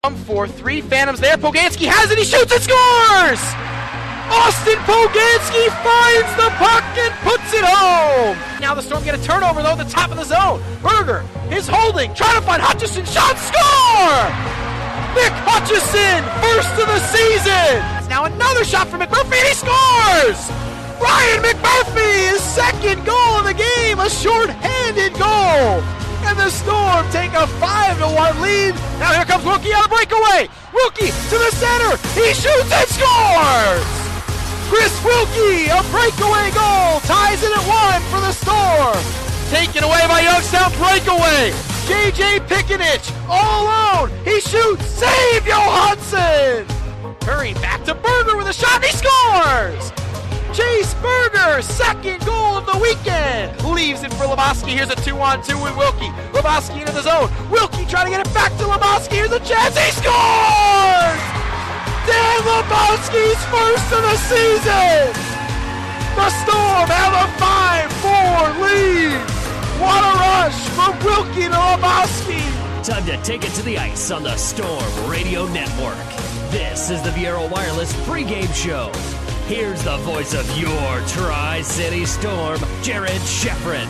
For three Phantoms there. Poganski has it. He shoots and scores! Austin Poganski finds the puck and puts it home. Now the Storm get a turnover, though, at the top of the zone. Berger is holding, trying to find Hutchison. Shot, score! Nick Hutchison, first of the season. It's now another shot from McMurphy, and he scores! Ryan McMurphy, his second goal of the game, a short-handed goal. And the Storm take a 5-1 lead. Now here comes Wilkie on a breakaway. Wilkie to the center. He shoots and scores! Chris Wilkie, a breakaway goal, ties it at 1 for the Storm. Taken away by Youngstown, breakaway. J.J. Pickenich, all alone. He shoots, save Johansson. Hurrying back to Berger with a shot, and he scores! Chase Berger, second goal of the weekend. Leaves it for Lebowski. Here's a 2-on-2 with Wilkie. Lebowski into the zone. Wilkie trying to get it back to Lebowski. Here's a chance. He scores! Dan Lebowski's first of the season. The Storm have a 5-4 lead. What a rush from Wilkie to Lebowski. Time to take it to the ice on the Storm Radio Network. This is the Viaero Wireless pregame show. Here's the voice of your Tri-City Storm, Jared Sheffrin.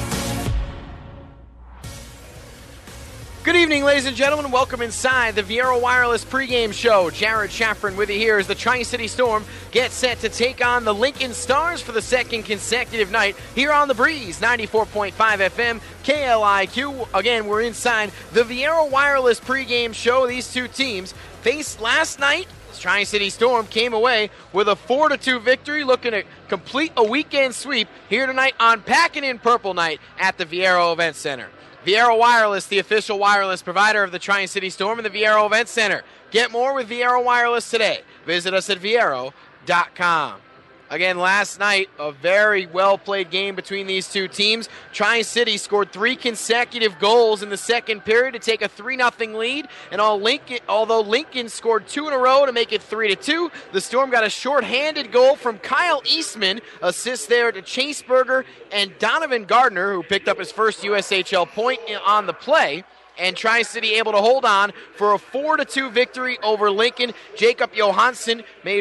Good evening, ladies and gentlemen. Welcome inside the Viaero Wireless pregame show. Jared Sheffrin with you here as the Tri-City Storm get set to take on the Lincoln Stars for the second consecutive night here on The Breeze, 94.5 FM, KLIQ. Again, we're inside the Viaero Wireless pregame show. These two teams faced last night. Tri-City Storm came away with a 4-2 victory, looking to complete a weekend sweep here tonight on Packin' in Purple Night at the Viaero Event Center. Viaero Wireless, the official wireless provider of the Tri-City Storm and the Viaero Event Center. Get more with Viaero Wireless today. Visit us at Viaero.com. Again, last night, a very well-played game between these two teams. Tri-City scored 3 consecutive goals in the second period to take a 3-0 lead. And although Lincoln scored 2 in a row to make it 3-2, the Storm got a short-handed goal from Kyle Eastman. Assist there to Chase Berger and Donovan Gardner, who picked up his first USHL point on the play. And Tri-City able to hold on for a 4-2 victory over Lincoln. Jacob Johansson made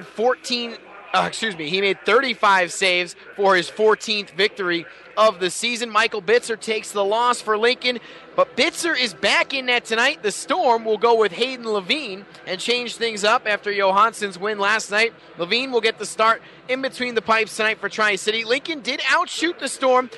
35 saves for his 14th victory of the season. Michael Bitzer takes the loss for Lincoln, but Bitzer is back in net tonight. The Storm will go with Hayden Levine and change things up after Johansson's win last night. Levine will get the start in between the pipes tonight for Tri-City. Lincoln did outshoot the Storm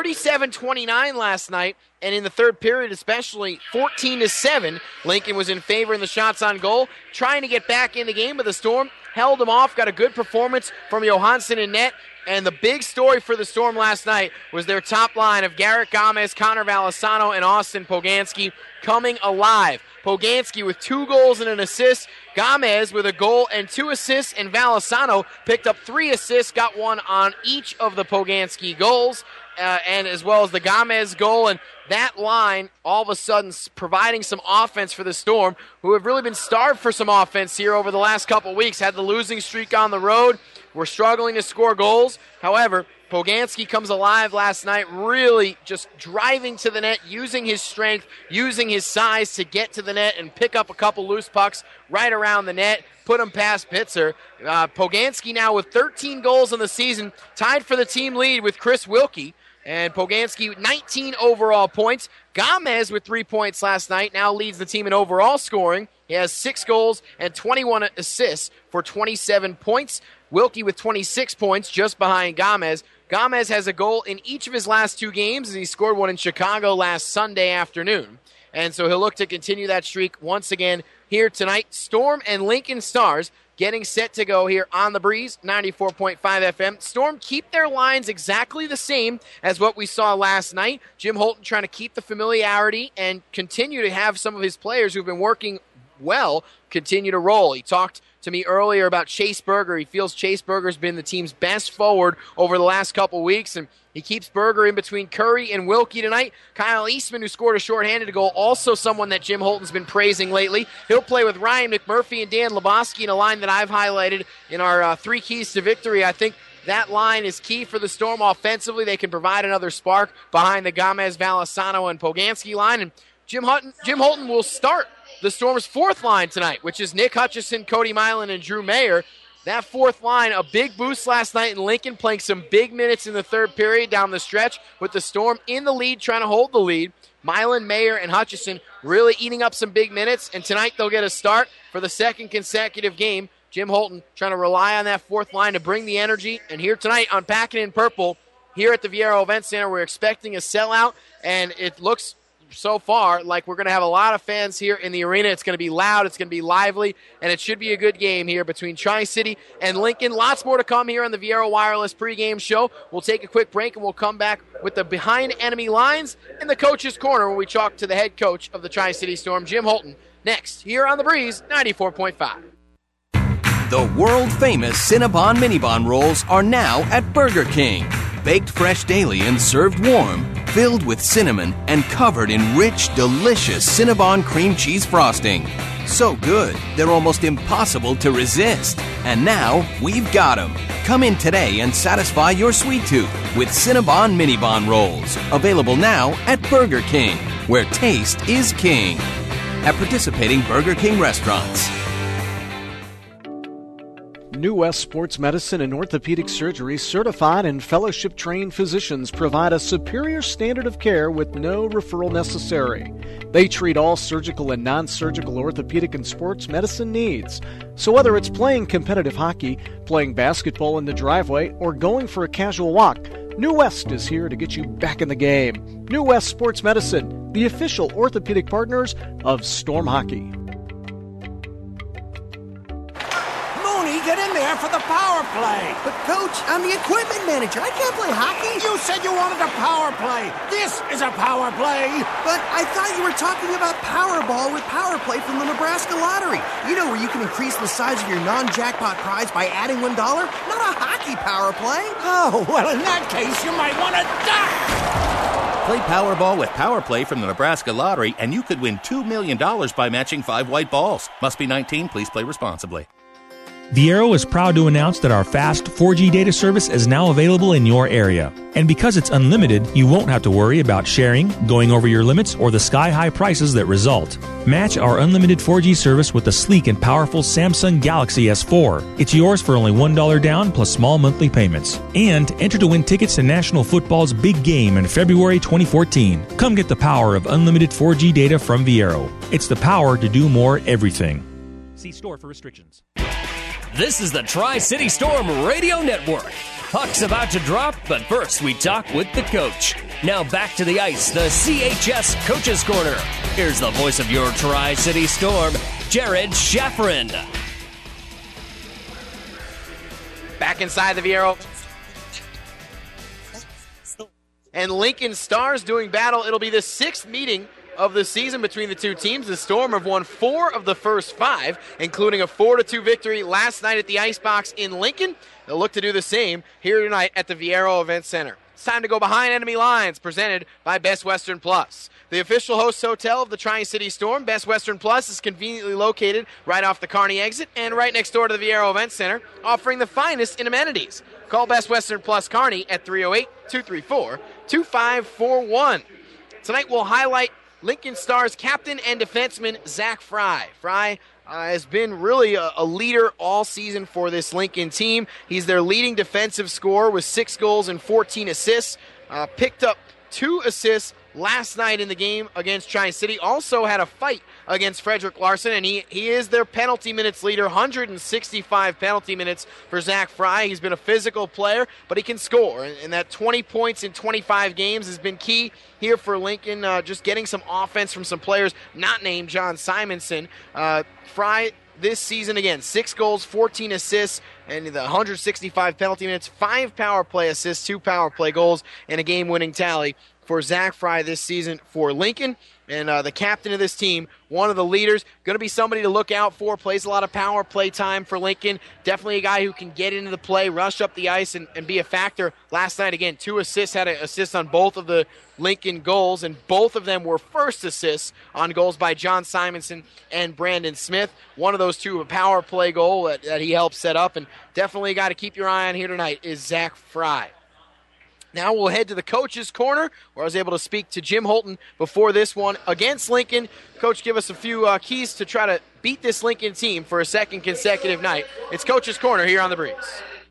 37-29 last night, and in the third period especially 14-7. Lincoln was in favor in the shots on goal, trying to get back in the game, but the Storm held them off, got a good performance from Johansson in net. And the big story for the Storm last night was their top line of Garrett Gomez, Connor Valisano, and Austin Poganski coming alive. Poganski with 2 goals and an assist, Gomez with a goal and 2 assists, and Valisano picked up 3 assists, got 1 on each of the Poganski goals, and as well as the Gomez goal. And that line all of a sudden providing some offense for the Storm, who have really been starved for some offense here over the last couple weeks. Had the losing streak on the road. We're struggling to score goals. However, Poganski comes alive last night, really just driving to the net, using his strength, using his size to get to the net and pick up a couple loose pucks right around the net, put him past Bitzer. Poganski now with 13 goals in the season, tied for the team lead with Chris Wilkie. And Poganski with 19 overall points. Gomez with 3 points last night now leads the team in overall scoring. He has 6 goals and 21 assists for 27 points. Wilkie with 26 points just behind Gomez. Gomez has a goal in each of his last 2 games, as he scored one in Chicago last Sunday afternoon. And so he'll look to continue that streak once again here tonight. Storm and Lincoln Stars getting set to go here on The Breeze, 94.5 FM. Storm keep their lines exactly the same as what we saw last night. Jim Holton trying to keep the familiarity and continue to have some of his players who've been working well continue to roll. He talked to me earlier about Chase Berger. He feels Chase Berger's been the team's best forward over the last couple weeks, and he keeps Berger in between Curry and Wilkie tonight. Kyle Eastman, who scored a shorthanded goal, also someone that Jim Holton's been praising lately. He'll play with Ryan McMurphy and Dan Lebowski in a line that I've highlighted in our 3 keys to victory. I think that line is key for the Storm offensively. They can provide another spark behind the Gomez, Valisano, and Poganski line, and Jim Holton will start the Storm's fourth line tonight, which is Nick Hutchison, Cody Milan, and Drew Mayer. That fourth line, a big boost last night in Lincoln, playing some big minutes in the third period down the stretch with the Storm in the lead, trying to hold the lead. Milan, Mayer, and Hutchison really eating up some big minutes, and tonight they'll get a start for the second consecutive game. Jim Holton trying to rely on that fourth line to bring the energy, and here tonight on Packing in Purple, here at the Viero Event Center, we're expecting a sellout, and it looks so far like we're going to have a lot of fans here in the arena. It's going to be loud, it's going to be lively, and it should be a good game here between Tri-City and Lincoln. Lots more to come here on the Viero Wireless pregame show. We'll take a quick break, and we'll come back with the behind enemy lines in the coach's corner where we talk to the head coach of the Tri-City Storm, Jim Holton, next here on The Breeze 94.5. The world-famous Cinnabon Minibon rolls are now at Burger King. Baked fresh daily and served warm, filled with cinnamon and covered in rich, delicious Cinnabon cream cheese frosting. So good, they're almost impossible to resist. And now, we've got them. Come in today and satisfy your sweet tooth with Cinnabon Minibon rolls. Available now at Burger King, where taste is king. At participating Burger King restaurants. New West Sports Medicine and Orthopedic Surgery certified and fellowship-trained physicians provide a superior standard of care with no referral necessary. They treat all surgical and non-surgical orthopedic and sports medicine needs. So whether it's playing competitive hockey, playing basketball in the driveway, or going for a casual walk, New West is here to get you back in the game. New West Sports Medicine, the official orthopedic partners of Storm Hockey. Get in there for the power play. But, Coach, I'm the equipment manager. I can't play hockey. You said you wanted a power play. This is a power play. But I thought you were talking about Powerball with Power Play from the Nebraska Lottery. You know, where you can increase the size of your non-jackpot prize by adding $1? Not a hockey power play. Oh, well, in that case, you might want to die. Play Powerball with Power Play from the Nebraska Lottery, and you could win $2 million by matching 5 white balls. Must be 19. Please play responsibly. Viero is proud to announce that our fast 4G data service is now available in your area. And because it's unlimited, you won't have to worry about sharing, going over your limits, or the sky-high prices that result. Match our unlimited 4G service with the sleek and powerful Samsung Galaxy S4. It's yours for only $1 down plus small monthly payments. And enter to win tickets to National Football's big game in February 2014. Come get the power of unlimited 4G data from Viero. It's the power to do more everything. See store for restrictions. This is the Tri-City Storm Radio Network. Puck's about to drop, but first we talk with the coach. Now back to the ice, the CHS Coach's Corner. Here's the voice of your Tri-City Storm, Jared Schafferin. Back inside the Viero. And Lincoln Stars doing battle. It'll be the 6th meeting of the season between the two teams. The Storm have won 4 of the first 5, including a 4-2 victory last night at the Icebox in Lincoln. They'll look to do the same here tonight at the Viero Event Center. It's time to go behind enemy lines, presented by Best Western Plus. The official host hotel of the Tri-City Storm, Best Western Plus, is conveniently located right off the Kearney exit and right next door to the Viero Event Center, offering the finest in amenities. Call Best Western Plus Kearney at 308-234-2541. Tonight we'll highlight Lincoln Stars captain and defenseman Zach Fry. Fry has been really a leader all season for this Lincoln team. He's their leading defensive scorer with 6 goals and 14 assists. Picked up 2 assists last night in the game against Tri-City. Also had a fight against Frederick Larson, and he is their penalty minutes leader. 165 penalty minutes for Zach Fry. He's been a physical player, but he can score. And that 20 points in 25 games has been key here for Lincoln, just getting some offense from some players not named John Simonson. Fry this season, again, 6 goals, 14 assists, and the 165 penalty minutes, 5 power play assists, 2 power play goals, and a game-winning tally for Zach Fry this season for Lincoln. And the captain of this team, one of the leaders, going to be somebody to look out for, plays a lot of power play time for Lincoln. Definitely a guy who can get into the play, rush up the ice, and be a factor. Last night, again, 2 assists, had an assist on both of the Lincoln goals, and both of them were first assists on goals by John Simonson and Brandon Smith. One of those 2, a power play goal that he helped set up, and definitely a guy to keep your eye on here tonight is Zach Fry. Now we'll head to the coach's corner, where I was able to speak to Jim Holton before this one against Lincoln. Coach, give us a few keys to try to beat this Lincoln team for a second consecutive night. It's Coach's Corner here on The Breeze.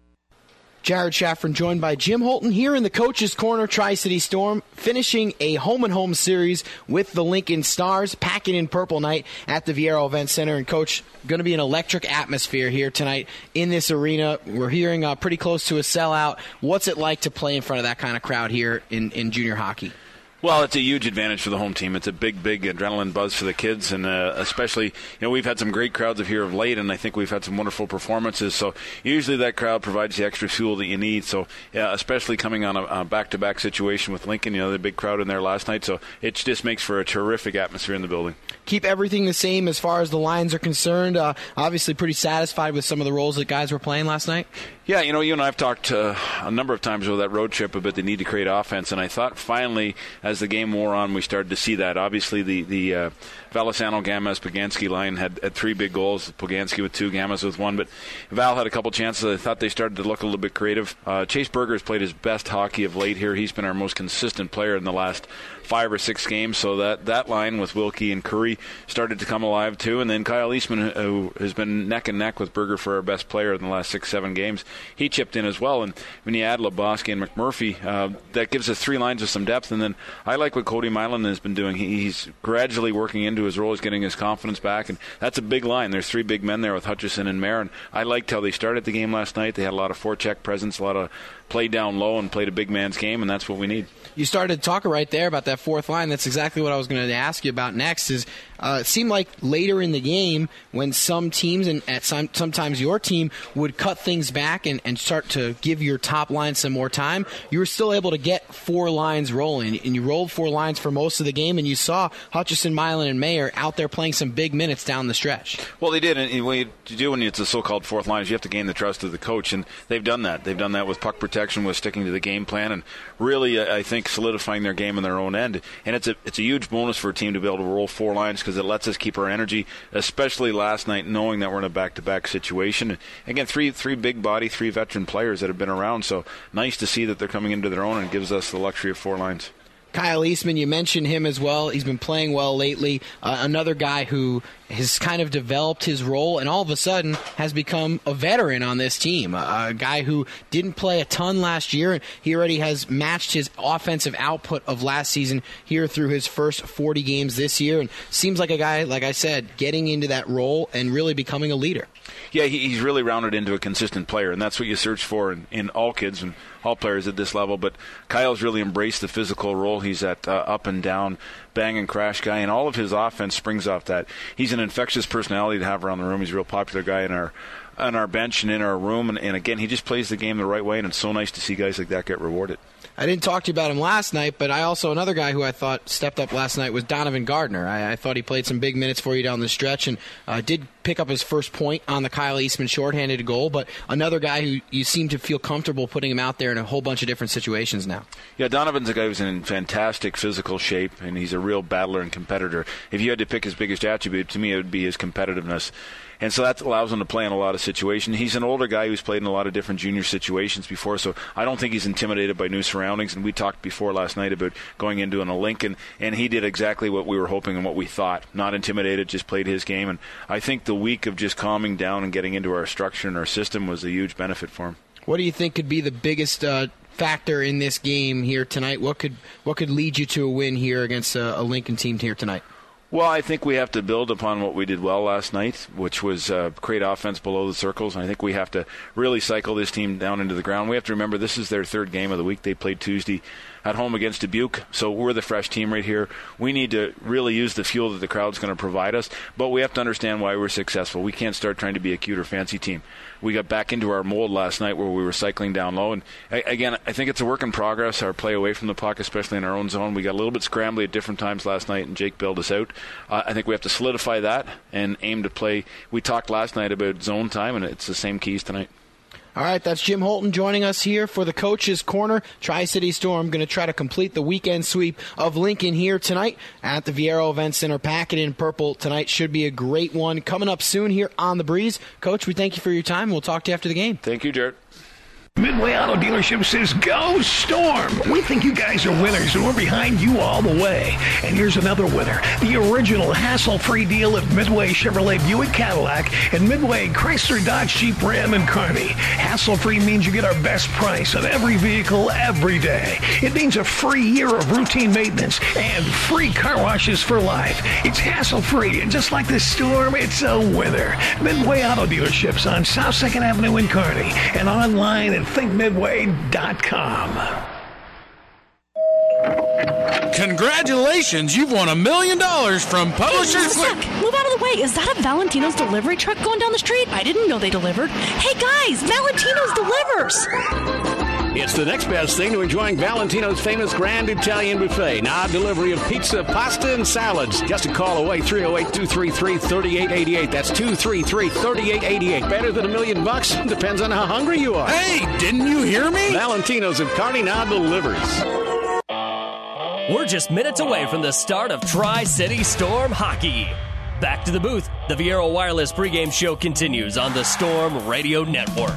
Jared Shaffron joined by Jim Holton here in the Coach's Corner, Tri-City Storm, finishing a home-and-home series with the Lincoln Stars, packing in purple night at the Viero Event Center. And, Coach, going to be an electric atmosphere here tonight in this arena. We're hearing pretty close to a sellout. What's it like to play in front of that kind of crowd here in junior hockey? Well, it's a huge advantage for the home team. It's a big, big adrenaline buzz for the kids, and especially, we've had some great crowds here of late, and I think we've had some wonderful performances. So usually that crowd provides the extra fuel that you need. So especially coming on a back-to-back situation with Lincoln, the big crowd in there last night. So it just makes for a terrific atmosphere in the building. Keep everything the same as far as the lines are concerned. Obviously pretty satisfied with some of the roles that guys were playing last night. Yeah, you and I have talked a number of times over that road trip about the need to create offense, and I thought finally, as the game wore on, we started to see that. Obviously, the Valisano, Gammas, Poganski line had 3 big goals, Poganski with 2, Gammas with 1, but Val had a couple chances. I thought they started to look a little bit creative. Chase Berger has played his best hockey of late here. He's been our most consistent player in the last 5 or 6 games, so that line with Wilkie and Curry started to come alive too. And then Kyle Eastman, who has been neck and neck with Berger for our best player in the last 6-7 games, he chipped in as well. And when you add Lebowski and McMurphy, that gives us 3 lines of some depth. And then I like what Cody Milan has been doing. He's gradually working into his role. He's getting his confidence back, and that's a big line. There's 3 big men there with Hutchison and Mayer, and I liked how they started the game last night. They had a lot of forecheck presence, a lot of play down low, and played a big man's game, and that's what we need. You started talking right there about that 4th line. That's exactly what I was going to ask you about next. It seemed like later in the game when some teams and sometimes your team would cut things back and start to give your top line some more time, you were still able to get 4 lines rolling. And you rolled 4 lines for most of the game, and you saw Hutchison, Milan, and Mayer out there playing some big minutes down the stretch. Well, they did. And what you do when it's a so-called 4th line is you have to gain the trust of the coach, and they've done that. They've done that with puck protection, with sticking to the game plan, and really, I think, solidifying their game in their own end. And it's a huge bonus for a team to be able to roll 4 lines because it lets us keep our energy, especially last night, knowing that we're in a back-to-back situation. And again, three big body, 3 veteran players that have been around, so nice to see that they're coming into their own and gives us the luxury of 4 lines. Kyle Eastman, you mentioned him as well. He's been playing well lately. Another guy who has kind of developed his role and all of a sudden has become a veteran on this team. A guy who didn't play a ton last year. He already has matched his offensive output of last season here through his first 40 games this year. And seems like a guy, like I said, getting into that role and really becoming a leader. Yeah, he's really rounded into a consistent player, and that's what you search for in all kids and all players at this level. But Kyle's really embraced the physical role. He's that up and down, bang and crash guy, and all of his offense springs off that. He's an infectious personality to have around the room. He's a real popular guy on our bench and in our room, and again, he just plays the game the right way, and it's so nice to see guys like that get rewarded. I didn't talk to you about him last night, but another guy who I thought stepped up last night was Donovan Gardner. I thought he played some big minutes for you down the stretch and did pick up his first point on the Kyle Eastman shorthanded goal, but another guy who you seem to feel comfortable putting him out there in a whole bunch of different situations now. Yeah, Donovan's a guy who's in fantastic physical shape, and he's a real battler and competitor. If you had to pick his biggest attribute, to me it would be his competitiveness. And so that allows him to play in a lot of situations. He's an older guy who's played in a lot of different junior situations before, so I don't think he's intimidated by new surroundings. And we talked before last night about going into a Lincoln, and he did exactly what we were hoping and what we thought. Not intimidated, just played his game. And I think the week of just calming down and getting into our structure and our system was a huge benefit for him. What do you think could be the biggest factor in this game here tonight? What could lead you to a win here against a Lincoln team here tonight? Well, I think we have to build upon what we did well last night, which was create offense below the circles. And I think we have to really cycle this team down into the ground. We have to remember this is their 3rd game of the week. They played Tuesday at home against Dubuque, so we're the fresh team right here. We need to really use the fuel that the crowd's going to provide us, but we have to understand why we're successful. We can't start trying to be a cute or fancy team. We got back into our mold last night where we were cycling down low, and again, I think it's a work in progress, our play away from the puck, especially in our own zone. We got a little bit scrambly at different times last night, and Jake bailed us out. I think we have to solidify that and aim to play. We talked last night about zone time, and it's the same keys tonight. All right, that's Jim Holton joining us here for the Coach's Corner. Tri-City Storm going to try to complete the weekend sweep of Lincoln here tonight at the Viero Event Center. Pack it in purple tonight. Should be a great one. Coming up soon here on The Breeze. Coach, we thank you for your time. We'll talk to you after the game. Thank you, Jared. Midway Auto Dealership says, go Storm! We think you guys are winners, and we're behind you all the way. And here's another winner. The original hassle-free deal at Midway Chevrolet Buick Cadillac and Midway Chrysler Dodge Jeep Ram and Kearney. Hassle-free means you get our best price on every vehicle every day. It means a free year of routine maintenance and free car washes for life. It's hassle-free, and just like the Storm, it's a winner. Midway Auto Dealerships on South 2nd Avenue in Kearney and online at thinkmidway.com. Congratulations, you've won $1 million from Publishers. Hey, move out of the way. Is that a Valentino's delivery truck going down the street? I didn't know they delivered. Hey guys, Valentino's delivers. It's the next best thing to enjoying Valentino's famous Grand Italian Buffet. Now delivery of pizza, pasta, and salads. Just a call away, 308-233-3888. That's 233-3888. Better than $1 million? Depends on how hungry you are. Hey, didn't you hear me? Valentino's of Kearney now delivers. We're just minutes away from the start of Tri-City Storm hockey. Back to the booth. The Viero Wireless pregame show continues on the Storm Radio Network.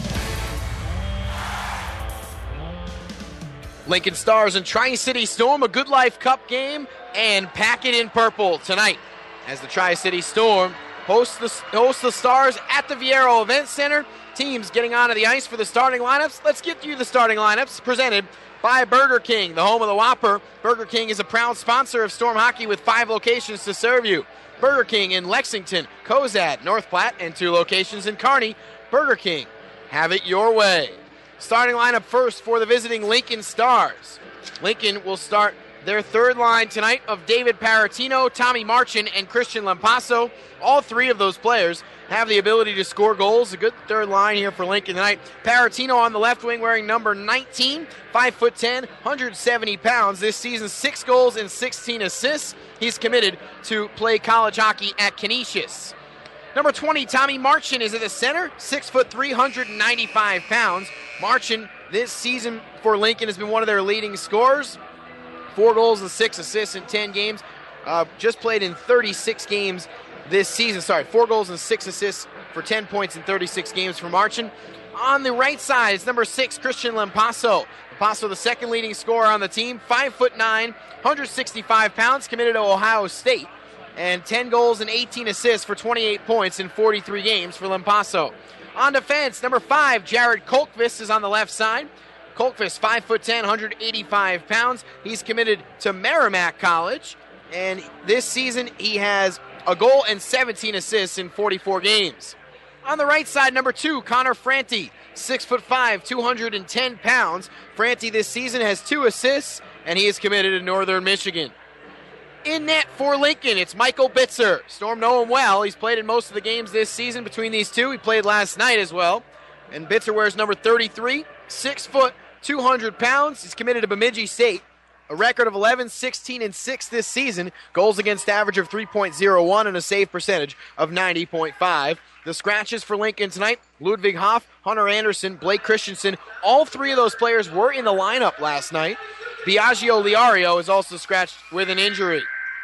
Lincoln Stars and Tri-City Storm, a Good Life Cup game, and pack it in purple tonight as the Tri-City Storm hosts the Stars at the Viero Event Center. Teams getting onto the ice for the starting lineups. Let's get you the starting lineups presented by Burger King, the home of the Whopper. Burger King is a proud sponsor of Storm Hockey with 5 locations to serve you. Burger King in Lexington, Cozad, North Platte, and 2 locations in Kearney. Burger King, have it your way. Starting lineup first for the visiting Lincoln Stars. Lincoln will start their third line tonight of David Paratino, Tommy Marchin, and Christian Lampasso. All 3 of those players have the ability to score goals. A good third line here for Lincoln tonight. Paratino on the left wing wearing number 19, 5'10", 170 pounds. This season, 6 goals and 16 assists. He's committed to play college hockey at Canisius. Number 20, Tommy Marchin is at the center, 6'3", 195 pounds. Marchin this season for Lincoln has been one of their leading scorers. 4 goals and 6 assists in 10 games. Just played in 36 games this season. 4 goals and 6 assists for 10 points in 36 games for Marchin. On the right side is number 6, Christian Lampasso. Lampasso, the second leading scorer on the team, 5'9", 165 pounds, committed to Ohio State. And 10 goals and 18 assists for 28 points in 43 games for Lampasso. On defense, number 5, Jared Kolkvist is on the left side. Kolkvist, 5'10", 185 pounds. He's committed to Merrimack College. And this season, he has a goal and 17 assists in 44 games. On the right side, number 2, Connor Franti, 6'5", 210 pounds. Franti this season has 2 assists, and he is committed to Northern Michigan. In net for Lincoln, it's Michael Bitzer. Storm know him well. He's played in most of the games this season between these two. He played last night as well. And Bitzer wears number 33, 6 foot, 200 pounds. He's committed to Bemidji State. A record of 11, 16, and 6 this season. Goals against average of 3.01 and a save percentage of 90.5. The scratches for Lincoln tonight, Ludwig Hoff, Hunter Anderson, Blake Christensen. All 3 of those players were in the lineup last night. Biagio Liario is also scratched with an injury.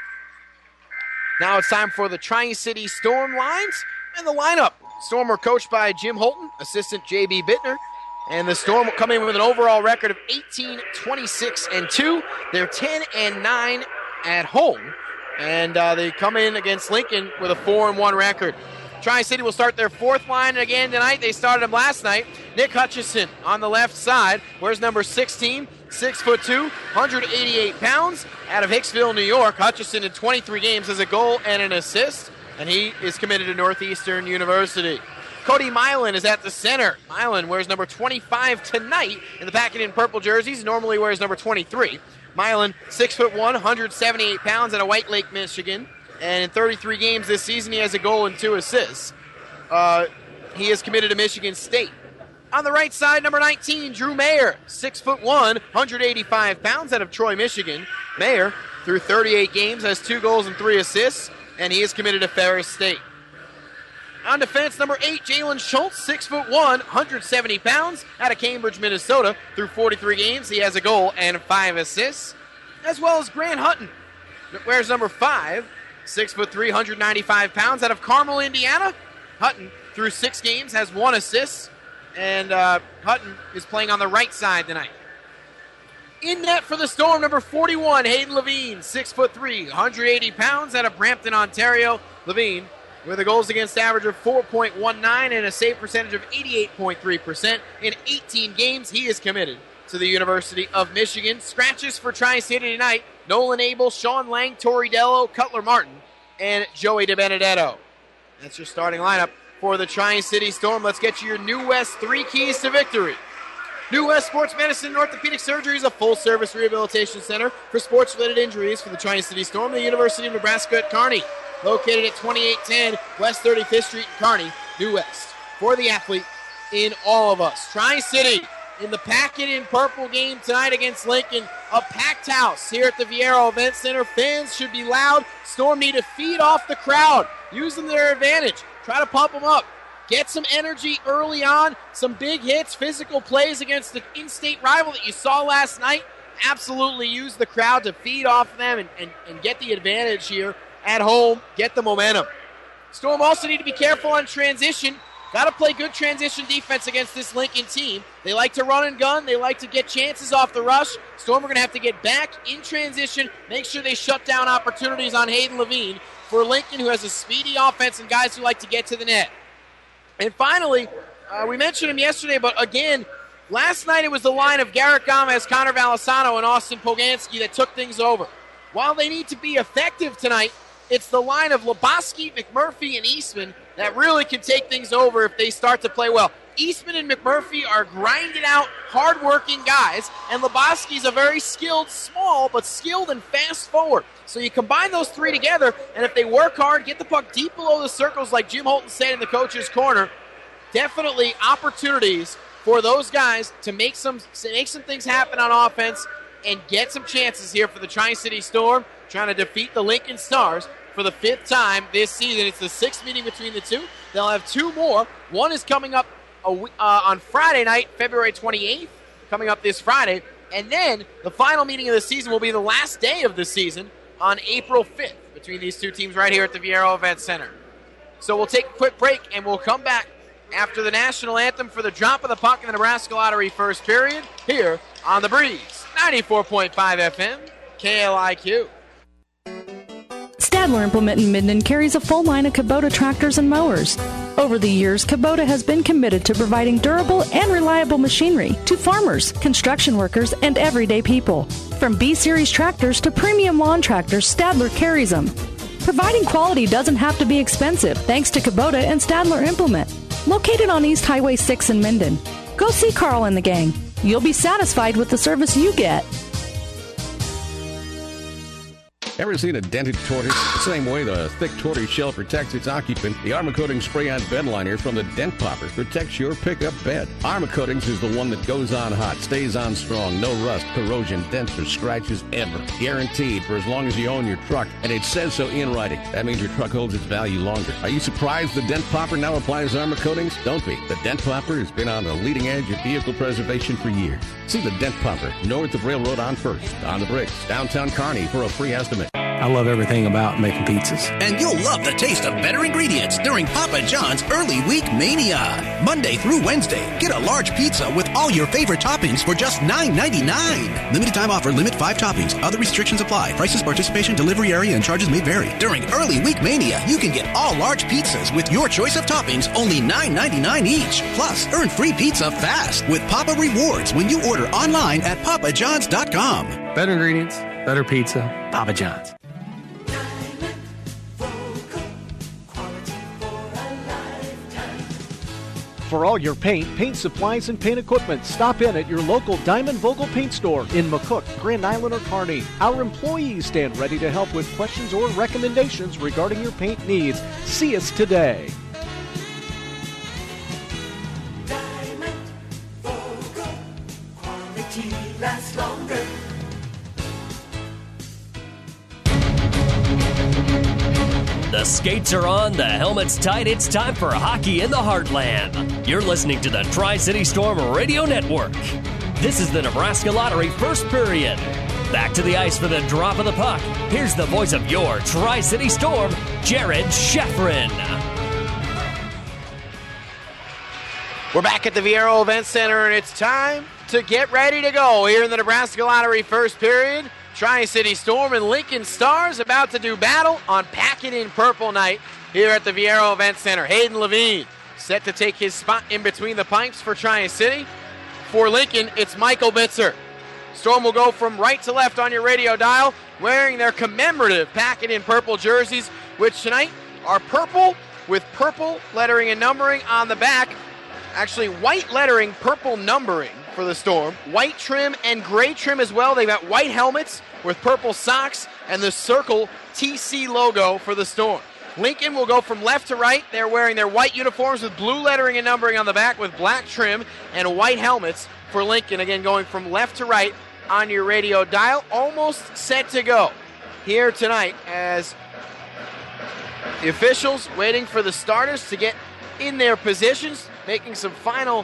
Now it's time for the Tri-City Storm lines and the lineup. Storm are coached by Jim Holton, assistant J.B. Bittner. And the Storm will come in with an overall record of 18, 26, and 2. They're 10 and 9 at home. And they come in against Lincoln with a 4-1 record. Tri-City will start their 4th line again tonight. They started him last night. Nick Hutchison on the left side. Wears number 16, 6'2", 188 pounds. Out of Hicksville, New York. Hutchison in 23 games has a goal and an assist. And he is committed to Northeastern University. Cody Milan is at the center. Milan wears number 25 tonight in the packet in purple jerseys. Normally wears number 23. Milan, 6'1", 178 pounds out of White Lake, Michigan. And in 33 games this season, he has a goal and 2 assists. He is committed to Michigan State. On the right side, number 19, Drew Mayer, 6'1", 185 pounds out of Troy, Michigan. Mayer, through 38 games, has 2 goals and 3 assists, and he is committed to Ferris State. On defense, number 8, Jalen Schultz, 6'1", 170 pounds out of Cambridge, Minnesota. Through 43 games, he has a goal and 5 assists. As well as Grant Hutton, wears number 5, 6'3", 195 pounds out of Carmel, Indiana. Hutton, through 6 games, has 1 assist. And Hutton is playing on the right side tonight. In net for the Storm, number 41, Hayden Levine, 6'3", 180 pounds, out of Brampton, Ontario. Levine with a goals against average of 4.19 and a save percentage of 88.3%. In 18 games, he is committed to the University of Michigan. Scratches for Tri-City tonight: Nolan Abel, Sean Lang, Tori Dello, Cutler Martin, and Joey DiBenedetto. That's your starting lineup for the Tri-City Storm. Let's get you your New West 3 keys to victory. New West Sports Medicine and Orthopedic Surgery is a full-service rehabilitation center for sports-related injuries for the Tri-City Storm, the University of Nebraska at Kearney. Located at 2810 West 35th Street in Kearney, New West. For the athlete in all of us. Tri-City in the Packet in Purple game tonight against Lincoln. A packed house here at the Viero Event Center. Fans should be loud. Storm need to feed off the crowd. Use them to their advantage. Try to pump them up. Get some energy early on, some big hits, physical plays against the in-state rival that you saw last night. Absolutely use the crowd to feed off them and get the advantage here at home. Get the momentum. Storm also need to be careful on transition. Got to play good transition defense against this Lincoln team. They like to run and gun. They like to get chances off the rush. Storm are going to have to get back in transition, make sure they shut down opportunities on Hayden Levine for Lincoln, who has a speedy offense and guys who like to get to the net. And finally, we mentioned him yesterday, but again, last night it was the line of Garrett Gomez, Connor Valisano, and Austin Poganski that took things over. While they need to be effective tonight, it's the line of Lebowski, McMurphy, and Eastman that really can take things over if they start to play well. Eastman and McMurphy are grinded out, hard-working guys, and Lebowski's a very skilled, small, but skilled and fast forward. So you combine those three together, and if they work hard, get the puck deep below the circles like Jim Holton said in the coach's corner, definitely opportunities for those guys to make some things happen on offense and get some chances here for the Tri-City Storm, trying to defeat the Lincoln Stars for the 5th time this season. It's the 6th meeting between the two. They'll have 2 more. One is coming up on Friday night, February 28th, coming up this Friday. And then the final meeting of the season will be the last day of the season on April 5th between these two teams right here at the Viero Event Center. So we'll take a quick break, and we'll come back after the national anthem for the drop of the puck in the Nebraska Lottery first period here on The Breeze, 94.5 FM, KLIQ. Stadler Implement in Minden carries a full line of Kubota tractors and mowers. Over the years, Kubota has been committed to providing durable and reliable machinery to farmers, construction workers, and everyday people. From B-Series tractors to premium lawn tractors, Stadler carries them. Providing quality doesn't have to be expensive thanks to Kubota and Stadler Implement. Located on East Highway 6 in Minden. Go see Carl and the gang. You'll be satisfied with the service you get. Ever seen a dented tortoise? The same way the thick tortoise shell protects its occupant, the Armor Coatings Spray-On Bed Liner from the Dent Poppers protects your pickup bed. Armor Coatings is the one that goes on hot, stays on strong, no rust, corrosion, dents, or scratches ever. Guaranteed for as long as you own your truck, and it says so in writing. That means your truck holds its value longer. Are you surprised the Dent Popper now applies Armor Coatings? Don't be. The Dent Popper has been on the leading edge of vehicle preservation for years. See the Dent Popper north of Railroad on First, on the Bricks, downtown Kearney for a free estimate. I love everything about making pizzas. And you'll love the taste of better ingredients during Papa John's Early Week Mania. Monday through Wednesday, get a large pizza with all your favorite toppings for just $9.99. Limited time offer, limit 5 toppings. Other restrictions apply. Prices, participation, delivery area, and charges may vary. During Early Week Mania, you can get all large pizzas with your choice of toppings, only $9.99 each. Plus, earn free pizza fast with Papa Rewards when you order online at papajohns.com. Better ingredients, better pizza, Papa John's. For all your paint supplies, and paint equipment, stop in at your local Diamond Vogel Paint Store in McCook, Grand Island, or Kearney. Our employees stand ready to help with questions or recommendations regarding your paint needs. See us today. Diamond Vogel, quality lasts longer. The skates are on, the helmet's tight, it's time for hockey in the heartland. You're listening to the Tri-City Storm Radio Network. This is the Nebraska Lottery first period. Back to the ice for the drop of the puck. Here's the voice of your Tri-City Storm, Jared Sheffrin. We're back at the Viero Event Center, and it's time to get ready to go here in the Nebraska Lottery first period. Tri-City Storm and Lincoln Stars about to do battle on Pack It in Purple night here at the Viero Event Center. Hayden Levine set to take his spot in between the pipes for Tri-City. For Lincoln, it's Michael Bitzer. Storm will go from right to left on your radio dial, wearing their commemorative Pack It in Purple jerseys, which tonight are purple with purple lettering and numbering on the back. Actually, white lettering, purple numbering for the Storm. White trim and gray trim as well. They've got white helmets with purple socks and the Circle TC logo for the Storm. Lincoln will go from left to right. They're wearing their white uniforms with blue lettering and numbering on the back with black trim and white helmets for Lincoln. Again, going from left to right on your radio dial. Almost set to go here tonight as the officials waiting for the starters to get in their positions, making some final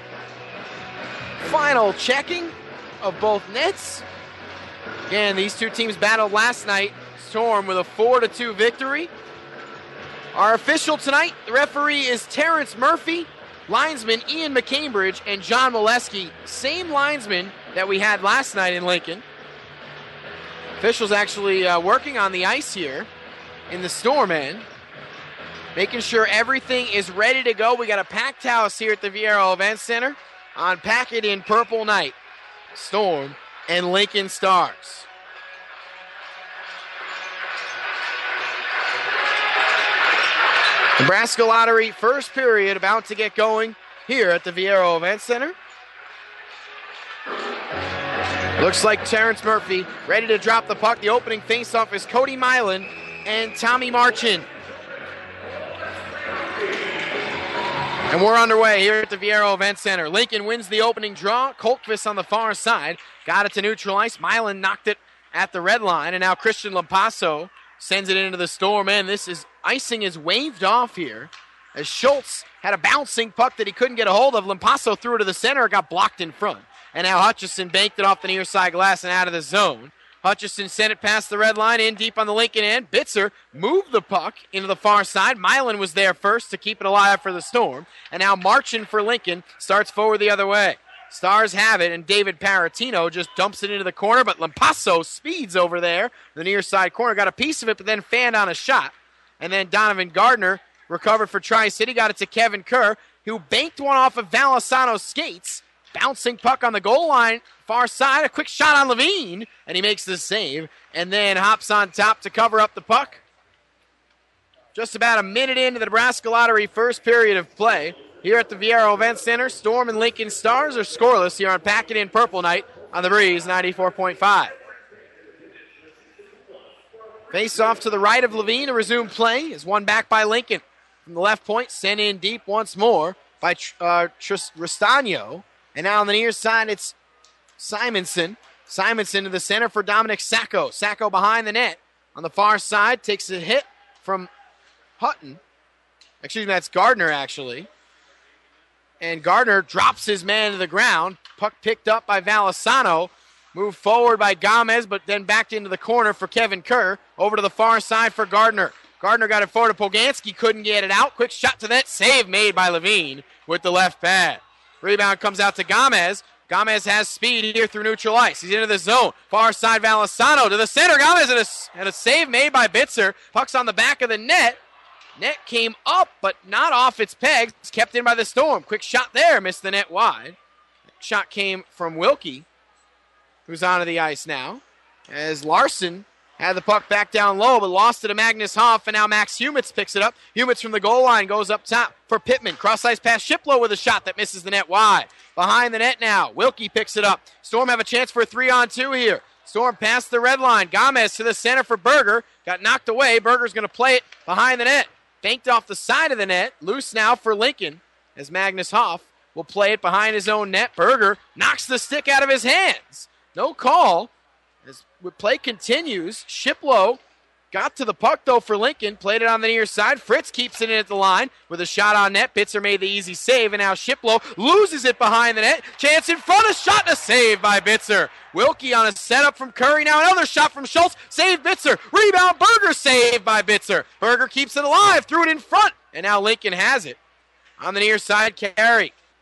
checking of both nets. Again, these two teams battled last night. Storm with a 4-2 victory. Our official tonight, the referee is Terrence Murphy, linesman Ian McCambridge, and John Molesky, same linesman that we had last night in Lincoln. Officials actually working on the ice here in the Storm end, making sure everything is ready to go. We got a packed house here at the Viero Event Center on Pack It in Purple night. Storm and Lincoln Stars. Nebraska Lottery first period about to get going here at the Viero Event Center. Looks like Terrence Murphy ready to drop the puck. The opening faceoff is Cody Milan and Tommy Marchin. And we're underway here at the Viero Event Center. Lincoln wins the opening draw. Coltquist on the far side got it to neutral ice. Milan knocked it at the red line, and now Christian Lampasso sends it into the Storm end. Icing is waved off here as Schultz had a bouncing puck that he couldn't get a hold of. Lampasso threw it to the center, got blocked in front. And now Hutchison banked it off the near side glass and out of the zone. Hutchison sent it past the red line, in deep on the Lincoln end. Bitzer moved the puck into the far side. Milan was there first to keep it alive for the Storm. And now Marchin for Lincoln starts forward the other way. Stars have it, and David Paratino just dumps it into the corner, but Lampasso speeds over there. The near side corner got a piece of it, but then fanned on a shot. And then Donovan Gardner recovered for Tri-City, got it to Kevin Kerr, who banked one off of Valisano's skates. Bouncing puck on the goal line, far side, a quick shot on Levine, and he makes the save, and then hops on top to cover up the puck. Just about a minute into the Nebraska Lottery first period of play here at the Viero Event Center. Storm and Lincoln Stars are scoreless here on Pack It in Purple night on the Breeze 94.5. Face off to the right of Levine to resume play is won back by Lincoln. From the left point, sent in deep once more by Restano. And now on the near side, it's Simonson. Simonson to the center for Dominic Sacco. Sacco behind the net. On the far side, takes a hit from Hutton. Excuse me, that's Gardner, actually. And Gardner drops his man to the ground. Puck picked up by Valisano. Moved forward by Gomez, but then backed into the corner for Kevin Kerr. Over to the far side for Gardner. Gardner got it forward to Poganski. Couldn't get it out. Quick shot to that. Save made by Levine with the left pad. Rebound comes out to Gomez. Gomez has speed here through neutral ice. He's into the zone. Far side Valisano to the center. Gomez had a save made by Bitzer. Puck's on the back of the net. Net came up, but not off its pegs. It's kept in by the Storm. Quick shot there. Missed the net wide. Shot came from Wilkie, who's onto the ice now. As Larson had the puck back down low, but lost it to Magnus Hoff, and now Max Humitz picks it up. Humitz from the goal line goes up top for Pittman. Cross-ice pass Shiplow with a shot that misses the net wide. Behind the net now, Wilkie picks it up. Storm have a chance for a 3-on-2 here. Storm past the red line. Gomez to the center for Berger. Got knocked away. Berger's going to play it behind the net. Banked off the side of the net. Loose now for Lincoln as Magnus Hoff will play it behind his own net. Berger knocks the stick out of his hands. No call. As play continues, Shiplow got to the puck, though, for Lincoln. Played it on the near side. Fritz keeps it in at the line with a shot on net. Bitzer made the easy save, and now Shiplow loses it behind the net. Chance in front, a shot and a save by Bitzer. Wilkie on a setup from Curry. Now another shot from Schultz. Save Bitzer. Rebound Berger, saved by Bitzer. Berger keeps it alive, threw it in front, and now Lincoln has it. On the near side, Carey.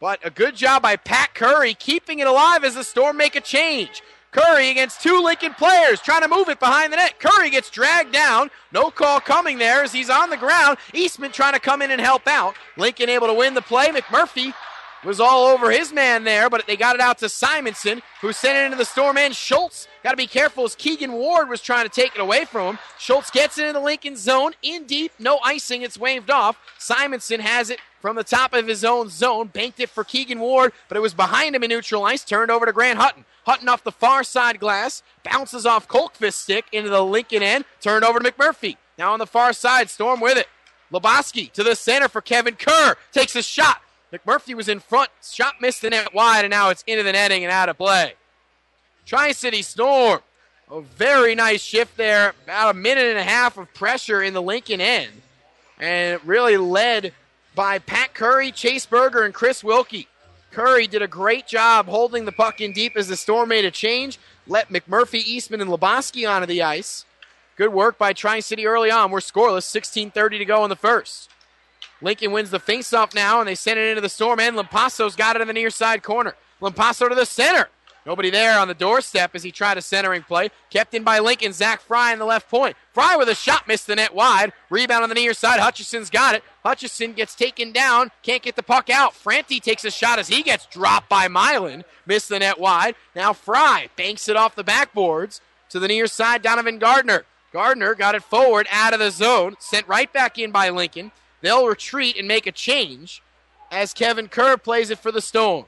But a good job by Pat Curry keeping it alive as the Storm make a change. Curry against two Lincoln players trying to move it behind the net. Curry gets dragged down. No call coming there as he's on the ground. Eastman trying to come in and help out. Lincoln able to win the play. McMurphy was all over his man there, but they got it out to Simonson, who sent it into the Storm end. Schultz got to be careful as Keegan Ward was trying to take it away from him. Schultz gets it into the Lincoln zone. In deep, no icing. It's waved off. Simonson has it from the top of his own zone. Banked it for Keegan Ward, but it was behind him in neutral ice. Turned over to Grant Hutton. Hutton off the far side glass. Bounces off Kolkvist's stick into the Lincoln end. Turned over to McMurphy. Now on the far side, Storm with it. Lebowski to the center for Kevin Kerr. Takes a shot. McMurphy was in front. Shot missed the net wide, and now it's into the netting and out of play. Tri-City Storm. A very nice shift there. About a minute and a half of pressure in the Lincoln end. And it really led by Pat Curry, Chase Berger, and Chris Wilkie. Curry did a great job holding the puck in deep as the Storm made a change. Let McMurphy, Eastman, and Lebowski onto the ice. Good work by Tri-City early on. We're scoreless. 16:30 to go in the first. Lincoln wins the faceoff now, and they send it into the Storm end. Lampasso's got it in the near side corner. Lampasso to the center. Nobody there on the doorstep as he tried a centering play. Kept in by Lincoln. Zach Fry in the left point. Fry with a shot, missed the net wide. Rebound on the near side. Hutchison's got it. Hutchison gets taken down. Can't get the puck out. Franti takes a shot as he gets dropped by Milan. Missed the net wide. Now Fry banks it off the backboards to the near side. Donovan Gardner. Gardner got it forward out of the zone. Sent right back in by Lincoln. They'll retreat and make a change as Kevin Kerr plays it for the Storm.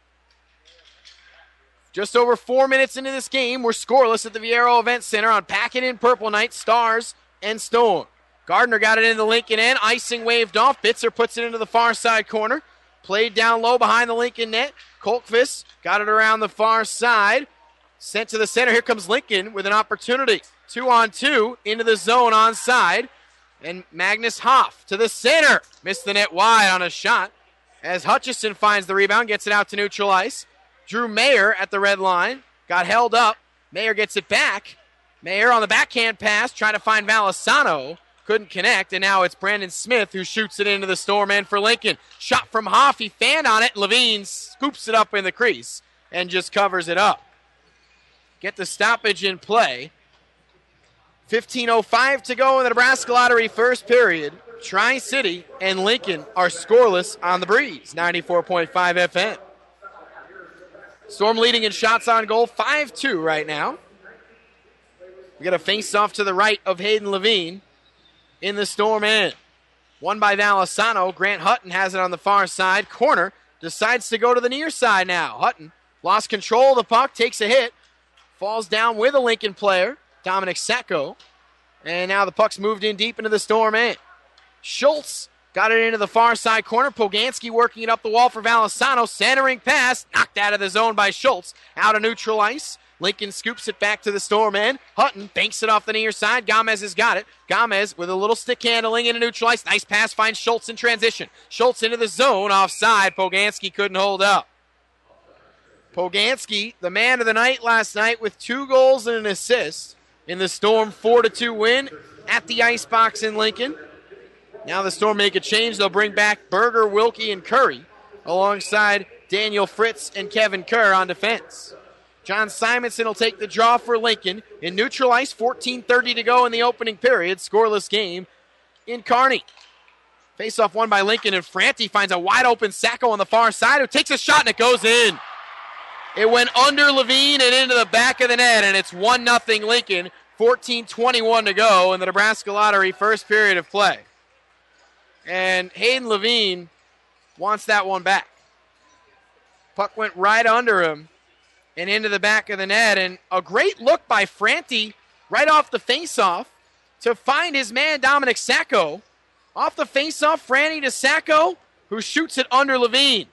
Just over 4 minutes into this game, we're scoreless at the Viero Event Center on Pack It In Purple Night, Stars, and Storm. Gardner got it into the Lincoln end. Icing waved off. Bitzer puts it into the far side corner. Played down low behind the Lincoln net. Kolkvist got it around the far side. Sent to the center. Here comes Lincoln with an opportunity. 2-on-2 into the zone onside. And Magnus Hoff to the center. Missed the net wide on a shot as Hutchison finds the rebound, gets it out to neutral ice. Drew Mayer at the red line. Got held up. Mayer gets it back. Mayer on the backhand pass, trying to find Valisano. Couldn't connect, and now it's Brandon Smith who shoots it into the Storm end for Lincoln. Shot from Hoff. He fanned on it. Levine scoops it up in the crease and just covers it up. Get the stoppage in play. 15:05 to go in the Nebraska Lottery first period. Tri-City and Lincoln are scoreless on the Breeze, 94.5 FM. Storm leading in shots on goal, 5-2 right now. We got a face-off to the right of Hayden Levine in the Storm end. Won by Valisano. Grant Hutton has it on the far side. Corner decides to go to the near side now. Hutton lost control of the puck, takes a hit, falls down with a Lincoln player. Dominic Sacco. And now the puck's moved in deep into the Storm end. Schultz got it into the far side corner. Poganski working it up the wall for Valisano. Centering pass. Knocked out of the zone by Schultz. Out of neutral ice. Lincoln scoops it back to the Storm end. Hutton banks it off the near side. Gomez has got it. Gomez with a little stick handling into neutral ice. Nice pass finds Schultz in transition. Schultz into the zone. Offside. Poganski couldn't hold up. Poganski, the man of the night last night with 2 goals and an assist in the Storm 4-2 win at the Icebox in Lincoln. Now the Storm make a change. They'll bring back Berger, Wilkie, and Curry alongside Daniel Fritz and Kevin Kerr on defense. John Simonson will take the draw for Lincoln. In neutral ice, 14:30 to go in the opening period. Scoreless game in Kearney. Face-off won by Lincoln, and Franti finds a wide-open Sacco on the far side who takes a shot, and it goes in. It went under Levine and into the back of the net, and it's 1-0 Lincoln. 14:21 to go in the Nebraska Lottery first period of play. And Hayden Levine wants that one back. Puck went right under him and into the back of the net. And a great look by Franti right off the faceoff to find his man Dominic Sacco. Off the faceoff, Franti to Sacco, who shoots it under Levine.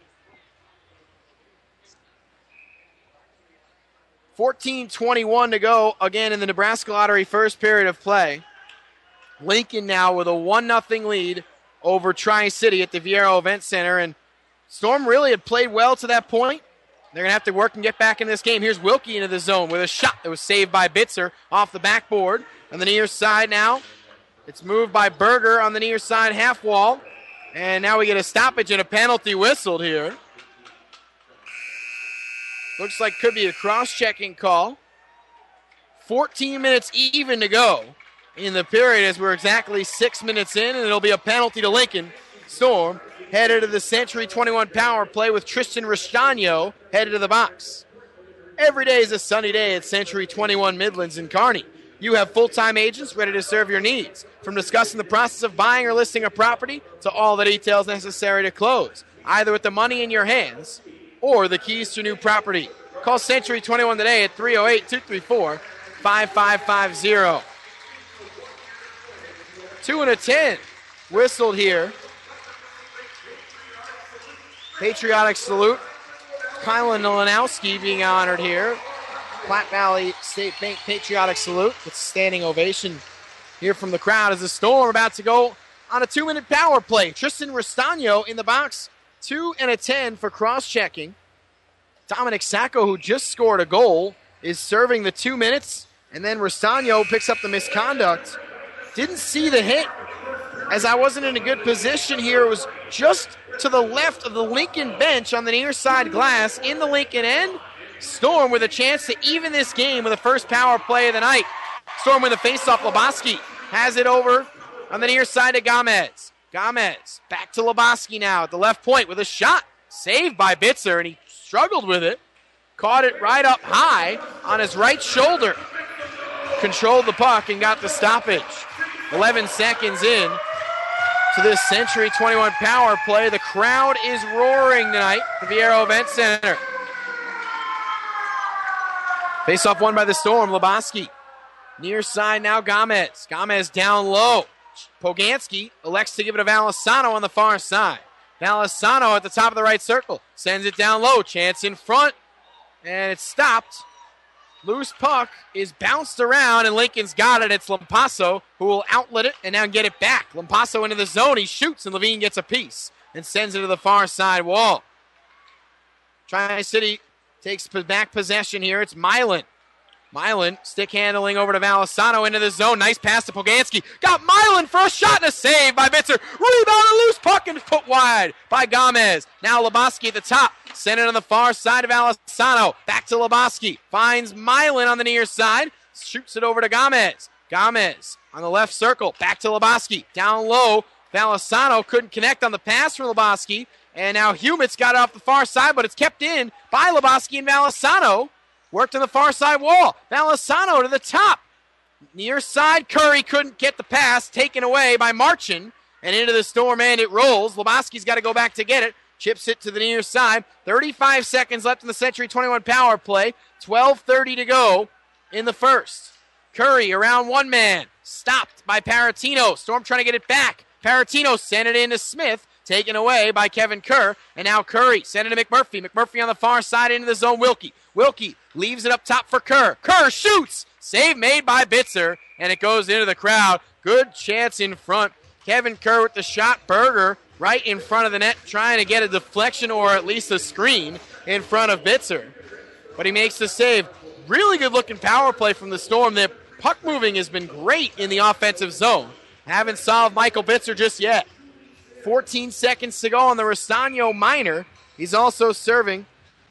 14:21 to go again in the Nebraska Lottery first period of play. Lincoln now with a 1-0 lead over Tri-City at the Viero Event Center. And Storm really had played well to that point. They're going to have to work and get back in this game. Here's Wilkie into the zone with a shot that was saved by Bitzer off the backboard. On the near side now, it's moved by Berger on the near side half wall. And now we get a stoppage and a penalty whistled here. Looks like could be a cross-checking call. 14 minutes even to go in the period as we're exactly 6 minutes in, and it'll be a penalty to Lincoln. Storm headed to the Century 21 power play with Tristan Restano headed to the box. Every day is a sunny day at Century 21 Midlands in Kearney. You have full-time agents ready to serve your needs, from discussing the process of buying or listing a property to all the details necessary to close, either with the money in your hands or the keys to new property. Call Century 21 today at 308-234-5550. 2:10 whistled here. Patriotic salute. Kylan Nolanowski being honored here. Platte Valley State Bank patriotic salute with standing ovation here from the crowd as the Storm about to go on a 2-minute power play. Tristan Restano in the box, 2 and a 10 for cross-checking. Dominic Sacco, who just scored a goal, is serving the 2 minutes, and then Restano picks up the misconduct. Didn't see the hit as I wasn't in a good position here. It was just to the left of the Lincoln bench on the near side glass in the Lincoln end. Storm with a chance to even this game with the first power play of the night. Storm with a faceoff. Leboski has it over on the near side to Gomez. Gomez back to Leboski now at the left point with a shot. Saved by Bitzer, and he struggled with it. Caught it right up high on his right shoulder. Controlled the puck and got the stoppage. 11 seconds in to this Century 21 power play. The crowd is roaring tonight at the Viero Event Center. Face-off won by the Storm. Leboski. Near side now Gomez. Gomez down low. Poganski elects to give it to Valisano on the far side. Valisano at the top of the right circle. Sends it down low. Chance in front. And it's stopped. Loose puck is bounced around, and Lincoln's got it. It's Lampasso who will outlet it and now get it back. Lampasso into the zone. He shoots, and Levine gets a piece and sends it to the far side wall. Tri-City takes back possession here. It's Milan. Milan stick handling over to Valisano into the zone. Nice pass to Poganski. Got Milan for a shot and a save by Bitzer. Rebound, a loose puck and put wide by Gomez. Now Leboski at the top. Send it on the far side of Valisano. Back to Leboski. Finds Milan on the near side. Shoots it over to Gomez. Gomez on the left circle. Back to Leboski. Down low. Valisano couldn't connect on the pass from Leboski. And now Humit's got it off the far side, but it's kept in by Leboski and Valisano. Worked on the far side wall. Valisano to the top. Near side, Curry couldn't get the pass. Taken away by Marchin. And into the Storm end it rolls. Leboski's got to go back to get it. Chips it to the near side. 35 seconds left in the Century 21 power play. 12:30 to go in the first. Curry around one man. Stopped by Paratino. Storm trying to get it back. Paratino sent it into Smith. Taken away by Kevin Kerr. And now Curry sent it to McMurphy. McMurphy on the far side into the zone. Wilkie. Wilkie leaves it up top for Kerr. Kerr shoots. Save made by Bitzer. And it goes into the crowd. Good chance in front. Kevin Kerr with the shot. Berger right in front of the net trying to get a deflection or at least a screen in front of Bitzer. But he makes the save. Really good looking power play from the Storm. The puck moving has been great in the offensive zone. Haven't solved Michael Bitzer just yet. 14 seconds to go on the Restano minor. He's also serving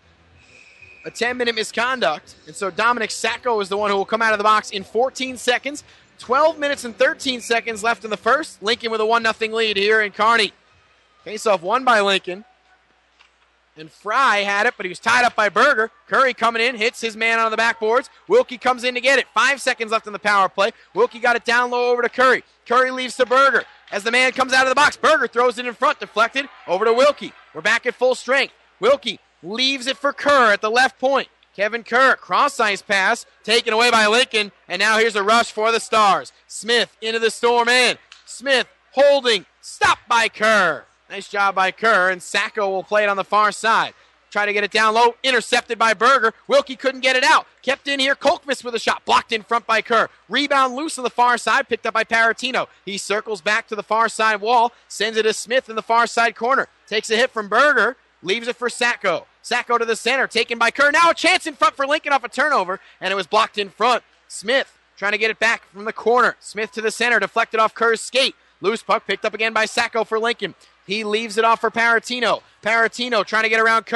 a 10-minute misconduct. And so Dominic Sacco is the one who will come out of the box in 14 seconds. 12 minutes and 13 seconds left in the first. Lincoln with a 1-0 lead here in Kearney. Face-off won by Lincoln. And Fry had it, but he was tied up by Berger. Curry coming in, hits his man on the backboards. Wilkie comes in to get it. 5 seconds left in the power play. Wilkie got it down low over to Curry. Curry leaves to Berger. As the man comes out of the box, Berger throws it in front, deflected, over to Wilkie. We're back at full strength. Wilkie leaves it for Kerr at the left point. Kevin Kerr, cross-ice pass, taken away by Lincoln, and now here's a rush for the Stars. Smith into the Storm end. Smith holding, stopped by Kerr. Nice job by Kerr, and Sacco will play it on the far side. Try to get it down low, intercepted by Berger. Wilkie couldn't get it out. Kept in here, Kolkvist with a shot, blocked in front by Kerr. Rebound loose on the far side, picked up by Paratino. He circles back to the far side wall, sends it to Smith in the far side corner. Takes a hit from Berger, leaves it for Sacco. Sacco to the center, taken by Kerr. Now a chance in front for Lincoln off a turnover, and it was blocked in front. Smith trying to get it back from the corner. Smith to the center, deflected off Kerr's skate. Loose puck picked up again by Sacco for Lincoln. He leaves it off for Paratino. Paratino trying to get around Curry.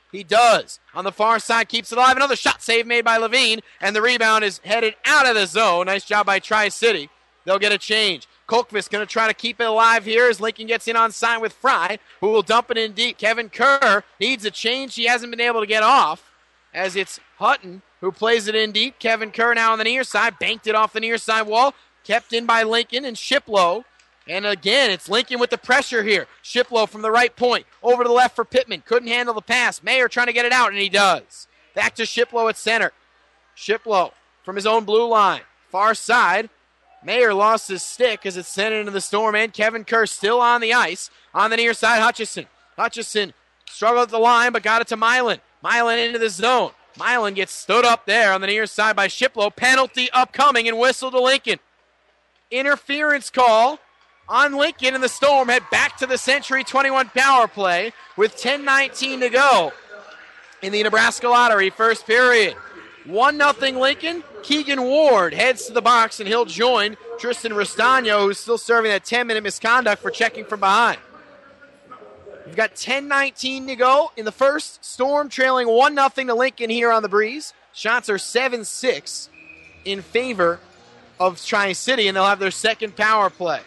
He does. On the far side, keeps it alive. Another shot save made by Levine, and the rebound is headed out of the zone. Nice job by Tri-City. They'll get a change. Kolkvist going to try to keep it alive here as Lincoln gets in on side with Fry, who will dump it in deep. Kevin Kerr needs a change. He hasn't been able to get off as it's Hutton who plays it in deep. Kevin Kerr now on the near side, banked it off the near side wall, kept in by Lincoln and Shiplow. And again, it's Lincoln with the pressure here. Shiplow from the right point. Over to the left for Pittman. Couldn't handle the pass. Mayer trying to get it out, and he does. Back to Shiplow at center. Shiplow from his own blue line. Far side. Mayer lost his stick as it's sent into the Storm end. Kevin Kerr still on the ice. On the near side, Hutchison. Hutchison struggled at the line, but got it to Milan. Milan into the zone. Milan gets stood up there on the near side by Shiplow. Penalty upcoming and whistle to Lincoln. Interference call on Lincoln, and the Storm head back to the Century 21 power play with 10:19 to go in the Nebraska Lottery first period. 1-0 Lincoln. Keegan Ward heads to the box, and he'll join Tristan Restano, who's still serving that 10-minute misconduct for checking from behind. We've got 10:19 to go in the first. Storm trailing 1-0 to Lincoln here on the Breeze. Shots are 7-6 in favor of Tri-City, and they'll have their second power play.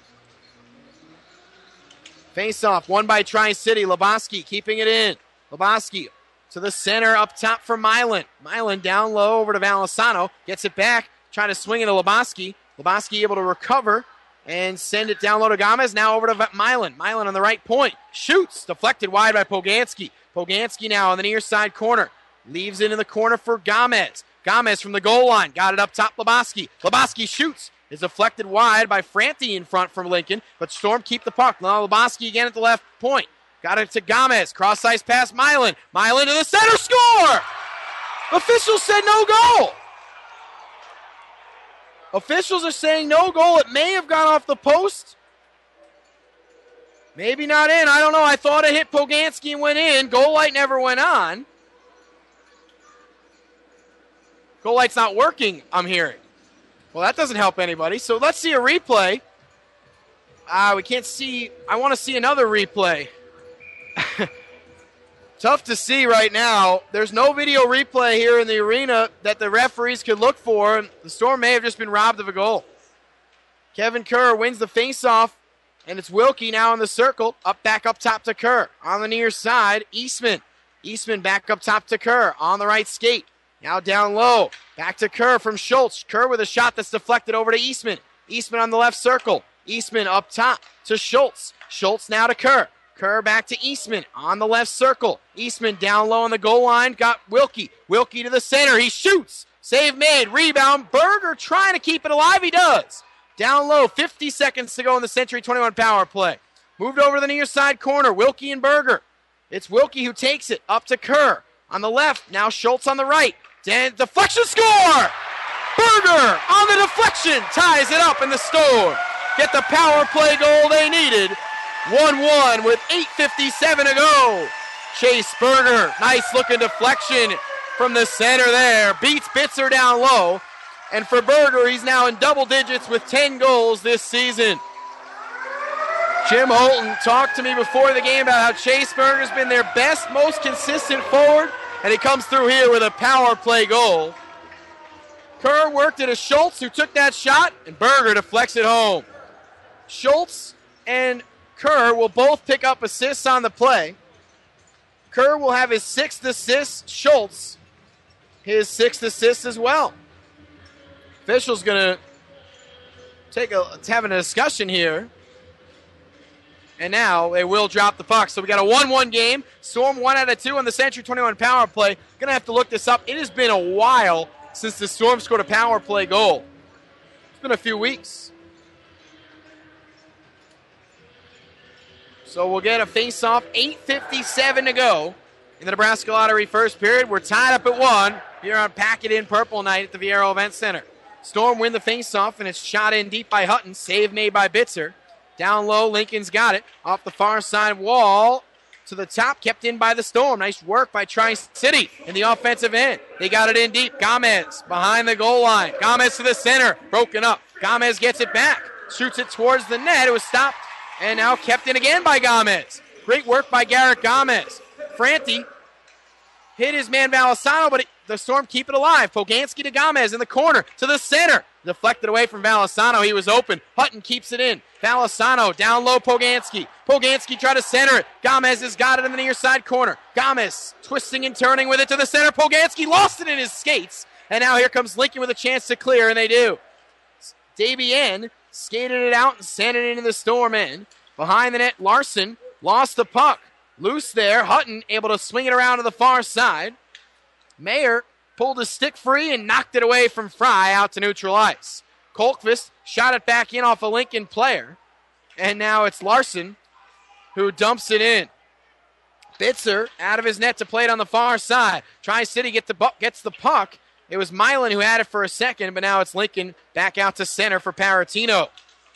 Face-off, won by Tri-City. Lebowski keeping it in. Lebowski to the center, up top for Milan. Milan down low over to Valisano. Gets it back, trying to swing it to Lebowski. Lebowski able to recover and send it down low to Gomez. Now over to Milan. Milan on the right point. Shoots. Deflected wide by Poganski. Poganski now on the near side corner. Leaves it in the corner for Gomez. Gomez from the goal line. Got it up top, Lebowski. Lebowski shoots. Is deflected wide by Franti in front from Lincoln, but Storm keep the puck. Now Lebowski again at the left point. Got it to Gomez. Cross-ice pass, Milan. Milan to the center, score! Officials said no goal. Officials are saying no goal. It may have gone off the post. Maybe not in. I don't know. I thought it hit Poganski and went in. Goal light never went on. Goal light's not working, I'm hearing. Well, that doesn't help anybody. So let's see a replay. We can't see. I want to see another replay. Tough to see right now. There's no video replay here in the arena that the referees could look for. And the Storm may have just been robbed of a goal. Kevin Kerr wins the faceoff, and it's Wilkie now in the circle. Back up top to Kerr. On the near side, Eastman. Eastman back up top to Kerr on the right skate. Now down low. Back to Kerr from Schultz. Kerr with a shot that's deflected over to Eastman. Eastman on the left circle. Eastman up top to Schultz. Schultz now to Kerr. Kerr back to Eastman on the left circle. Eastman down low on the goal line. Got Wilkie. Wilkie to the center. He shoots. Save made. Rebound. Berger trying to keep it alive. He does. Down low. 50 seconds to go in the Century 21 power play. Moved over to the near side corner. Wilkie and Berger. It's Wilkie who takes it up to Kerr. On the left. Now Schultz on the right. Deflection score! Berger on the deflection. Ties it up in the Storm. Get the power play goal they needed. 1-1 with 8:57 to go. Chase Berger, nice looking deflection from the center there. Beats Bitzer down low. And for Berger, he's now in double digits with 10 goals this season. Jim Holton talked to me before the game about how Chase Berger's been their best, most consistent forward, and he comes through here with a power play goal. Kerr worked it to Schultz, who took that shot, and Berger deflects it home. Schultz and Kerr will both pick up assists on the play. Kerr will have his 6th assist. Schultz, his 6th assist as well. Officials going to having a discussion here. And now they will drop the puck. So we got a 1-1 game. Storm 1 out of 2 on the Century 21 power play. Going to have to look this up. It has been a while since the Storm scored a power play goal. It's been a few weeks. So we'll get a face-off. 8:57 to go in the Nebraska Lottery first period. We're tied up at 1 here on Pack It In Purple Night at the Viero Event Center. Storm win the face-off, and it's shot in deep by Hutton. Save made by Bitzer. Down low, Lincoln's got it. Off the far side wall to the top, kept in by the Storm. Nice work by Tri-City in the offensive end. They got it in deep. Gomez behind the goal line. Gomez to the center. Broken up. Gomez gets it back. Shoots it towards the net. It was stopped and now kept in again by Gomez. Great work by Garrett Gomez. Franti hit his man Valisano, but the Storm keep it alive. Poganski to Gomez in the corner, to the center. Deflected away from Valisano. He was open. Hutton keeps it in. Valisano down low, Poganski. Poganski tried to center it. Gomez has got it in the near side corner. Gomez twisting and turning with it to the center. Poganski lost it in his skates. And now here comes Lincoln with a chance to clear, and they do. Davian skated it out and sent it into the Storm end. Behind the net, Larson lost the puck. Loose there. Hutton able to swing it around to the far side. Mayer pulled his stick free and knocked it away from Fry out to neutral ice. Kolkvist shot it back in off a Lincoln player. And now it's Larson who dumps it in. Bitzer out of his net to play it on the far side. Tri-City gets the puck. It was Milan who had it for a second, but now it's Lincoln back out to center for Paratino.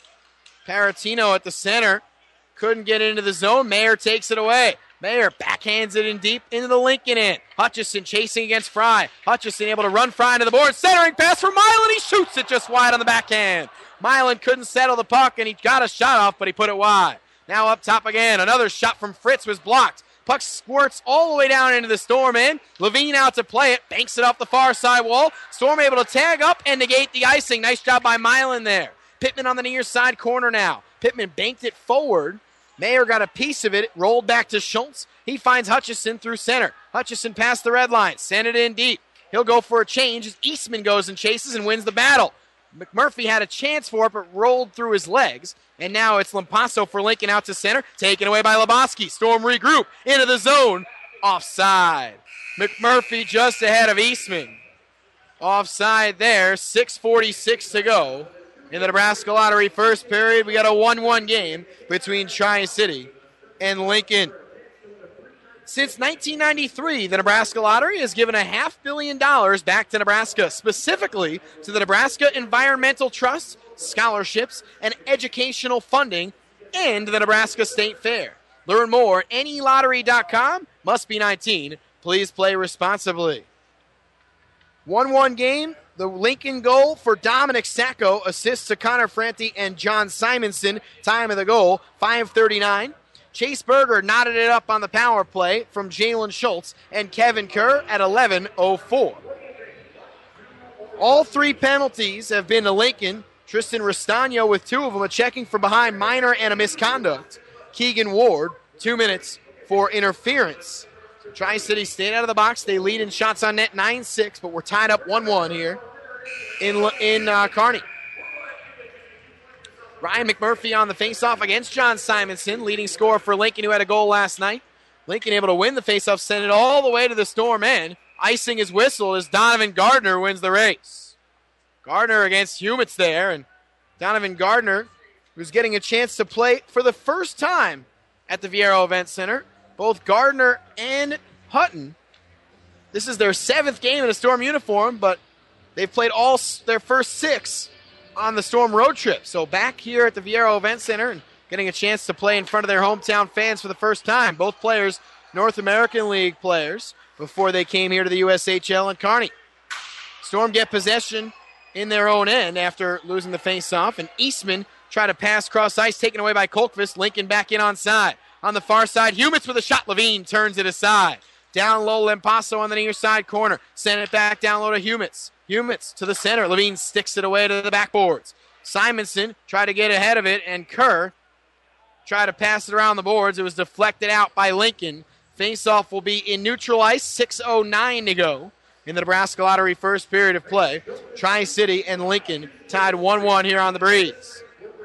Paratino at the center. Couldn't get into the zone. Mayer takes it away. Mayer backhands it in deep into the Lincoln end. Hutchison chasing against Fry. Hutchison able to run Fry into the board. Centering pass for Milan. He shoots it just wide on the backhand. Milan couldn't settle the puck, and he got a shot off, but he put it wide. Now up top again. Another shot from Fritz was blocked. Puck squirts all the way down into the Storm end. Levine out to play it. Banks it off the far side wall. Storm able to tag up and negate the icing. Nice job by Milan there. Pittman on the near side corner now. Pittman banked it forward. Mayer got a piece of it. Rolled back to Schultz. He finds Hutchison through center. Hutchison past the red line. Sent it in deep. He'll go for a change as Eastman goes and chases and wins the battle. McMurphy had a chance for it, but rolled through his legs. And now it's Lampasso for Lincoln out to center. Taken away by Lebowski. Storm regroup into the zone. Offside. McMurphy just ahead of Eastman. Offside there. 6:46 to go. In the Nebraska Lottery first period, we got a 1-1 game between Tri-City and Lincoln. Since 1993, the Nebraska Lottery has given $500 million back to Nebraska, specifically to the Nebraska Environmental Trust, scholarships, and educational funding, and the Nebraska State Fair. Learn more at nelottery.com. Must be 19. Please play responsibly. 1-1 game. The Lincoln goal for Dominic Sacco, assists to Connor Franti and John Simonson. Time of the goal, 5:39. Chase Berger knotted it up on the power play from Jalen Schultz and Kevin Kerr at 11:04. All three penalties have been to Lincoln. Tristan Restano with two of them, a checking from behind minor and a misconduct. Keegan Ward, 2 minutes for interference. Tri-City stayed out of the box. They lead in shots on net 9-6, but we're tied up 1-1 here in Kearney. Ryan McMurphy on the faceoff against John Simonson, leading scorer for Lincoln, who had a goal last night. Lincoln able to win the faceoff, send it all the way to the Storm end. Icing his whistle as Donovan Gardner wins the race. Gardner against Humitz there, and Donovan Gardner, who's getting a chance to play for the first time at the Viero Event Center. Both Gardner and Hutton, this is their 7th game in a Storm uniform, but they've played all their first 6 on the Storm road trip. So back here at the Viero Event Center and getting a chance to play in front of their hometown fans for the first time. Both players, North American League players, before they came here to the USHL in Kearney. Storm get possession in their own end after losing the faceoff, and Eastman tried to pass cross ice, taken away by Kolkvist. Lincoln back in on side. On the far side, Humitz with a shot. Levine turns it aside. Down low, Lampasso on the near side corner. Send it back down low to Humitz. Humitz to the center. Levine sticks it away to the backboards. Simonson tried to get ahead of it, and Kerr tried to pass it around the boards. It was deflected out by Lincoln. Face-off will be in neutral ice. 6:09 to go in the Nebraska Lottery first period of play. Tri-City and Lincoln tied 1-1 here on the Breeze.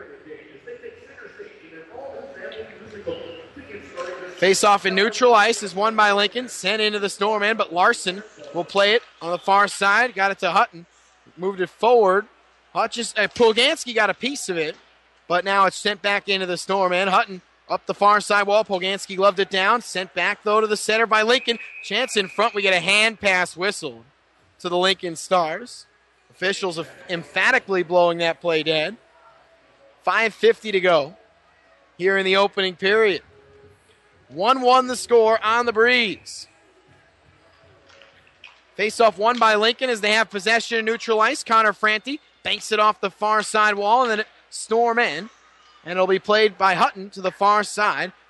Face-off in neutral ice is won by Lincoln. Sent into the Storm end, but Larson will play it on the far side. Got it to Hutton. Moved it forward. Poganski got a piece of it, but now it's sent back into the Storm end. Hutton up the far side wall. Poganski gloved it down. Sent back, though, to the center by Lincoln. Chance in front. We get a hand pass whistled to the Lincoln Stars. Officials emphatically blowing that play dead. 5:50 to go here in the opening period. 1-1 the score on the Breeze. Face-off won by Lincoln as they have possession in neutral ice. Connor Franti banks it off the far side wall and then Storm end. And it'll be played by Hutton to the far side.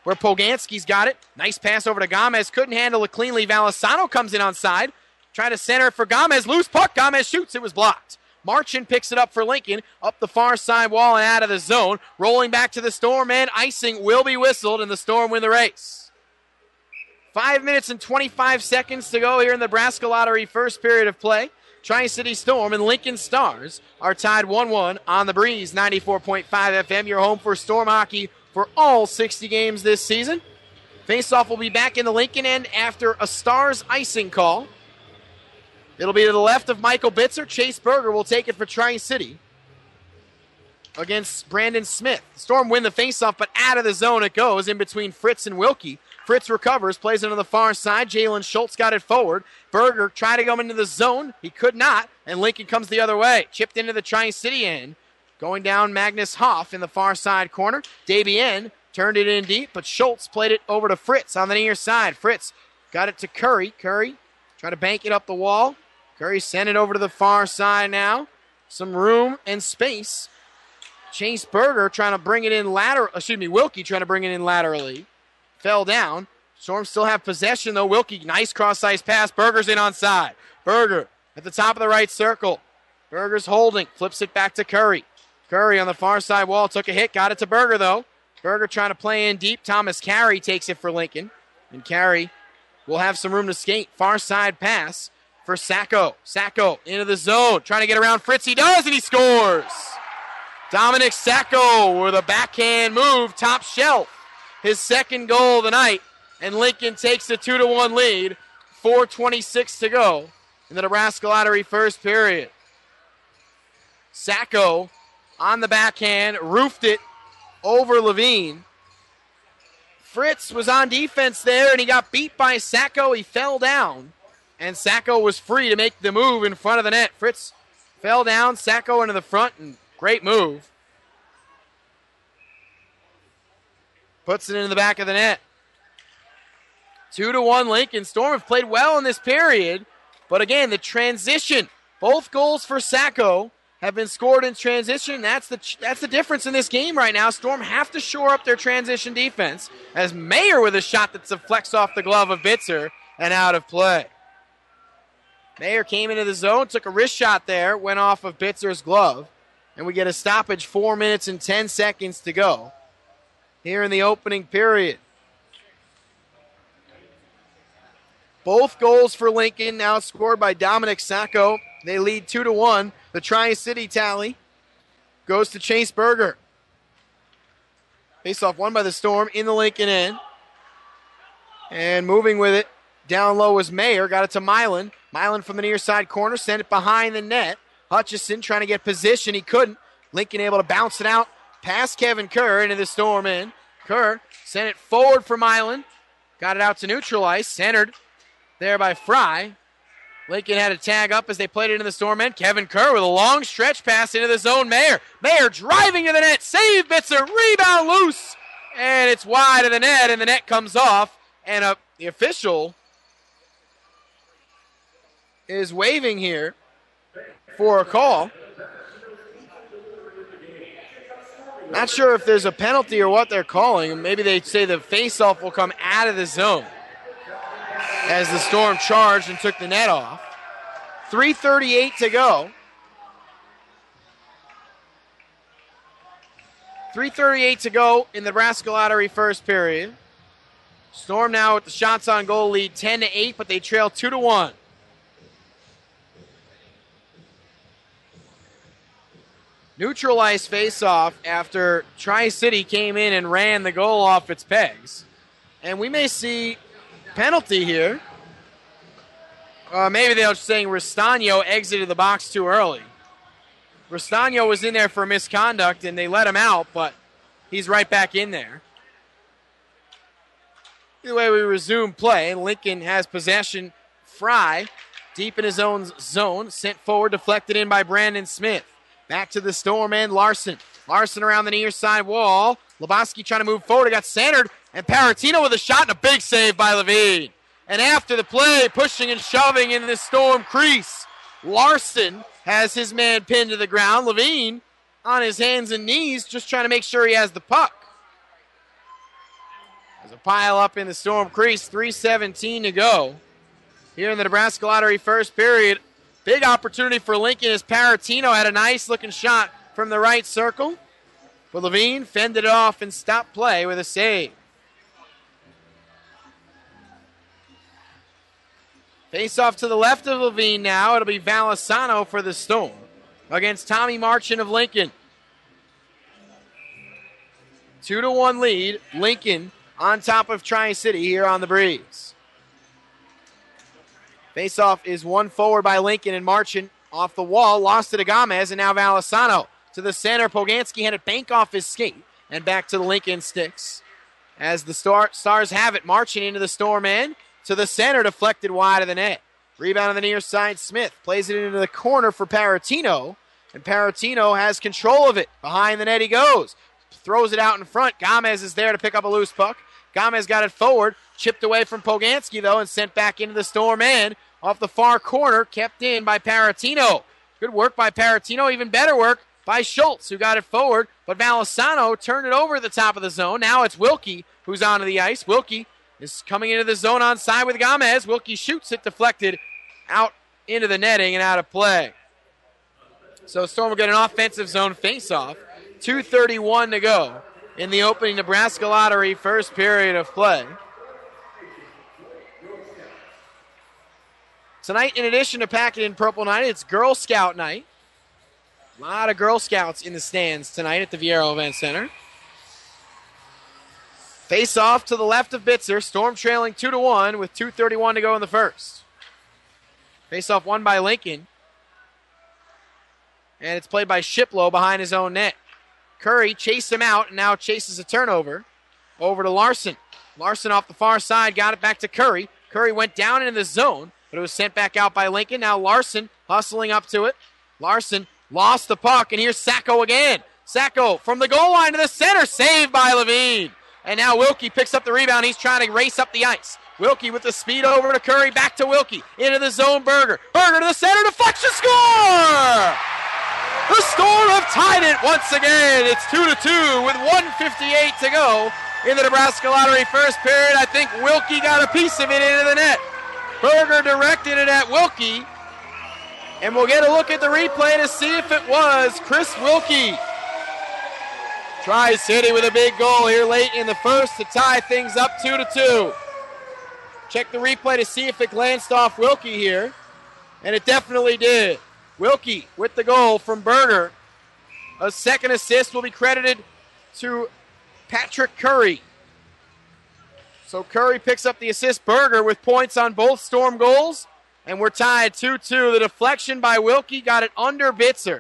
where Poganski's got it. Nice pass over to Gomez. Couldn't handle it cleanly. Valisano comes in onside. Trying to center it for Gomez. Loose puck. Gomez shoots. It was blocked. Marchand picks it up for Lincoln. Up the far side wall and out of the zone. Rolling back to the Storm, and icing will be whistled, and the Storm win the race. 5 minutes and 25 seconds to go here in the Nebraska Lottery first period of play. Tri-City Storm and Lincoln Stars are tied 1-1 on the Breeze 94.5 FM. Your home for Storm hockey for all 60 games this season. Faceoff will be back in the Lincoln end after a Stars icing call. It'll be to the left of Michael Bitzer. Chase Berger will take it for Tri-City against Brandon Smith. Storm win the faceoff, but out of the zone it goes in between Fritz and Wilkie. Fritz recovers, plays it on the far side. Jalen Schultz got it forward. Berger tried to go into the zone. He could not, and Lincoln comes the other way. Chipped into the Tri-City end. Going down Magnus Hoff in the far side corner. Debian turned it in deep, but Schultz played it over to Fritz on the near side. Fritz got it to Curry. Curry tried to bank it up the wall. Curry sent it over to the far side now. Some room and space. Chase Berger trying to bring it in Wilkie trying to bring it in laterally. Fell down. Storm still have possession, though. Wilkie, nice cross-ice pass. Berger's in onside. Berger at the top of the right circle. Berger's holding. Flips it back to Curry. Curry on the far side wall. Took a hit. Got it to Berger, though. Berger trying to play in deep. Thomas Carey takes it for Lincoln. And Carey will have some room to skate. Far side pass for Sacco. Sacco into the zone. Trying to get around Fritz. He does, and he scores. Dominic Sacco with a backhand move. Top shelf. His second goal of the night. And Lincoln takes the 2-1 lead. 4:26 to go in the Nebraska Lottery first period. Sacco on the backhand. Roofed it over Levine. Fritz was on defense there, and he got beat by Sacco. He fell down. And Sacco was free to make the move in front of the net. Fritz fell down. Sacco into the front, and great move. Puts it into the back of the net. 2-1 Lincoln. Storm have played well in this period. But again, the transition. Both goals for Sacco have been scored in transition. That's the difference in this game right now. Storm have to shore up their transition defense. As Mayer with a shot that deflects off the glove of Bitzer and out of play. Mayer came into the zone, took a wrist shot there, went off of Bitzer's glove. And we get a stoppage, 4 minutes and 10 seconds to go here in the opening period. Both goals for Lincoln now scored by Dominic Sacco. They lead 2-1. The Tri-City tally goes to Chase Berger. Face-off won by the Storm in the Lincoln end. And moving with it down low was Mayer. Got it to Milan. Milan from the near side corner. Sent it behind the net. Hutchison trying to get position. He couldn't. Lincoln able to bounce it out past Kevin Kerr into the Storm end. Kerr sent it forward for Milan. Got it out to neutral ice. Centered there by Fry. Lincoln had a tag up as they played it into the Storm end. Kevin Kerr with a long stretch pass into the zone. Mayer driving to the net. Save Bitzer. Rebound loose. And it's wide of the net, and the net comes off. And the official is waving here for a call. Not sure if there's a penalty or what they're calling. Maybe they say the faceoff will come out of the zone as the Storm charged and took the net off. 3:38 to go. 3:38 to go in the Nebraska Lottery first period. Storm now with the shots on goal lead 10-8, but they trail 2-1. Neutral ice face-off after Tri-City came in and ran the goal off its pegs. And we may see penalty here. Maybe they're saying Restagno exited the box too early. Restagno was in there for misconduct, and they let him out, but he's right back in there. Either way, we resume play. Lincoln has possession. Fry, deep in his own zone, sent forward, deflected in by Brandon Smith. Back to the Storm end, Larson. Larson around the near side wall. Lebowski trying to move forward. It got centered. And Paratino with a shot and a big save by Levine. And after the play, pushing and shoving in the Storm crease. Larson has his man pinned to the ground. Levine on his hands and knees just trying to make sure he has the puck. There's a pile up in the Storm crease, 3:17 to go. Here in the Nebraska Lottery first period. Big opportunity for Lincoln as Paratino had a nice looking shot from the right circle. But Levine fended it off and stopped play with a save. Face off to the left of Levine now. It'll be Valisano for the Storm against Tommy Marchant of Lincoln. 2-1 lead. Lincoln on top of Tri-City here on the Breeze. Face-off is won forward by Lincoln, and Marchant off the wall, lost it to Gomez, and now Valisano to the center. Poganski had it bank off his skate and back to the Lincoln sticks. As the Stars have it, Marchant into the Storm end, to the center, deflected wide of the net. Rebound on the near side, Smith plays it into the corner for Paratino, and Paratino has control of it. Behind the net he goes. Throws it out in front. Gomez is there to pick up a loose puck. Gomez got it forward, chipped away from Poganski, though, and sent back into the Storm end. Off the far corner, kept in by Paratino. Good work by Paratino, even better work by Schultz, who got it forward, but Valisano turned it over at the top of the zone. Now it's Wilkie who's onto the ice. Wilkie is coming into the zone on side with Gomez. Wilkie shoots it, deflected out into the netting and out of play. So Storm will get an offensive zone face-off. 2:31 to go in the opening Nebraska Lottery first period of play. Tonight, in addition to packing in Purple Night, it's Girl Scout night. A lot of Girl Scouts in the stands tonight at the Viero Event Center. Face off to the left of Bitzer. Storm trailing 2-1 with 2:31 to go in the first. Face off won by Lincoln. And it's played by Shiplow behind his own net. Curry chased him out and now chases a turnover. Over to Larson. Larson off the far side, got it back to Curry. Curry went down into the zone, but it was sent back out by Lincoln. Now Larson hustling up to it. Larson lost the puck, and here's Sacco again. Sacco from the goal line to the center, saved by Levine. And now Wilkie picks up the rebound. He's trying to race up the ice. Wilkie with the speed over to Curry, back to Wilkie. Into the zone, Berger. Berger to the center, deflection, score! The Storm have tied it once again. It's 2-2 with 1:58 to go in the Nebraska Lottery first period. I think Wilkie got a piece of it into the net. Berger directed it at Wilkie. And we'll get a look at the replay to see if it was Chris Wilkie. Tri-City with a big goal here late in the first to tie things up 2-2. Check the replay to see if it glanced off Wilkie here. And it definitely did. Wilkie with the goal from Berger. A second assist will be credited to Patrick Curry. So Curry picks up the assist. Berger with points on both Storm goals. And we're tied 2-2. The deflection by Wilkie got it under Bitzer.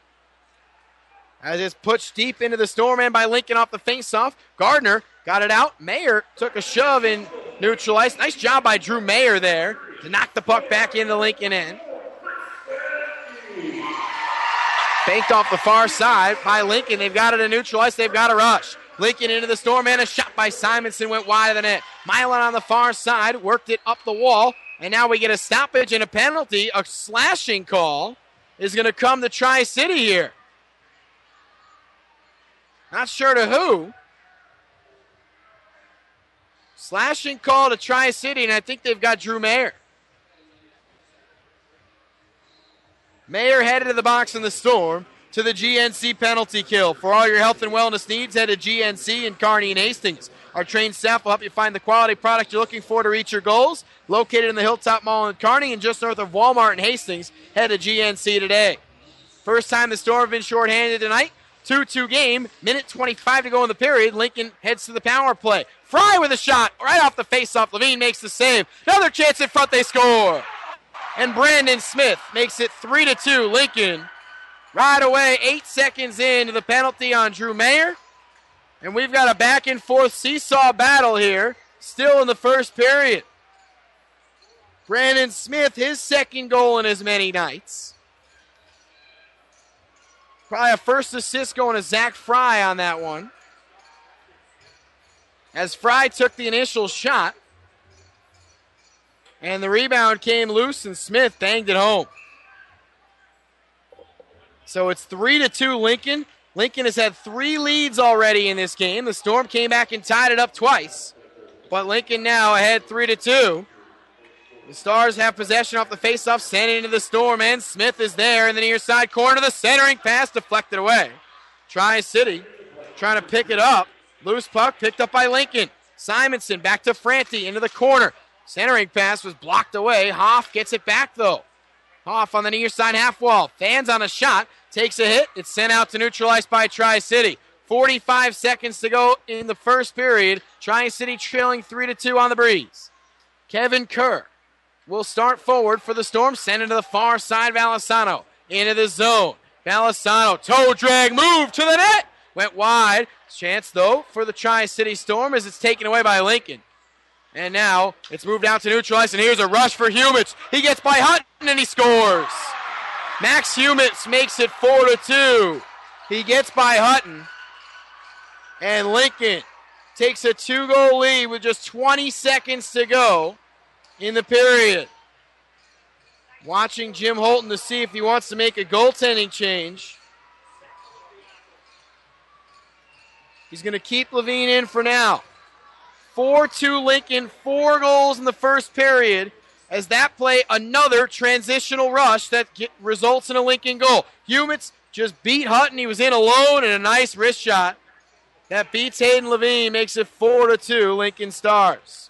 As it's pushed deep into the Storm end by Lincoln off the faceoff. Gardner got it out. Mayer took a shove in neutral ice. Nice job by Drew Mayer there to knock the puck back into Lincoln end. Banked off the far side by Lincoln. They've got it in neutral ice. They've got a rush. Lincoln into the Storm end. A shot by Simonson went wide of the net. Milan on the far side worked it up the wall. And now we get a stoppage and a penalty. A slashing call is going to come to Tri-City here. Not sure to who. Slashing call to Tri-City, and I think they've got Drew Mayer. Mayer headed to the box in the Storm to the GNC penalty kill. For all your health and wellness needs, head to GNC in Kearney and Hastings. Our trained staff will help you find the quality product you're looking for to reach your goals. Located in the Hilltop Mall in Kearney and just north of Walmart in Hastings, head to GNC today. First time the Storm have been shorthanded tonight. 2-2 game, minute 25 to go in the period. Lincoln heads to the power play. Fry with a shot right off the faceoff. Levine makes the save. Another chance in front, they score. And Brandon Smith makes it 3-2. Lincoln right away, 8 seconds into the penalty on Drew Mayer. And we've got a back and forth seesaw battle here, still in the first period. Brandon Smith, his second goal in as many nights. Probably a first assist going to Zach Fry on that one. As Fry took the initial shot. And the rebound came loose and Smith banged it home. So it's 3-2 Lincoln. Lincoln has had 3 leads already in this game. The Storm came back and tied it up twice. but Lincoln now ahead 3-2. The Stars have possession off the faceoff, sent it into the Storm, and Smith is there in the near side corner. The centering pass deflected away. Tri-City trying to pick it up. Loose puck picked up by Lincoln. Simonson back to Franti into the corner. Centering pass was blocked away. Hoff gets it back, though. Hoff on the near side half wall. Fans on a shot. Takes a hit. It's sent out to neutralized by Tri-City. 45 seconds to go in the first period. Tri-City trailing 3-2 on the breeze. Kevin Kerr will start forward for the Storm. Send it to the far side. Valisano into the zone. Valisano, toe drag, move to the net. Went wide. Chance, though, for the Tri-City Storm as it's taken away by Lincoln. And now it's moved out to neutralize, and here's a rush for Humitz. He gets by Hutton, and he scores. Max Humitz makes it 4-2. He gets by Hutton, and Lincoln takes a 2-goal lead with just 20 seconds to go in the period. Watching Jim Holton to see if he wants to make a goaltending change. He's going to keep Levine in for now. 4-2 Lincoln, 4 goals in the first period. As that play, another transitional rush that results in a Lincoln goal. Humitz just beat Hutton. He was in alone, and a nice wrist shot that beats Hayden Levine, makes it 4-2 Lincoln Stars.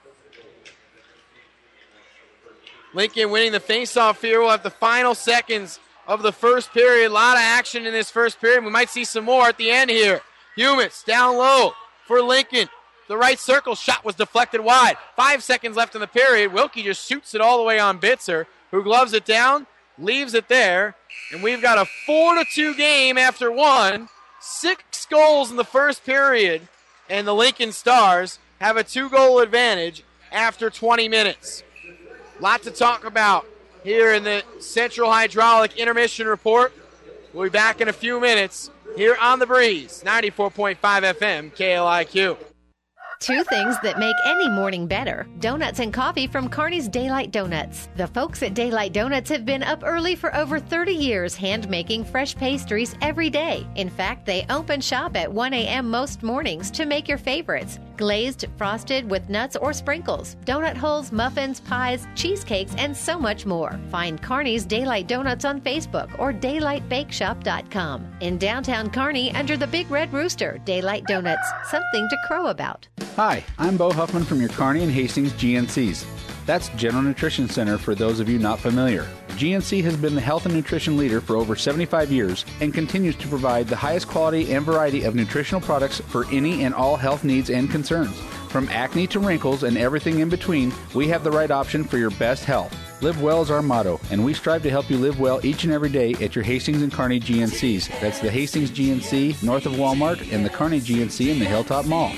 Lincoln winning the faceoff here. We'll have the final seconds of the first period. A lot of action in this first period. We might see some more at the end here. Humitz down low for Lincoln. The right circle shot was deflected wide. 5 seconds left in the period. Wilkie just shoots it all the way on Bitzer, who gloves it down, leaves it there. And we've got a 4-2 game after one. 6 goals in the first period. And the Lincoln Stars have a 2-goal advantage after 20 minutes. Lot to talk about here in the Central Hydraulic Intermission Report. We'll be back in a few minutes here on The Breeze, 94.5 FM, KLIQ. 2 things that make any morning better. Donuts and coffee from Kearney's Daylight Donuts. The folks at Daylight Donuts have been up early for over 30 years hand-making fresh pastries every day. In fact, they open shop at 1 a.m. most mornings to make your favorites. Glazed, frosted with nuts or sprinkles, donut holes, muffins, pies, cheesecakes, and so much more. Find Kearney's Daylight Donuts on Facebook or daylightbakeshop.com. In downtown Kearney, under the Big Red Rooster, Daylight Donuts. Something to crow about. Hi, I'm Bo Huffman from your Kearney and Hastings GNCs. That's General Nutrition Center for those of you not familiar. GNC has been the health and nutrition leader for over 75 years and continues to provide the highest quality and variety of nutritional products for any and all health needs and concerns. From acne to wrinkles and everything in between, we have the right option for your best health. Live well is our motto, and we strive to help you live well each and every day at your Hastings and Kearney GNCs. That's the Hastings GNC north of Walmart and the Kearney GNC in the Hilltop Mall.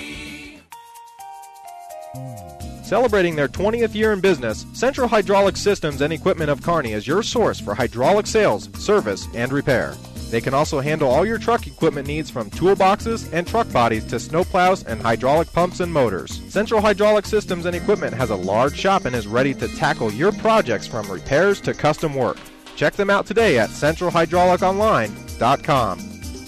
Celebrating their 20th year in business, Central Hydraulic Systems and Equipment of Kearney is your source for hydraulic sales, service, and repair. They can also handle all your truck equipment needs from toolboxes and truck bodies to snowplows and hydraulic pumps and motors. Central Hydraulic Systems and Equipment has a large shop and is ready to tackle your projects from repairs to custom work. Check them out today at centralhydrauliconline.com.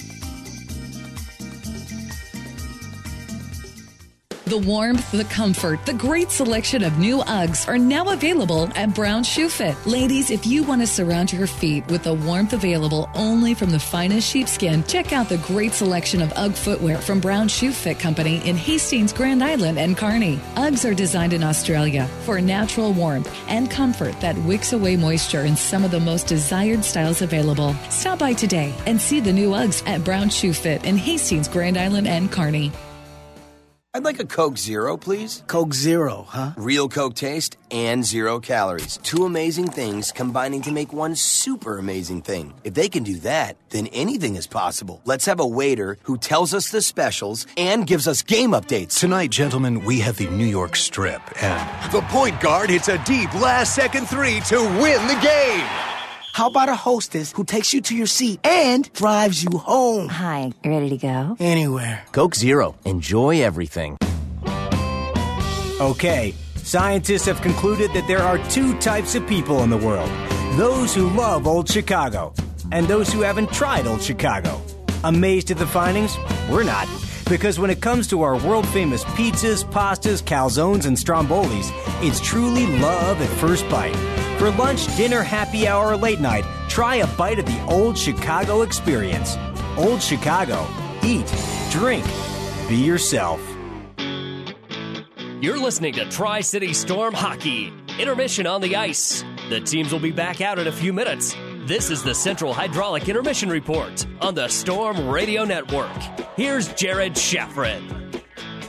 The warmth, the comfort, the great selection of new Uggs are now available at Brown Shoe Fit. Ladies, if you want to surround your feet with the warmth available only from the finest sheepskin, check out the great selection of Ugg footwear from Brown Shoe Fit Company in Hastings, Grand Island, and Kearney. Uggs are designed in Australia for natural warmth and comfort that wicks away moisture in some of the most desired styles available. Stop by today and see the new Uggs at Brown Shoe Fit in Hastings, Grand Island, and Kearney. I'd like a Coke Zero, please. Coke Zero, huh? Real Coke taste and 0 calories. 2 amazing things combining to make one super amazing thing. If they can do that, then anything is possible. Let's have a waiter who tells us the specials and gives us game updates. Tonight, gentlemen, we have the New York Strip, and the point guard hits a deep last-second 3 to win the game. How about a hostess who takes you to your seat and drives you home? Hi, ready to go? Anywhere. Coke Zero. Enjoy everything. Okay, scientists have concluded that there are 2 types of people in the world. Those who love Old Chicago and those who haven't tried Old Chicago. Amazed at the findings? We're not. Because when it comes to our world-famous pizzas, pastas, calzones, and strombolis, it's truly love at first bite. For lunch, dinner, happy hour, or late night, try a bite of the Old Chicago experience. Old Chicago. Eat, drink, be yourself. You're listening to Tri-City Storm Hockey. Intermission on the ice. The teams will be back out in a few minutes. This is the Central Hydraulic Intermission Report on the Storm Radio Network. Here's Jared Sheffrin.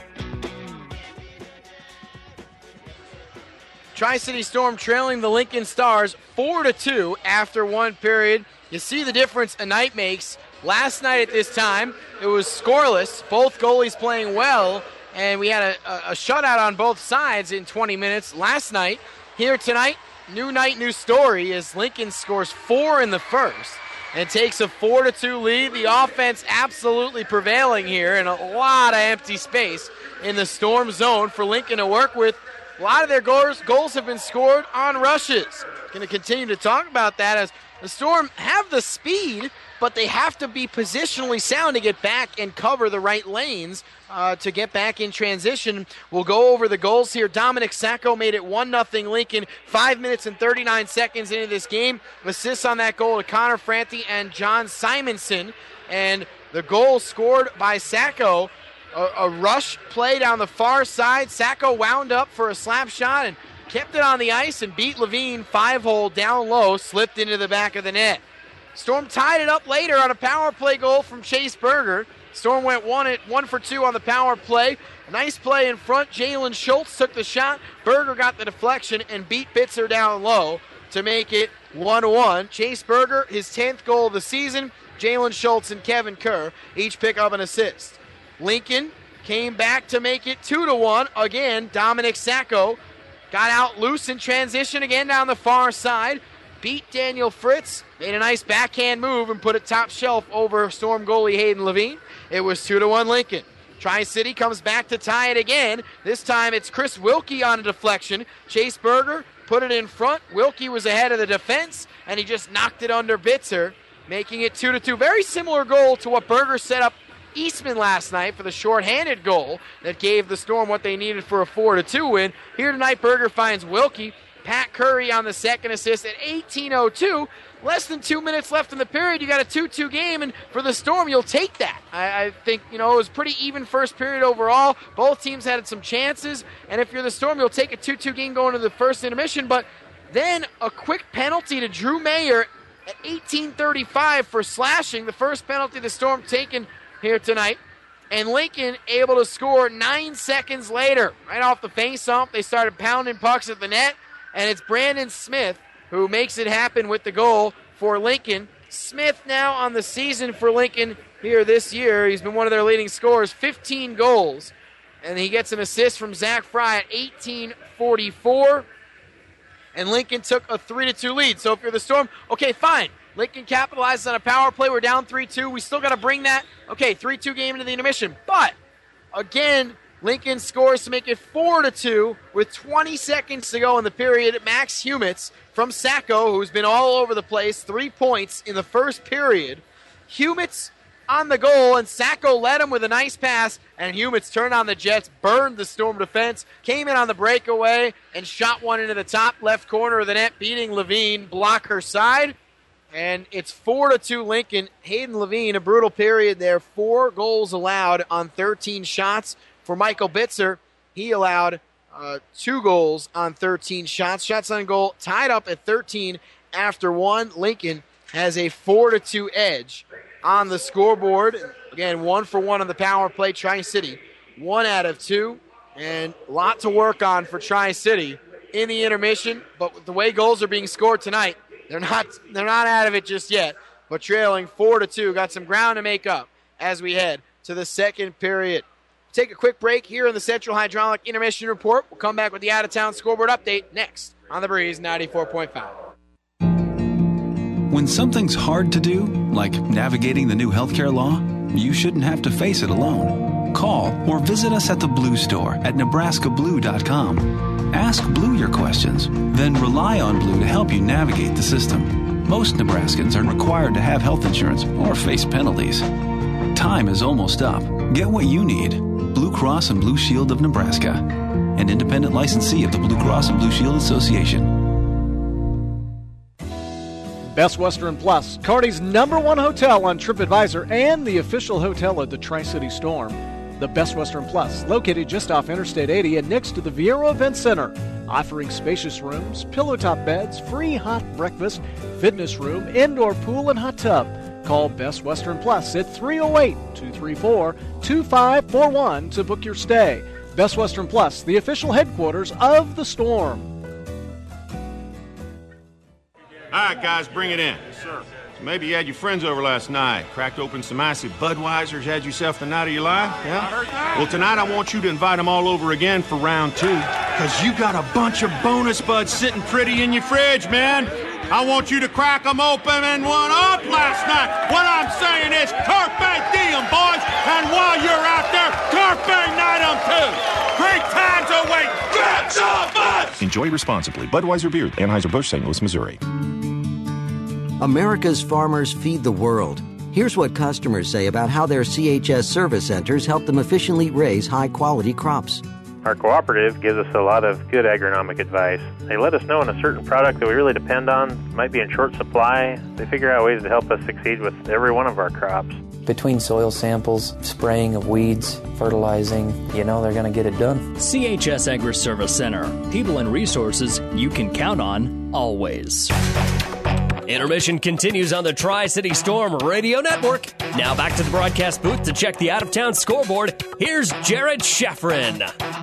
Tri-City Storm trailing the Lincoln Stars 4-2 after one period. You see the difference a night makes. Last night at this time, it was scoreless. Both goalies playing well, and we had a shutout on both sides in 20 minutes. Last night, here tonight, new night, new story, as Lincoln scores 4 in the first and takes a 4-2 lead. The offense absolutely prevailing here, and a lot of empty space in the Storm zone for Lincoln to work with. A lot of their goals have been scored on rushes. Going to continue to talk about that as the Storm have the speed, but they have to be positionally sound to get back and cover the right lanes to get back in transition. We'll go over the goals here. Dominic Sacco made it 1-0 Lincoln 5 minutes and 39 seconds into this game. Assists on that goal to Connor Franti and John Simonson. And the goal scored by Sacco, a rush play down the far side. Sacco wound up for a slap shot and kept it on the ice and beat Levine 5-hole down low, slipped into the back of the net. Storm tied it up later on a power play goal from Chase Berger. Storm went 1 for 2 on the power play. A nice play in front. Jalen Schultz took the shot. Berger got the deflection and beat Bitzer down low to make it 1-1. Chase Berger, his 10th goal of the season. Jalen Schultz and Kevin Kerr each pick up an assist. Lincoln came back to make it 2-1. Again, Dominic Sacco got out loose in transition again down the far side. Beat Daniel Fritz, made a nice backhand move and put it top shelf over Storm goalie Hayden Levine. It was 2-1 Lincoln. Tri-City comes back to tie it again. This time it's Chris Wilkie on a deflection. Chase Berger put it in front. Wilkie was ahead of the defense, and he just knocked it under Bitzer, making it 2-2. Very similar goal to what Berger set up Eastman last night for the shorthanded goal that gave the Storm what they needed for a 4-2 win. Here tonight, Berger finds Wilkie. Pat Curry on the second assist at 18:02. Less than 2 minutes left in the period. You got a 2-2 game, and for the Storm, you'll take that. I think, it was pretty even first period overall. Both teams had some chances, and if you're the Storm, you'll take a 2-2 game going to the first intermission. But then a quick penalty to Drew Mayer at 18:35 for slashing. The first penalty the Storm taken here tonight. And Lincoln able to score 9 seconds later. Right off the face-off, they started pounding pucks at the net. And it's Brandon Smith who makes it happen with the goal for Lincoln. Smith now on the season for Lincoln here this year. He's been one of their leading scorers, 15 goals. And he gets an assist from Zach Fry at 18:44. And Lincoln took a 3-2 lead. So if you're the Storm, okay, fine. Lincoln capitalizes on a power play. We're down 3-2. We still got to bring that. Okay, 3-2 game into the intermission. But, again, Lincoln scores to make it 4-2 with 20 seconds to go in the period. Max Humitz from Sacco, who's been all over the place, 3 points in the first period. Humitz on the goal, and Sacco led him with a nice pass, and Humitz turned on the Jets, burned the Storm defense, came in on the breakaway, and shot one into the top left corner of the net, beating Levine, blocker side. And it's 4-2 Lincoln. Hayden Levine, a brutal period there. 4 goals allowed on 13 shots. For Michael Bitzer, he allowed 2 goals on 13 shots. Shots on goal tied up at 13 after 1. Lincoln has a 4-2 edge on the scoreboard. Again, 1 for 1 on the power play. Tri-City, 1 out of 2. And a lot to work on for Tri-City in the intermission. But with the way goals are being scored tonight, they're not out of it just yet. But trailing 4-2, got some ground to make up as we head to the second period. Take a quick break here in the Central Hydraulic Intermission Report. We'll come back with the out-of-town scoreboard update next on The Breeze 94.5. When something's hard to do, like navigating the new healthcare law, you shouldn't have to face it alone. Call or visit us at the Blue Store at NebraskaBlue.com. Ask Blue your questions, then rely on Blue to help you navigate the system. Most Nebraskans are required to have health insurance or face penalties. Time is almost up. Get what you need. Blue Cross and Blue Shield of Nebraska, an independent licensee of the Blue Cross and Blue Shield Association. Best Western Plus, Kearney's #1 hotel on TripAdvisor and the official hotel of the Tri-City Storm. The Best Western Plus, located just off Interstate 80 and next to the Viera Event Center, offering spacious rooms, pillow-top beds, free hot breakfast, fitness room, indoor pool, and hot tub. Call Best Western Plus at 308-234-2541 to book your stay. Best Western Plus, the official headquarters of the Storm. All right, guys, bring it in. Yes, sir. So maybe you had your friends over last night, cracked open some icy Budweisers, had yourself the night of your life, yeah? I heard that. Well, tonight I want you to invite them all over again for round 2, because you got a bunch of bonus buds sitting pretty in your fridge, man. I want you to crack them open and one up last night. What I'm saying is, carpe diem, boys, and while you're out there, carpe nightem too. Great times await. Grab some buds! Enjoy responsibly. Budweiser Beer, Anheuser-Busch, St. Louis, Missouri. America's farmers feed the world. Here's what customers say about how their CHS service centers help them efficiently raise high-quality crops. Our cooperative gives us a lot of good agronomic advice. They let us know when a certain product that we really depend on might be in short supply. They figure out ways to help us succeed with every one of our crops. Between soil samples, spraying of weeds, fertilizing, they're going to get it done. CHS Agri-Service Center. People and resources you can count on always. Intermission continues on the Tri-City Storm Radio Network. Now back to the broadcast booth to check the out-of-town scoreboard. Here's Jared Sheffrin.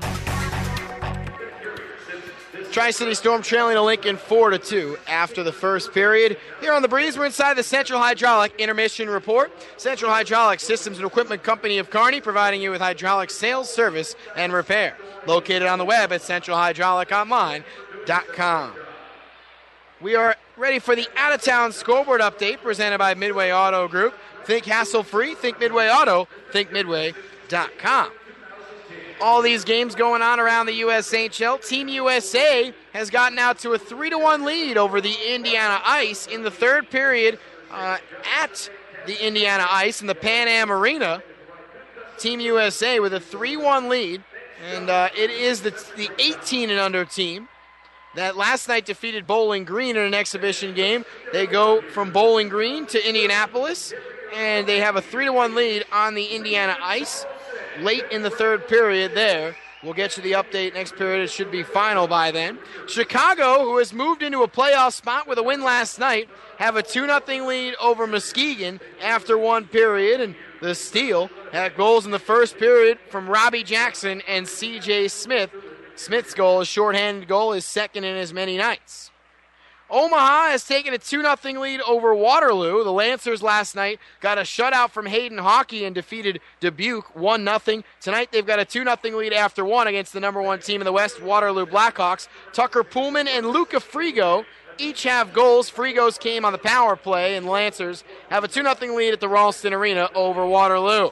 Tri-City Storm trailing to Lincoln 4-2 after the first period. Here on the breeze, we're inside the Central Hydraulic intermission report. Central Hydraulic Systems and Equipment Company of Kearney, providing you with hydraulic sales, service, and repair. Located on the web at centralhydrauliconline.com. We are ready for the out-of-town scoreboard update presented by Midway Auto Group. Think hassle-free, think Midway Auto, think Midway.com. All these games going on around the USHL. Team USA has gotten out to a 3-1 lead over the Indiana Ice in the third period at the Indiana Ice in the Pan Am Arena. Team USA with a 3-1 lead, and it is the 18-and-under team that last night defeated Bowling Green in an exhibition game. They go from Bowling Green to Indianapolis, and they have a 3-1 lead on the Indiana Ice late in the third period there. We'll get you the update next period. It should be final by then. Chicago, who has moved into a playoff spot with a win last night, have a 2-0 lead over Muskegon after one period, and the Steel had goals in the first period from Robbie Jackson and C.J. Smith. Smith's goal, a shorthanded goal, is second in as many nights. Omaha has taken a 2-0 lead over Waterloo. The Lancers last night got a shutout from Hayden Hockey and defeated Dubuque 1-0. Tonight they've got a 2-0 lead after one against the number one team in the West, Waterloo Blackhawks. Tucker Pullman and Luca Frigo each have goals. Frigo's came on the power play, and Lancers have a 2-0 lead at the Ralston Arena over Waterloo.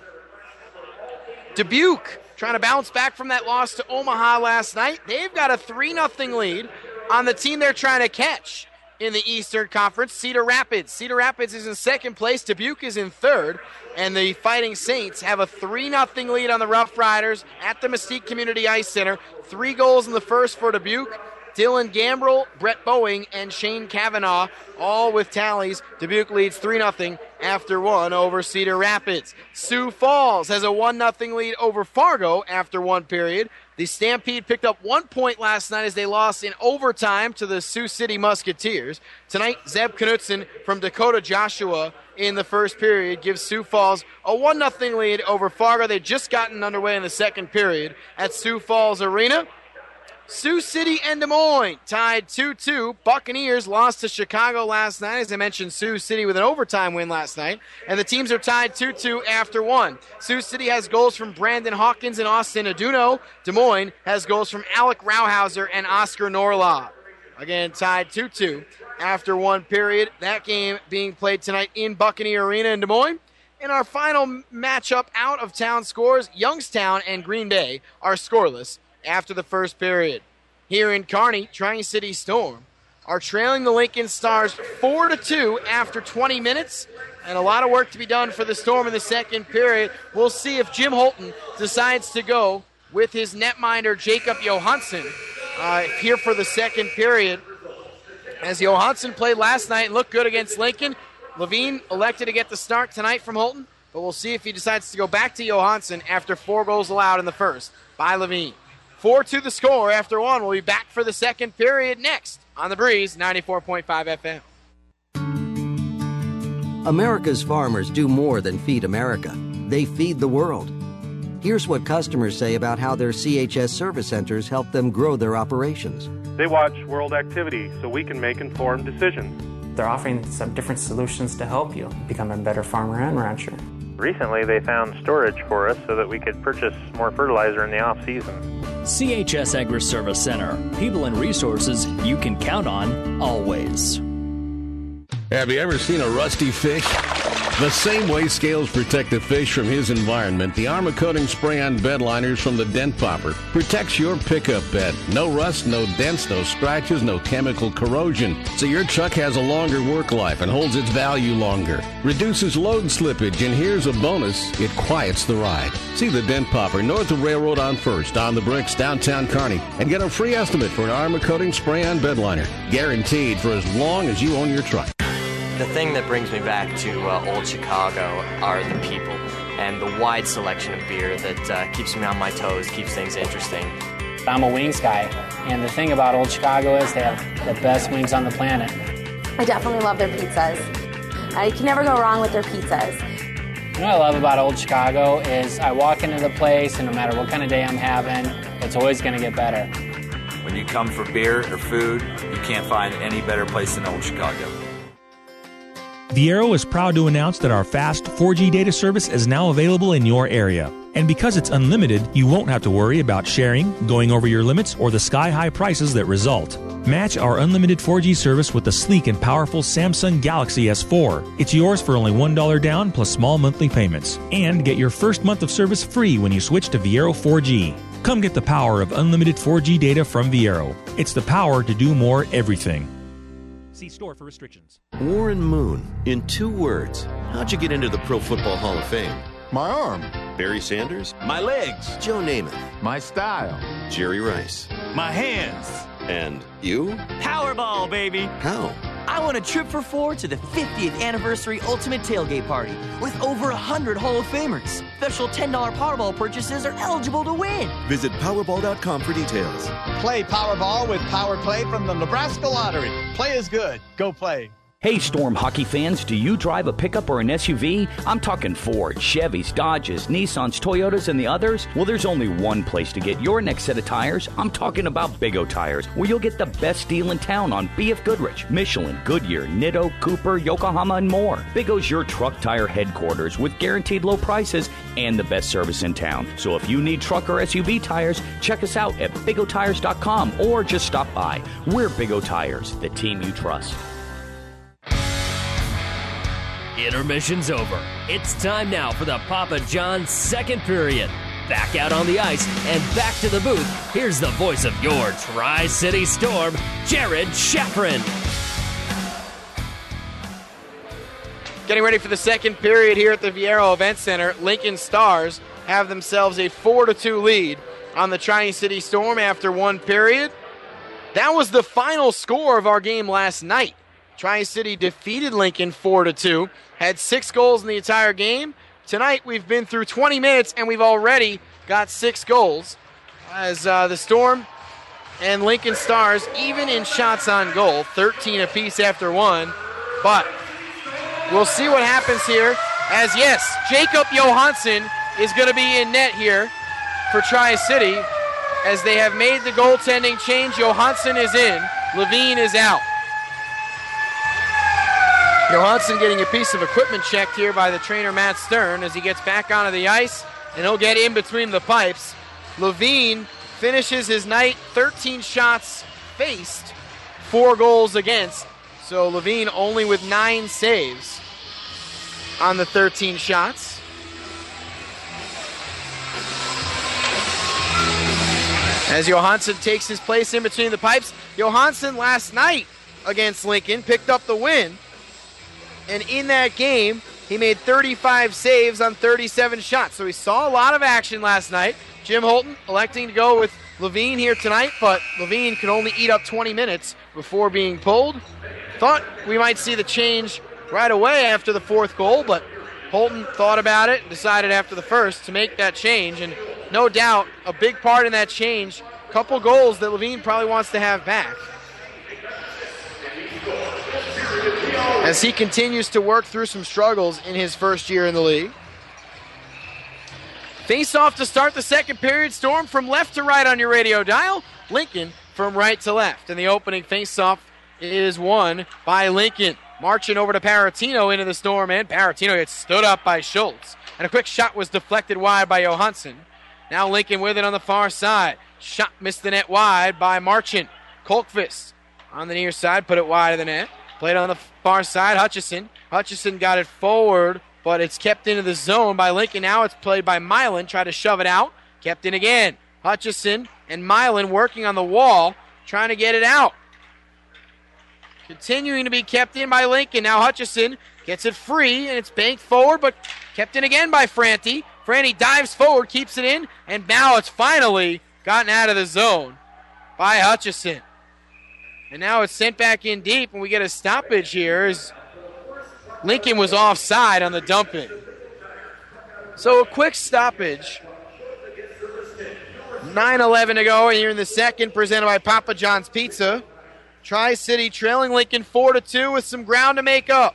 Dubuque trying to bounce back from that loss to Omaha last night. They've got a 3-0 lead on the team they're trying to catch in the Eastern Conference, Cedar Rapids. Cedar Rapids is in second place. Dubuque is in third. And the Fighting Saints have a 3-0 lead on the Rough Riders at the Mesquite Community Ice Center. 3 goals in the first for Dubuque. Dylan Gambrell, Brett Boeing, and Shane Kavanaugh, all with tallies. Dubuque leads 3-0 after one over Cedar Rapids. Sioux Falls has a 1-0 lead over Fargo after one period. The Stampede picked up 1 point last night as they lost in overtime to the Sioux City Musketeers. Tonight, Zeb Knutson from Dakota Joshua in the first period gives Sioux Falls a 1-0 lead over Fargo. They'd just gotten underway in the second period at Sioux Falls Arena. Sioux City and Des Moines tied 2-2. Buccaneers lost to Chicago last night. As I mentioned, Sioux City with an overtime win last night. And the teams are tied 2-2 after one. Sioux City has goals from Brandon Hawkins and Austin Aduno. Des Moines has goals from Alec Rauhauser and Oscar Norlaw. Again, tied 2-2 after one period. That game being played tonight in Buccaneer Arena in Des Moines. In our final matchup out of town scores, Youngstown and Green Bay are scoreless after the first period. Here in Kearney, Tri-City Storm are trailing the Lincoln Stars 4-2 after 20 minutes. And a lot of work to be done for the Storm in the second period. We'll see if Jim Holton decides to go with his netminder Jacob Johansson here for the second period. As Johansson played last night and looked good against Lincoln, Levine elected to get the start tonight from Holton, but we'll see if he decides to go back to Johansson after 4 goals allowed in the first by Levine. 4-2 the score after 1. We'll be back for the second period next on The Breeze, 94.5 FM. America's farmers do more than feed America. They feed the world. Here's what customers say about how their CHS service centers help them grow their operations. They watch world activity so we can make informed decisions. They're offering some different solutions to help you become a better farmer and rancher. Recently, they found storage for us so that we could purchase more fertilizer in the off-season. CHS Agri-Service Center. People and resources you can count on always. Have you ever seen a rusty fish? The same way scales protect the fish from his environment, the Armor Coating Spray-On bed liners from the Dent Popper protects your pickup bed. No rust, no dents, no scratches, no chemical corrosion. So your truck has a longer work life and holds its value longer. Reduces load slippage, and here's a bonus, it quiets the ride. See the Dent Popper north of Railroad on 1st, on the Bricks, downtown Kearney, and get a free estimate for an Armor Coating Spray-On bed liner. Guaranteed for as long as you own your truck. The thing that brings me back to Old Chicago are the people and the wide selection of beer that keeps me on my toes, keeps things interesting. I'm a wings guy, and the thing about Old Chicago is they have the best wings on the planet. I definitely love their pizzas. I can never go wrong with their pizzas. What I love about Old Chicago is I walk into the place, and no matter what kind of day I'm having, it's always going to get better. When you come for beer or food, you can't find any better place than Old Chicago. Viero is proud to announce that our fast 4G data service is now available in your area. And because it's unlimited, you won't have to worry about sharing, going over your limits, or the sky-high prices that result. Match our unlimited 4G service with the sleek and powerful Samsung Galaxy S4. It's yours for only $1 down plus small monthly payments. And get your first month of service free when you switch to Viero 4G. Come get the power of unlimited 4G data from Viero. It's the power to do more everything. See store for restrictions. Warren Moon, in 2 words, how'd you get into the Pro Football Hall of Fame? My arm. Barry Sanders? My legs. Joe Namath? My style. Jerry Rice? My hands. And you? Powerball, baby. How? I won a trip for 4 to the 50th anniversary Ultimate Tailgate Party with over 100 Hall of Famers. Special $10 Powerball purchases are eligible to win. Visit Powerball.com for details. Play Powerball with Power Play from the Nebraska Lottery. Play is good. Go play. Hey, Storm hockey fans, do you drive a pickup or an SUV? I'm talking Ford, Chevys, Dodges, Nissans, Toyotas, and the others. Well, there's only one place to get your next set of tires. I'm talking about Big O Tires, where you'll get the best deal in town on BF Goodrich, Michelin, Goodyear, Nitto, Cooper, Yokohama, and more. Big O's your truck tire headquarters with guaranteed low prices and the best service in town. So if you need truck or SUV tires, check us out at BigOTires.com or just stop by. We're Big O Tires, the team you trust. Intermission's over. It's time now for the Papa John's second period. Back out on the ice and back to the booth. Here's the voice of your Tri-City Storm, Jared Sheffrin. Getting ready for the second period here at the Viero Event Center. Lincoln Stars have themselves a 4-2 lead on the Tri-City Storm after 1 period. That was the final score of our game last night. Tri-City defeated Lincoln 4-2, had 6 goals in the entire game. Tonight we've been through 20 minutes and we've already got 6 goals as the Storm and Lincoln Stars even in shots on goal, 13 apiece after 1. But we'll see what happens here as, yes, Jacob Johansson is going to be in net here for Tri-City as they have made the goaltending change. Johansson is in, Levine is out. Johansson getting a piece of equipment checked here by the trainer Matt Stern as he gets back onto the ice, and he'll get in between the pipes. Levine finishes his night, 13 shots faced, 4 goals against. So Levine only with 9 saves on the 13 shots. As Johansson takes his place in between the pipes. Johansson last night against Lincoln, picked up the win. And in that game, he made 35 saves on 37 shots. So he saw a lot of action last night. Jim Holton electing to go with Levine here tonight, but Levine could only eat up 20 minutes before being pulled. Thought we might see the change right away after the fourth goal, but Holton thought about it and decided after the first to make that change. And no doubt, a big part in that change, a couple goals that Levine probably wants to have back. As he continues to work through some struggles in his first year in the league. Face off to start the second period. Storm from left to right on your radio dial. Lincoln from right to left. And the opening face-off is won by Lincoln. Marching over to Paratino into the Storm end. Paratino gets stood up by Schultz. And a quick shot was deflected wide by Johansson. Now Lincoln with it on the far side. Shot missed the net wide by Marchand. Kolkvist on the near side, put it wide of the net. Played on the far side, Hutchison. Hutchison got it forward, but it's kept into the zone by Lincoln. Now it's played by Milan. Tried to shove it out. Kept in again. Hutchison and Milan working on the wall, trying to get it out. Continuing to be kept in by Lincoln. Now Hutchison gets it free, and it's banked forward, but kept in again by Franti. Franti dives forward, keeps it in, and now it's finally gotten out of the zone by Hutchison. And now it's sent back in deep, and we get a stoppage here as Lincoln was offside on the dump-in. So a quick stoppage. 9:11 to go here in the second, presented by Papa John's Pizza. Tri-City trailing Lincoln 4-2 with some ground to make up.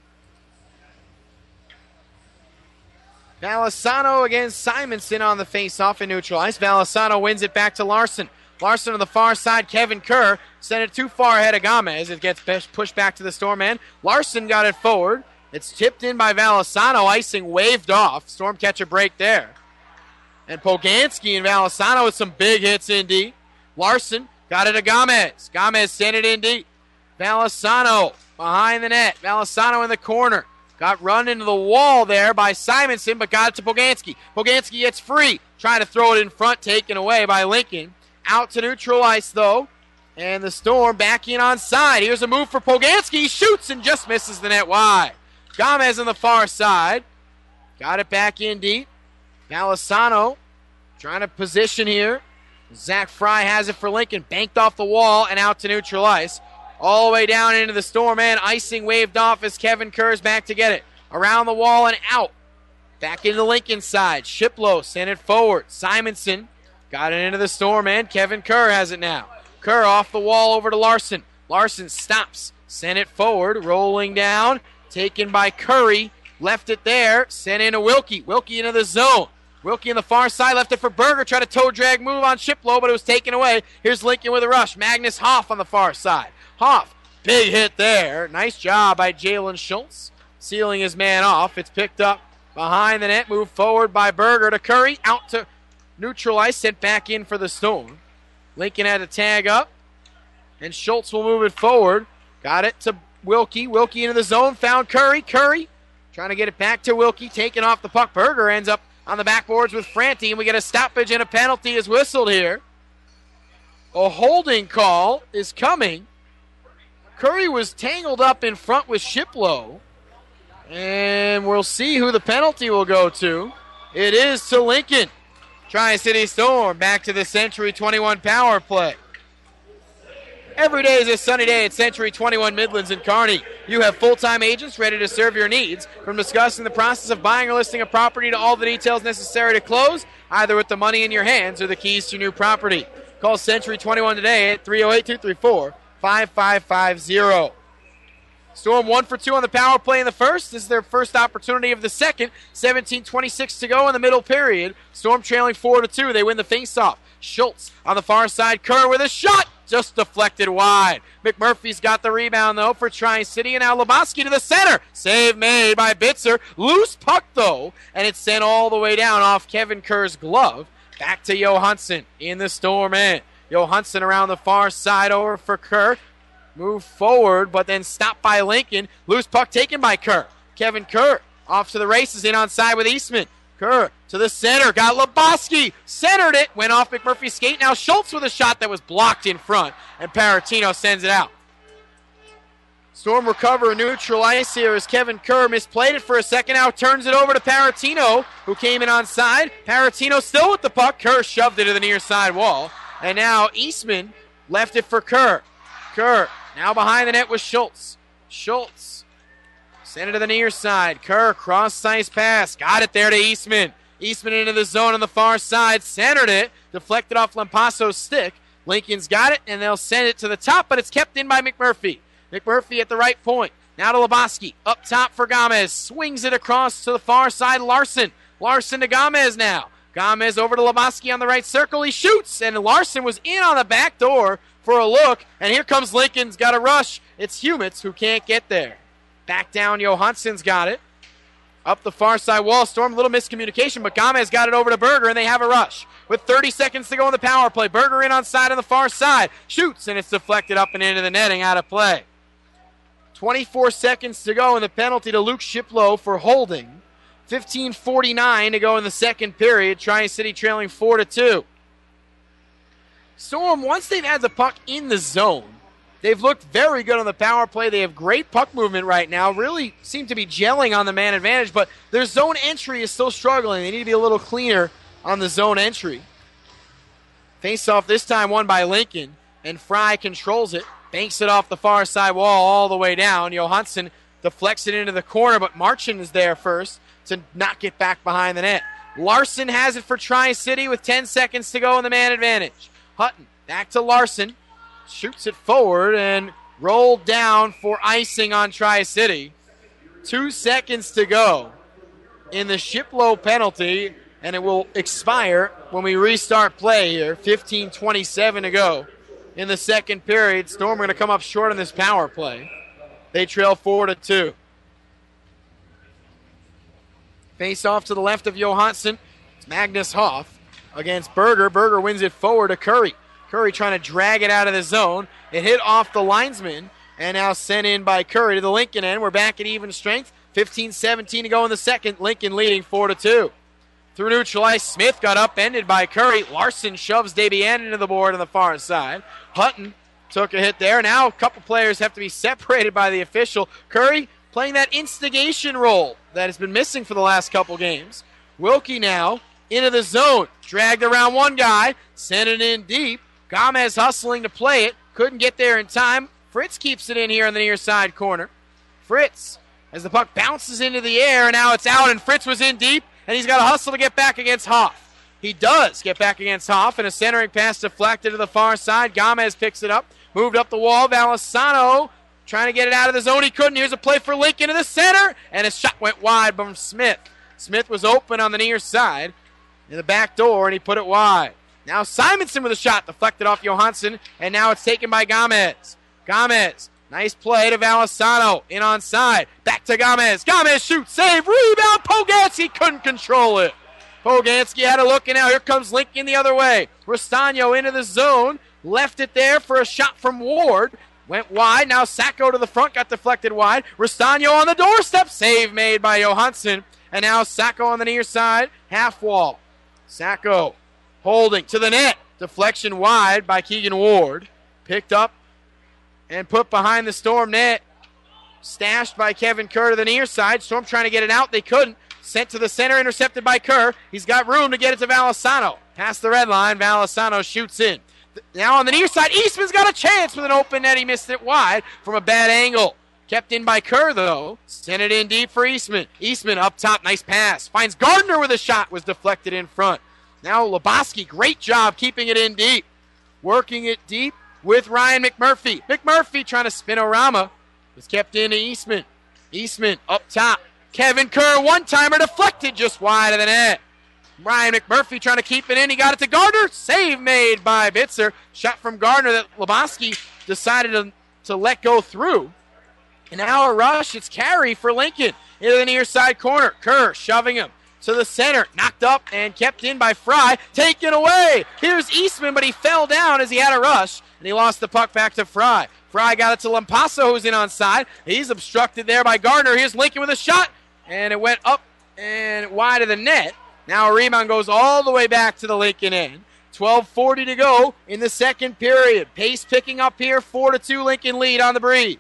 Valisano against Simonson on the face-off and neutralized. Valisano wins it back to Larson. Larson on the far side, Kevin Kerr sent it too far ahead of Gomez. It gets pushed back to the Storm end. Larson got it forward. It's tipped in by Valisano. Icing waved off. Storm catch a break there. And Poganski and Valisano with some big hits in deep. Larson got it to Gomez. Gomez sent it in deep. Valisano behind the net. Valisano in the corner. Got run into the wall there by Simonson, but got it to Poganski. Poganski gets free. Trying to throw it in front, taken away by Lincoln. Out to neutral ice, though. And the Storm back in on side. Here's a move for Poganski. He shoots and just misses the net wide. Gomez on the far side. Got it back in deep. Valisano trying to position here. Zach Fry has it for Lincoln. Banked off the wall and out to neutral ice. All the way down into the Storm end. Icing waved off as Kevin Kerr's back to get it. Around the wall and out. Back into Lincoln side. Shiplow sent it forward. Simonson got it into the Storm end. Kevin Kerr has it now. Kerr off the wall over to Larson. Larson stops. Sent it forward. Rolling down. Taken by Curry. Left it there. Sent into Wilkie. Wilkie into the zone. Wilkie on the far side. Left it for Berger. Tried a toe drag move on Shiplow, but it was taken away. Here's Lincoln with a rush. Magnus Hoff on the far side. Hoff. Big hit there. Nice job by Jalen Schultz. Sealing his man off. It's picked up behind the net. Moved forward by Berger to Curry. Out to neutral ice. Sent back in for the Storm. Lincoln had to tag up. And Schultz will move it forward. Got it to Wilkie. Wilkie into the zone. Found Curry. Curry trying to get it back to Wilkie. Taking off the puck. Berger ends up on the backboards with Franti. And we get a stoppage and a penalty is whistled here. A holding call is coming. Curry was tangled up in front with Shiplow. And we'll see who the penalty will go to. It is to Lincoln. Tri-City Storm back to the Century 21 power play. Every day is a sunny day at Century 21 Midlands in Kearney. You have full-time agents ready to serve your needs. From discussing the process of buying or listing a property to all the details necessary to close, either with the money in your hands or the keys to new property. Call Century 21 today at 308-234-5550. Storm 1 for 2 on the power play in the first. This is their first opportunity of the second. 17:26 to go in the middle period. Storm trailing 4-2. They win the faceoff. Schultz on the far side. Kerr with a shot. Just deflected wide. McMurphy's got the rebound, though, for Tri-City. And now Lebowski to the center. Save made by Bitzer. Loose puck, though. And it's sent all the way down off Kevin Kerr's glove. Back to Johansson in the Storm end. Johansson around the far side over for Kerr. Move forward, but then stopped by Lincoln. Loose puck taken by Kerr. Kevin Kerr off to the races, in on side with Eastman. Kerr to the center. Got Lebowski. Centered it. Went off McMurphy's skate. Now Schultz with a shot that was blocked in front. And Paratino sends it out. Storm recover a neutral ice here as Kevin Kerr misplayed it for a second. Now turns it over to Paratino, who came in onside. Paratino still with the puck. Kerr shoved it to the near side wall. And now Eastman left it for Kerr. Kerr now behind the net with Schultz. Schultz sent it to the near side. Kerr cross-ice pass. Got it there to Eastman. Eastman into the zone on the far side. Centered it. Deflected off Lampasso's stick. Lincoln's got it, and they'll send it to the top, but it's kept in by McMurphy. McMurphy at the right point. Now to Lebowski. Up top for Gomez. Swings it across to the far side. Larson. Larson to Gomez now. Gomez over to Lebowski on the right circle. He shoots, and Larson was in on the back door for a look. And here comes Lincoln's got a rush. It's Humitz who can't get there. Back down, Johansson's got it. Up the far side wall. Storm, a little miscommunication, but Gomez got it over to Berger, and they have a rush. With 30 seconds to go in the power play. Berger in on side on the far side. Shoots, and it's deflected up and into the netting, out of play. 24 seconds to go in the penalty to Luke Shiplow for holding. 15:49 to go in the second period. Tri-City trailing 4-2. Storm, once they've had the puck in the zone, they've looked very good on the power play. They have great puck movement right now. Really seem to be gelling on the man advantage, but their zone entry is still struggling. They need to be a little cleaner on the zone entry. Face-off this time won by Lincoln, and Fry controls it. Banks it off the far side wall all the way down. Johansson deflects it into the corner, but Marchand is there first to not get back behind the net. Larson has it for Tri-City with 10 seconds to go in the man advantage. Hutton back to Larson. Shoots it forward and rolled down for icing on Tri-City. 2 seconds to go in the Shiplow penalty, and it will expire when we restart play here. 15:27 to go in the second period. Storm are going to come up short on this power play. They trail 4-2. Face off to the left of Johansson. It's Magnus Hoff against Berger. Berger wins it forward to Curry. Curry trying to drag it out of the zone. It hit off the linesman and now sent in by Curry to the Lincoln end. We're back at even strength. 15:17 to go in the second. Lincoln leading 4-2. Through neutral ice, Smith got upended by Curry. Larson shoves Debian into the board on the far side. Hutton took a hit there. Now a couple players have to be separated by the official. Curry playing that instigation role that has been missing for the last couple games. Wilkie now into the zone. Dragged around one guy. Sent it in deep. Gomez hustling to play it. Couldn't get there in time. Fritz keeps it in here on the near side corner. Fritz, as the puck bounces into the air, and now it's out, and Fritz was in deep, and he's got to hustle to get back against Hoff. He does get back against Hoff, and a centering pass deflected to the far side. Gomez picks it up, moved up the wall. Valisano trying to get it out of the zone. He couldn't. Here's a play for Lincoln to the center, and his shot went wide from Smith. Smith was open on the near side in the back door, and he put it wide. Now Simonson with a shot, deflected off Johansson, and now it's taken by Gomez. Gomez, nice play to Valisano, in onside. Back to Gomez. Gomez shoots, save, rebound. Poganski couldn't control it. Poganski had a look, and now here comes Lincoln the other way. Restano into the zone, left it there for a shot from Ward. Went wide, now Sacco to the front, got deflected wide. Restano on the doorstep, save made by Johansson. And now Sacco on the near side, half wall. Sacco holding to the net. Deflection wide by Keegan Ward. Picked up and put behind the Storm net. Stashed by Kevin Kerr to the near side. Storm trying to get it out. They couldn't. Sent to the center, intercepted by Kerr. He's got room to get it to Valisano. Past the red line, Valisano shoots in. Now on the near side, Eastman's got a chance with an open net. He missed it wide from a bad angle. Kept in by Kerr, though. Sent it in deep for Eastman. Eastman up top, nice pass. Finds Gardner with a shot, was deflected in front. Now Lebowski, great job keeping it in deep. Working it deep with Ryan McMurphy. McMurphy trying to spin-o-rama. Was kept in to Eastman. Eastman up top. Kevin Kerr, one-timer, deflected just wide of the net. Ryan McMurphy trying to keep it in. He got it to Gardner. Save made by Bitzer. Shot from Gardner that Lebowski decided to let go through. And now a rush. It's Carey for Lincoln into the near side corner. Kerr shoving him to the center. Knocked up and kept in by Fry. Taken away. Here's Eastman, but he fell down as he had a rush. And he lost the puck back to Fry. Fry got it to Lampasso, who's in onside. He's obstructed there by Gardner. Here's Lincoln with a shot. And it went up and wide of the net. Now a rebound goes all the way back to the Lincoln end. 12:40 to go in the second period. Pace picking up here. 4-2 Lincoln lead on the Breeze.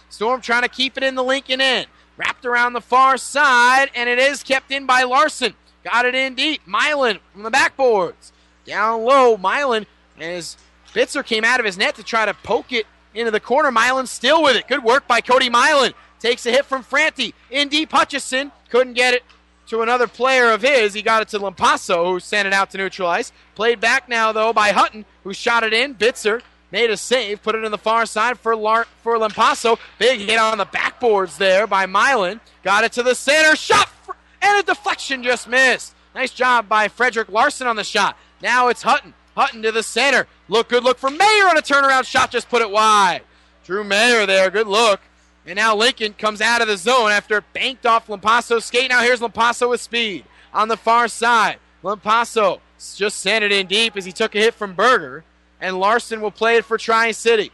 Storm trying to keep it in the Lincoln end. Wrapped around the far side, and it is kept in by Larson. Got it in deep. Milan from the backboards. Down low, Milan, as Bitzer came out of his net to try to poke it into the corner. Milan still with it. Good work by Cody Milan. Takes a hit from Franti. In deep, Hutchison couldn't get it to another player of his. He got it to Lampasso, who sent it out to neutralize. Played back now, though, by Hutton, who shot it in. Bitzer made a save, put it in the far side for Lampasso. Big hit on the backboards there by Milan. Got it to the center. Shot, and a deflection just missed. Nice job by Frederick Larson on the shot. Now it's Hutton. Hutton to the center. Good look for Mayer on a turnaround shot. Just put it wide. Drew Mayer there. Good look. And now Lincoln comes out of the zone after it banked off Lampasso's skate. Now here's Lampasso with speed on the far side. Lampasso just sent it in deep as he took a hit from Berger. And Larson will play it for Tri-City.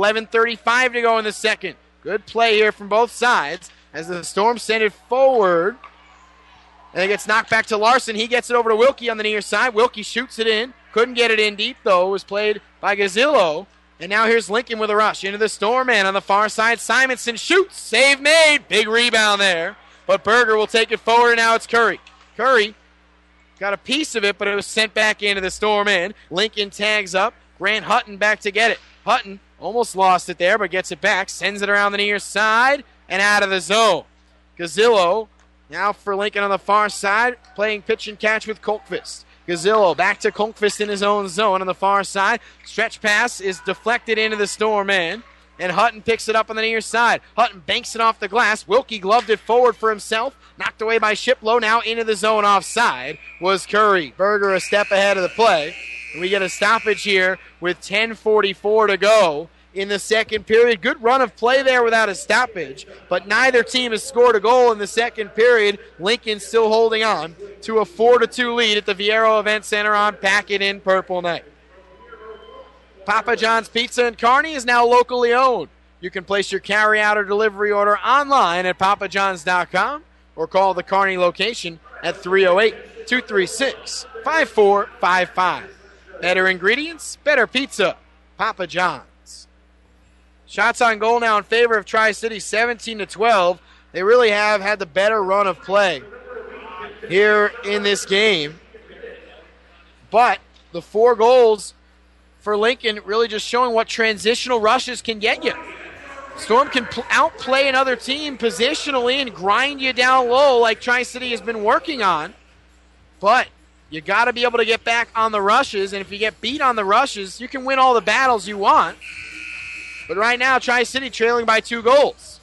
11:35 to go in the second. Good play here from both sides as the Storm send it forward. And it gets knocked back to Larson. He gets it over to Wilkie on the near side. Wilkie shoots it in. Couldn't get it in deep, though. It was played by Gazzillo. And now here's Lincoln with a rush into the Storm end on the far side. Simonson shoots. Save made. Big rebound there. But Berger will take it forward, and now it's Curry. Curry got a piece of it, but it was sent back into the Storm end. Lincoln tags up. Grant Hutton back to get it. Hutton almost lost it there, but gets it back. Sends it around the near side and out of the zone. Gazzillo now for Lincoln on the far side, playing pitch and catch with Kolkvist. Gazzillo back to Kolkvist in his own zone on the far side. Stretch pass is deflected into the Storm end, and Hutton picks it up on the near side. Hutton banks it off the glass. Wilkie gloved it forward for himself. Knocked away by Shiplow. Now into the zone offside was Curry. Berger a step ahead of the play. And we get a stoppage here with 10:44 to go in the second period. Good run of play there without a stoppage, but neither team has scored a goal in the second period. Lincoln still holding on to a 4-2 lead at the Viero Event Center on Pack It In Purple Night. Papa John's Pizza in Kearney is now locally owned. You can place your carry-out or delivery order online at papajohns.com or call the Kearney location at 308-236-5455. Better ingredients, better pizza. Papa John's. Shots on goal now in favor of Tri-City, 17-12. They really have had the better run of play here in this game. But the 4 goals for Lincoln really just showing what transitional rushes can get you. Storm can outplay another team positionally and grind you down low like Tri-City has been working on. But you got to be able to get back on the rushes, and if you get beat on the rushes, you can win all the battles you want. But right now, Tri-City trailing by 2 goals.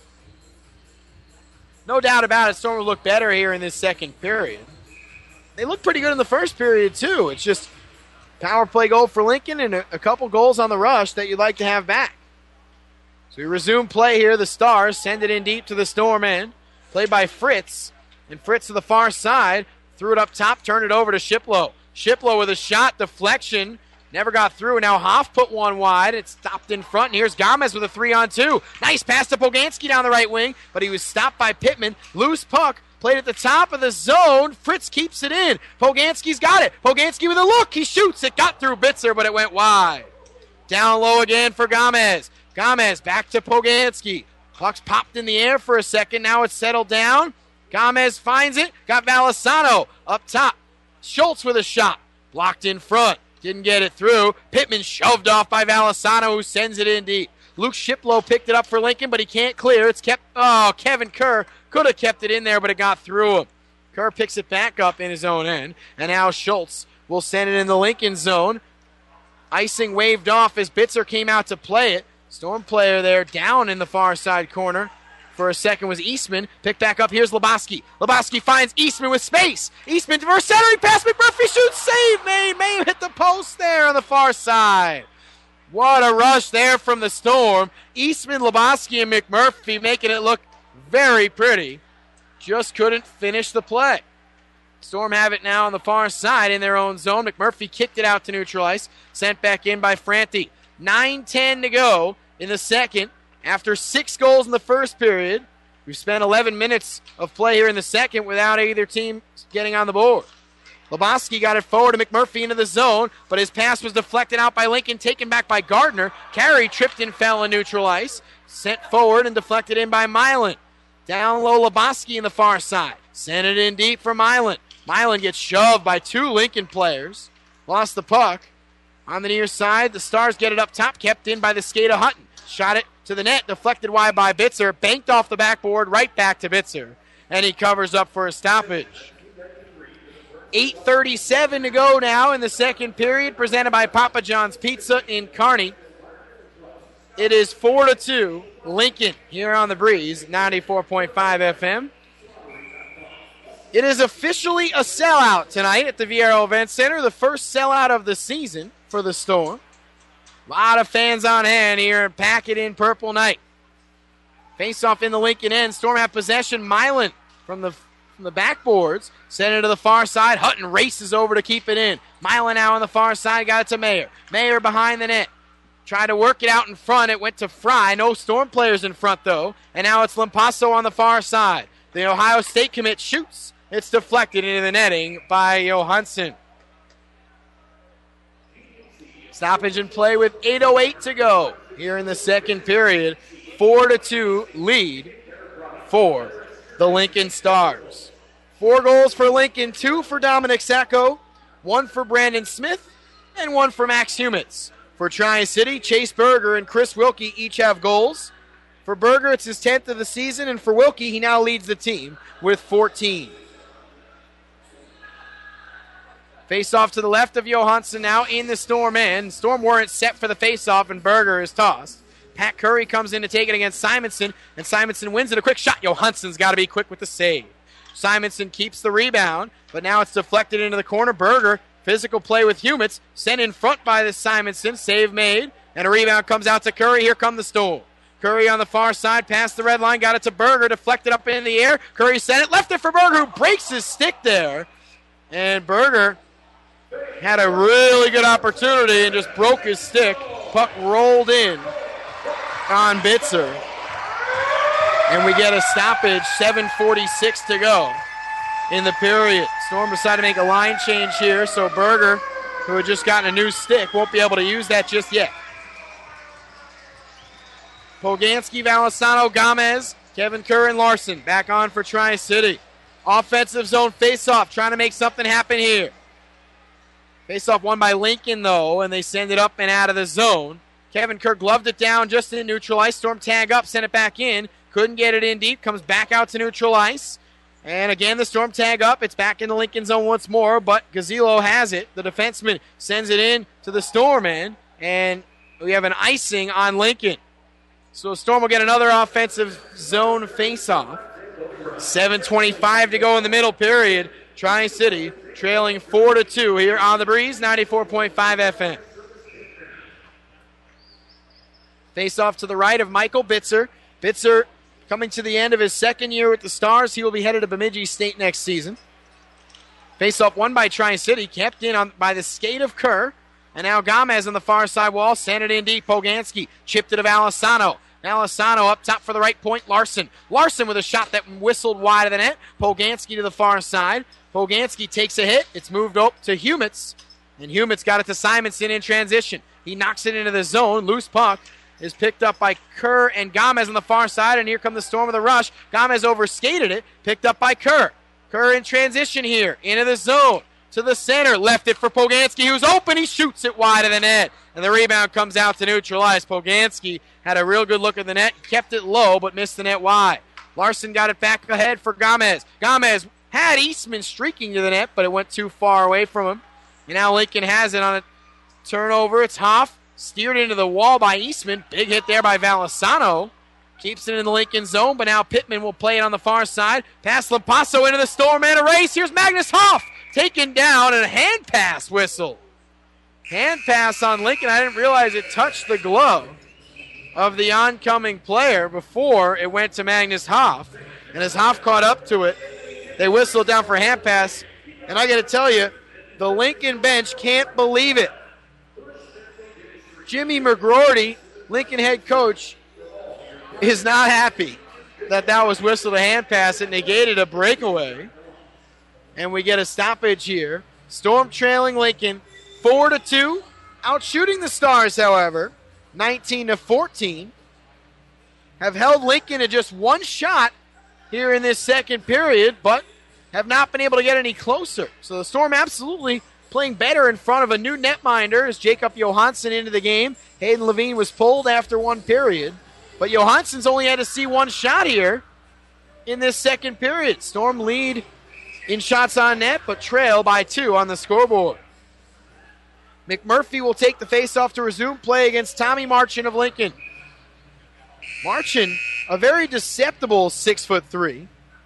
No doubt about it, Storm will look better here in this second period. They looked pretty good in the first period, too. It's just power play goal for Lincoln and a couple goals on the rush that you'd like to have back. So we resume play here. The Stars send it in deep to the Storm end. Played by Fritz. And Fritz to the far side. Threw it up top, turned it over to Shiplow. Shiplow with a shot, deflection. Never got through, and now Hoff put one wide. It stopped in front, and here's Gomez with a 3-on-2. Nice pass to Poganski down the right wing, but he was stopped by Pittman. Loose puck, played at the top of the zone. Fritz keeps it in. Poganski's got it. Poganski with a look. He shoots. It got through Bitzer, but it went wide. Down low again for Gomez. Gomez back to Poganski. Puck's popped in the air for a second. Now it's settled down. Gomez finds it. Got Valisano up top. Schultz with a shot. Blocked in front. Didn't get it through. Pittman shoved off by Valisano, who sends it in deep. Luke Shiplow picked it up for Lincoln, but he can't clear. It's kept. Oh, Kevin Kerr could have kept it in there, but it got through him. Kerr picks it back up in his own end. And now Schultz will send it in the Lincoln zone. Icing waved off as Bitzer came out to play it. Storm player there down in the far side corner. For a second was Eastman. Picked back up. Here's Lebowski. Lebowski finds Eastman with space. Eastman for centering pass. McMurphy shoots. Save made. May hit the post there on the far side. What a rush there from the Storm. Eastman, Lebowski, and McMurphy making it look very pretty. Just couldn't finish the play. Storm have it now on the far side in their own zone. McMurphy kicked it out to neutral ice. Sent back in by Franti. 9:10 to go in the second. After 6 goals in the first period, we've spent 11 minutes of play here in the second without either team getting on the board. Lebowski got it forward to McMurphy into the zone, but his pass was deflected out by Lincoln, taken back by Gardner. Carey tripped and fell in neutral ice. Sent forward and deflected in by Milan. Down low, Lebowski in the far side. Sent it in deep for Milan. Milan gets shoved by 2 Lincoln players. Lost the puck. On the near side, the Stars get it up top, kept in by the skate of Hutton. Shot it to the net, deflected wide by Bitzer. Banked off the backboard, right back to Bitzer. And he covers up for a stoppage. 8:37 to go now in the second period, presented by Papa John's Pizza in Kearney. It is 4-2, Lincoln here on the Breeze, 94.5 FM. It is officially a sellout tonight at the Viero Event Center, the first sellout of the season for the Storm. A lot of fans on hand here and pack it in Purple Night. Face-off in the Lincoln end. Storm have possession. Milan from the backboards. Sent it to the far side. Hutton races over to keep it in. Milan now on the far side. Got it to Mayer. Mayer behind the net. Tried to work it out in front. It went to Fry. No Storm players in front, though. And now it's Limpasso on the far side. The Ohio State commit shoots. It's deflected into the netting by Johansson. Stoppage in play with 8:08 to go here in the second period. 4-2 lead for the Lincoln Stars. 4 goals for Lincoln, 2 for Dominic Sacco, 1 for Brandon Smith, and 1 for Max Humitz. For Tri-City, Chase Berger and Chris Wilkie each have goals. For Berger, it's his 10th of the season, and for Wilkie, he now leads the team with 14. Face-off to the left of Johansson now in the Storm end. Storm weren't set for the face-off, and Berger is tossed. Pat Curry comes in to take it against Simonson, and Simonson wins it. A quick shot. Johansson's got to be quick with the save. Simonson keeps the rebound, but now it's deflected into the corner. Berger, physical play with Humitz, sent in front by the Simonson. Save made, and a rebound comes out to Curry. Here come the Storm. Curry on the far side, past the red line, got it to Berger, deflected up in the air. Curry sent it, left it for Berger, who breaks his stick there. And Berger had a really good opportunity and just broke his stick. Puck rolled in on Bitzer. And we get a stoppage, 7:46 to go in the period. Storm decided to make a line change here, so Berger, who had just gotten a new stick, won't be able to use that just yet. Poganski, Valisano, Gomez, Kevin Kerr, and Larson back on for Tri-City. Offensive zone face-off, trying to make something happen here. Face-off won by Lincoln, though, and they send it up and out of the zone. Kevin Kerr gloved it down just in neutral ice. Storm tag up, sent it back in. Couldn't get it in deep, comes back out to neutral ice. And again, the Storm tag up. It's back in the Lincoln zone once more, but Gazzillo has it. The defenseman sends it in to the Storm end, and we have an icing on Lincoln. So Storm will get another offensive zone face-off. 7:25 to go in the middle period. Tri-City trailing 4-2 here on the Breeze, 94.5 FM. Face-off to the right of Michael Bitzer. Bitzer coming to the end of his second year with the Stars. He will be headed to Bemidji State next season. Face-off won by Tri-City, kept in by the skate of Kerr. And now Gomez on the far side wall, sent it in deep. Poganski chipped it to Valisano. Valisano up top for the right point, Larson. Larson with a shot that whistled wide of the net. Poganski to the far side. Poganski takes a hit. It's moved up to Humitz. And Humitz got it to Simonson in transition. He knocks it into the zone. Loose puck is picked up by Kerr and Gomez on the far side. And here come the Storm with a rush. Gomez overskated it. Picked up by Kerr. Kerr in transition here. Into the zone. To the center. Left it for Poganski, who's open. He shoots it wide of the net. And the rebound comes out to neutral ice. Poganski had a real good look at the net. Kept it low, but missed the net wide. Larson got it back ahead for Gomez. Gomez had Eastman streaking to the net, but it went too far away from him. And now Lincoln has it on a turnover. It's Hoff. Steered into the wall by Eastman. Big hit there by Valisano. Keeps it in the Lincoln zone, but now Pittman will play it on the far side. Pass Limpasso into the Storm and a race. Here's Magnus Hoff. Taken down and a hand pass whistle. Hand pass on Lincoln. I didn't realize it touched the glove of the oncoming player before it went to Magnus Hoff. And as Hoff caught up to it, they whistled down for hand pass. And I got to tell you, the Lincoln bench can't believe it. Jimmy McGroarty, Lincoln head coach, is not happy that was whistled a hand pass. It negated a breakaway. And we get a stoppage here Storm trailing Lincoln 4-2. Outshooting the Stars, however, 19-14. Have held Lincoln to just one shot here in this second period, but have not been able to get any closer. So the Storm absolutely playing better in front of a new netminder as Jacob Johansson into the game. Hayden Levine was pulled after one period, but Johansson's only had to see one shot here in this second period. Storm lead in shots on net, but trail by 2 on the scoreboard. McMurphy will take the faceoff to resume play against Tommy Marchand of Lincoln. Marchand, a very deceptible 6'3".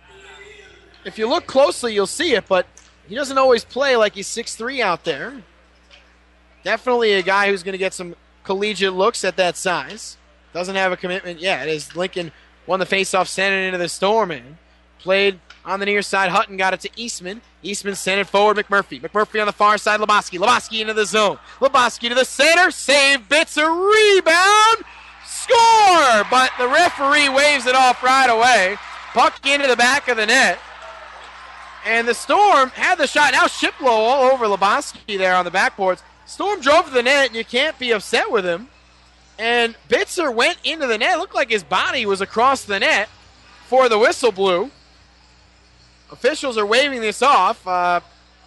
If you look closely, you'll see it, but he doesn't always play like he's 6'3" out there. Definitely a guy who's going to get some collegiate looks at that size. Doesn't have a commitment yet as Lincoln won the faceoff, sent it into the Storm in. Played on the near side. Hutton got it to Eastman. Eastman sent it forward. McMurphy. McMurphy on the far side. Lebowski. Lebowski into the zone. Lebowski to the center. Save. Bitzer. Rebound. Score! But the referee waves it off right away. Puck into the back of the net. And the Storm had the shot. Now Shiplow all over Lebowski there on the backboards. Storm drove to the net, and you can't be upset with him. And Bitzer went into the net. It looked like his body was across the net for the whistle blew. Officials are waving this off. I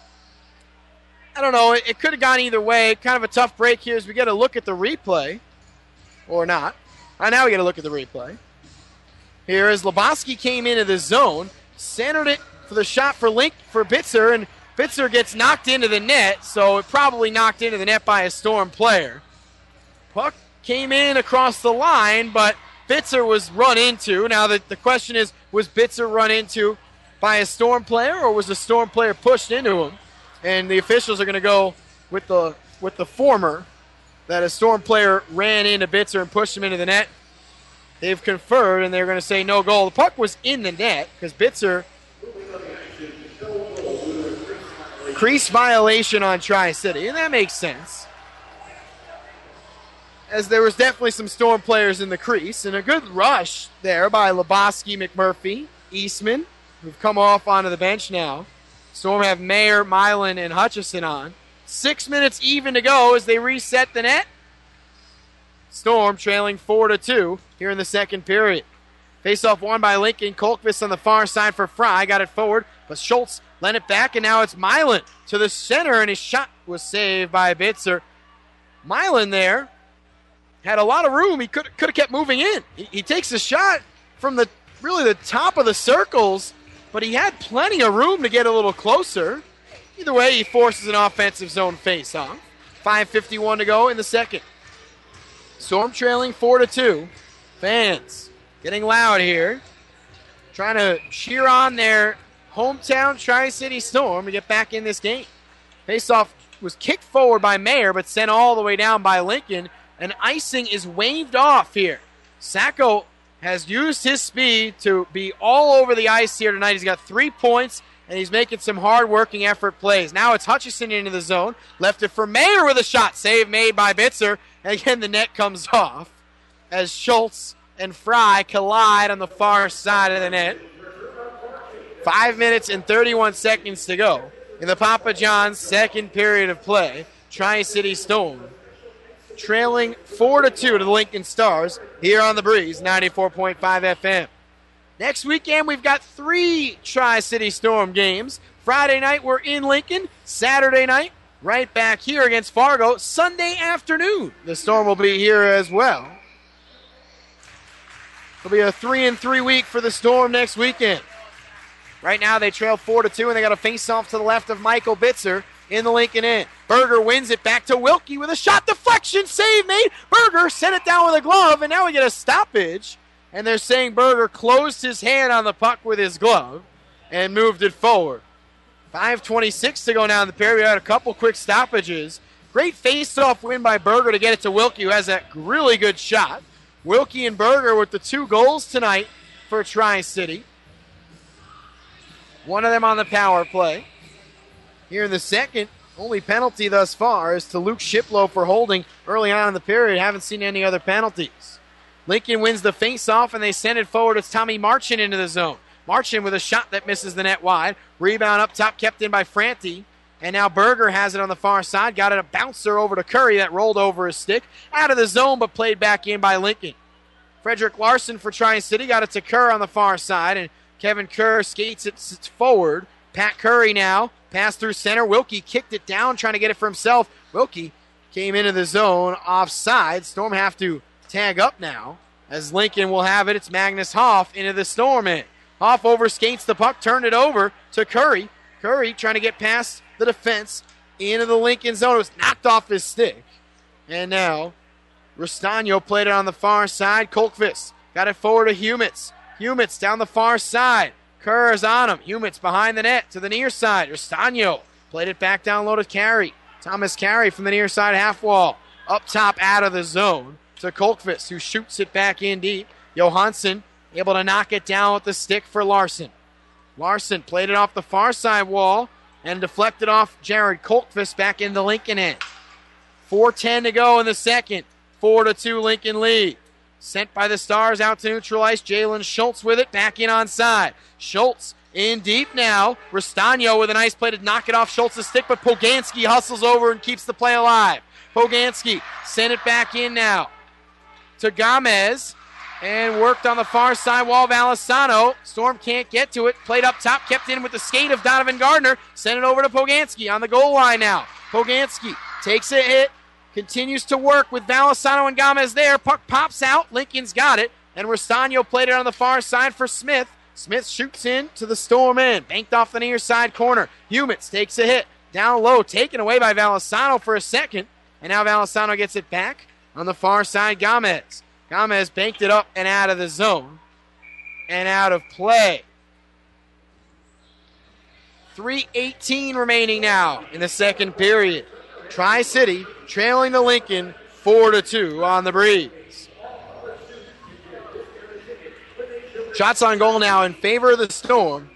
don't know. It could have gone either way. Kind of a tough break here as we get a look at the replay. Or not. Now we get a look at the replay. Here as Lebowski came into the zone, centered it for the shot for Bitzer, and Bitzer gets knocked into the net, so it probably knocked into the net by a Storm player. Puck came in across the line, but Bitzer was run into. Now the question is, was Bitzer run into by a Storm player, or was the Storm player pushed into him? And the officials are going to go with the former, that a Storm player ran into Bitzer and pushed him into the net. They've conferred, and they're going to say no goal. The puck was in the net because Bitzer, crease violation on Tri-City, and that makes sense, as there was definitely some Storm players in the crease, and a good rush there by Lebowski, McMurphy, Eastman, who've come off onto the bench now. Storm have Mayer, Milan, and Hutchison on. 6 minutes even to go as they reset the net. Storm trailing 4-2 here in the second period. Faceoff won by Lincoln. Kolkvist on the far side for Fry. Got it forward, but Schultz lent it back, and now it's Milan to the center, and his shot was saved by Bitzer. Milan there had a lot of room. He could have kept moving in. He takes a shot from the top of the circles, but he had plenty of room to get a little closer. Either way, he forces an offensive zone faceoff. 5:51 to go in the second. Storm trailing 4-2. Fans getting loud here, trying to cheer on their hometown Tri-City Storm to get back in this game. Faceoff was kicked forward by Mayer, but sent all the way down by Lincoln, and icing is waved off here. Sacco has used his speed to be all over the ice here tonight. He's got 3 points, and he's making some hard-working effort plays. Now it's Hutchison into the zone. Left it for Mayer with a shot. Save made by Bitzer. And again, the net comes off as Schultz and Fry collide on the far side of the net. 5 minutes and 31 seconds to go in the Papa John's second period of play. Tri-City Storm trailing 4-2 to the Lincoln Stars here on the Breeze 94.5 FM. Next weekend, we've got 3 Tri-City Storm games. Friday night, we're in Lincoln. Saturday night, right back here against Fargo. Sunday afternoon, the Storm will be here as well. It'll be a 3-3 week for the Storm next weekend. Right now, they trail 4-2, and they got a face-off to the left of Michael Bitzer in the Lincoln end. Berger wins it back to Wilkie with a shot deflection. Save made. Berger sent it down with a glove, and now we get a stoppage. And they're saying Berger closed his hand on the puck with his glove and moved it forward. 5:26 to go now in the period. We had a couple quick stoppages. Great face-off win by Berger to get it to Wilkie, who has that really good shot. Wilkie and Berger with the 2 goals tonight for Tri-City. One of them on the power play. Here in the second, only penalty thus far is to Luke Shiplow for holding early on in the period. Haven't seen any other penalties. Lincoln wins the face-off, and they send it forward. It's Tommy Marchand into the zone. Marchand with a shot that misses the net wide. Rebound up top, kept in by Franti. And now Berger has it on the far side. Got it a bouncer over to Curry that rolled over his stick. Out of the zone, but played back in by Lincoln. Frederick Larson for Tri-City. Got it to Kerr on the far side. And Kevin Kerr skates it forward. Pat Curry now. Pass through center. Wilkie kicked it down, trying to get it for himself. Wilkie came into the zone offside. Storm have to tag up now. As Lincoln will have it, it's Magnus Hoff into the Storm end. Hoff over skates the puck, turned it over to Curry. Curry trying to get past the defense into the Lincoln zone. It was knocked off his stick. And now Rustano played it on the far side. Kolkvist got it forward to Humitz. Humitz down the far side. Kerr is on him. Humitz behind the net to the near side. Rustano played it back down low to Carey. Thomas Carey from the near side half wall. Up top out of the zone to Kolkvist, who shoots it back in deep. Johansson able to knock it down with the stick for Larson. Larson played it off the far side wall and deflected off Jared Kolkvist back in the Lincoln end. 4:10 to go in the second. 4-2 Lincoln lead. Sent by the Stars out to neutral ice. Jalen Schultz with it, back in onside. Schultz in deep now. Rustano with a nice play to knock it off Schultz's stick, but Poganski hustles over and keeps the play alive. Poganski sent it back in now to Gomez and worked on the far side wall. Valisano. Storm can't get to it. Played up top, kept in with the skate of Donovan Gardner. Sent it over to Poganski on the goal line now. Poganski takes a hit. Continues to work with Valisano and Gomez there. Puck pops out. Lincoln's got it. And Rustano played it on the far side for Smith. Smith shoots in to the Storm end. Banked off the near side corner. Humitz takes a hit. Down low. Taken away by Valisano for a second. And now Valisano gets it back on the far side. Gomez. Gomez banked it up and out of the zone. And out of play. 3:18 remaining now in the second period. Tri-City trailing to Lincoln 4-2 on the breeze. Shots on goal now in favor of the Storm.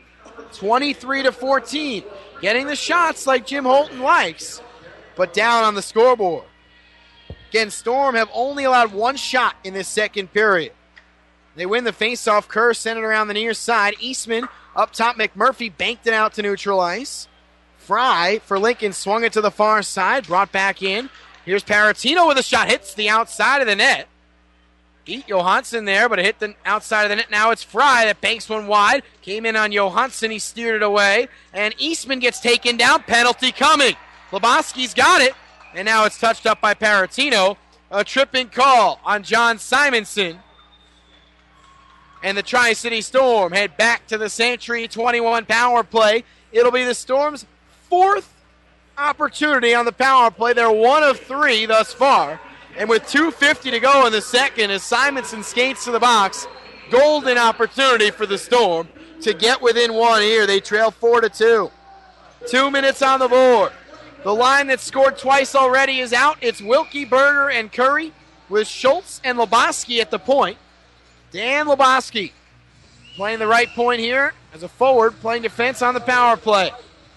23-14. Getting the shots like Jim Holton likes, but down on the scoreboard. Again, Storm have only allowed one shot in this second period. They win the faceoff. Kerr sent it around the near side. Eastman up top. McMurphy banked it out to neutral ice. Fry for Lincoln swung it to the far side, brought back in. Here's Paratino with a shot, hits the outside of the net. Beat Johansson there, but it hit the outside of the net. Now it's Fry that banks one wide. Came in on Johansson, he steered it away. And Eastman gets taken down, penalty coming. Lebowski's got it, and now it's touched up by Paratino. A tripping call on John Simonson. And the Tri-City Storm head back to the Century 21 power play. It'll be the Storm's fourth opportunity on the power play. They're 1 of 3 thus far. And with 2:50 to go in the second, as Simonson skates to the box, golden opportunity for the Storm to get within one here. They trail 4-2. 2 minutes on the board. The line that scored twice already is out. It's Wilkie, Berger, and Curry with Schultz and Lebowski at the point. Dan Lebowski playing the right point here as a forward, playing defense on the power play.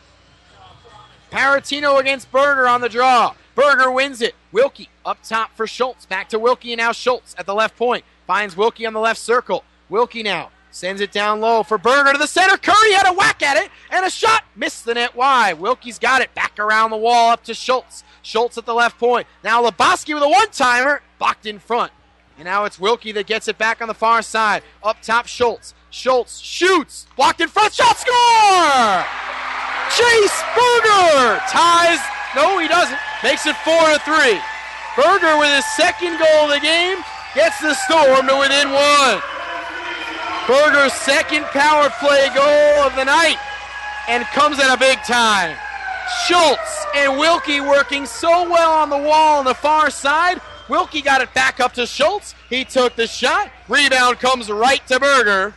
Paratino against Berger on the draw. Berger wins it. Wilkie up top for Schultz. Back to Wilkie, and now Schultz at the left point. Finds Wilkie on the left circle. Wilkie now sends it down low for Berger to the center. Curry had a whack at it, and a shot. Missed the net wide. Wilkie's got it. Back around the wall up to Schultz. Schultz at the left point. Now Lebowski with a one-timer. Blocked in front. And now it's Wilkie that gets it back on the far side. Up top, Schultz. Schultz shoots. Blocked in front. Shot, score! Chase Berger ties. No, he doesn't. Makes it 4-3. Berger with his second goal of the game gets the Storm to within one. Berger's second power play goal of the night and comes at a big time. Schultz and Wilkie working so well on the wall on the far side. Wilkie got it back up to Schultz. He took the shot. Rebound comes right to Berger.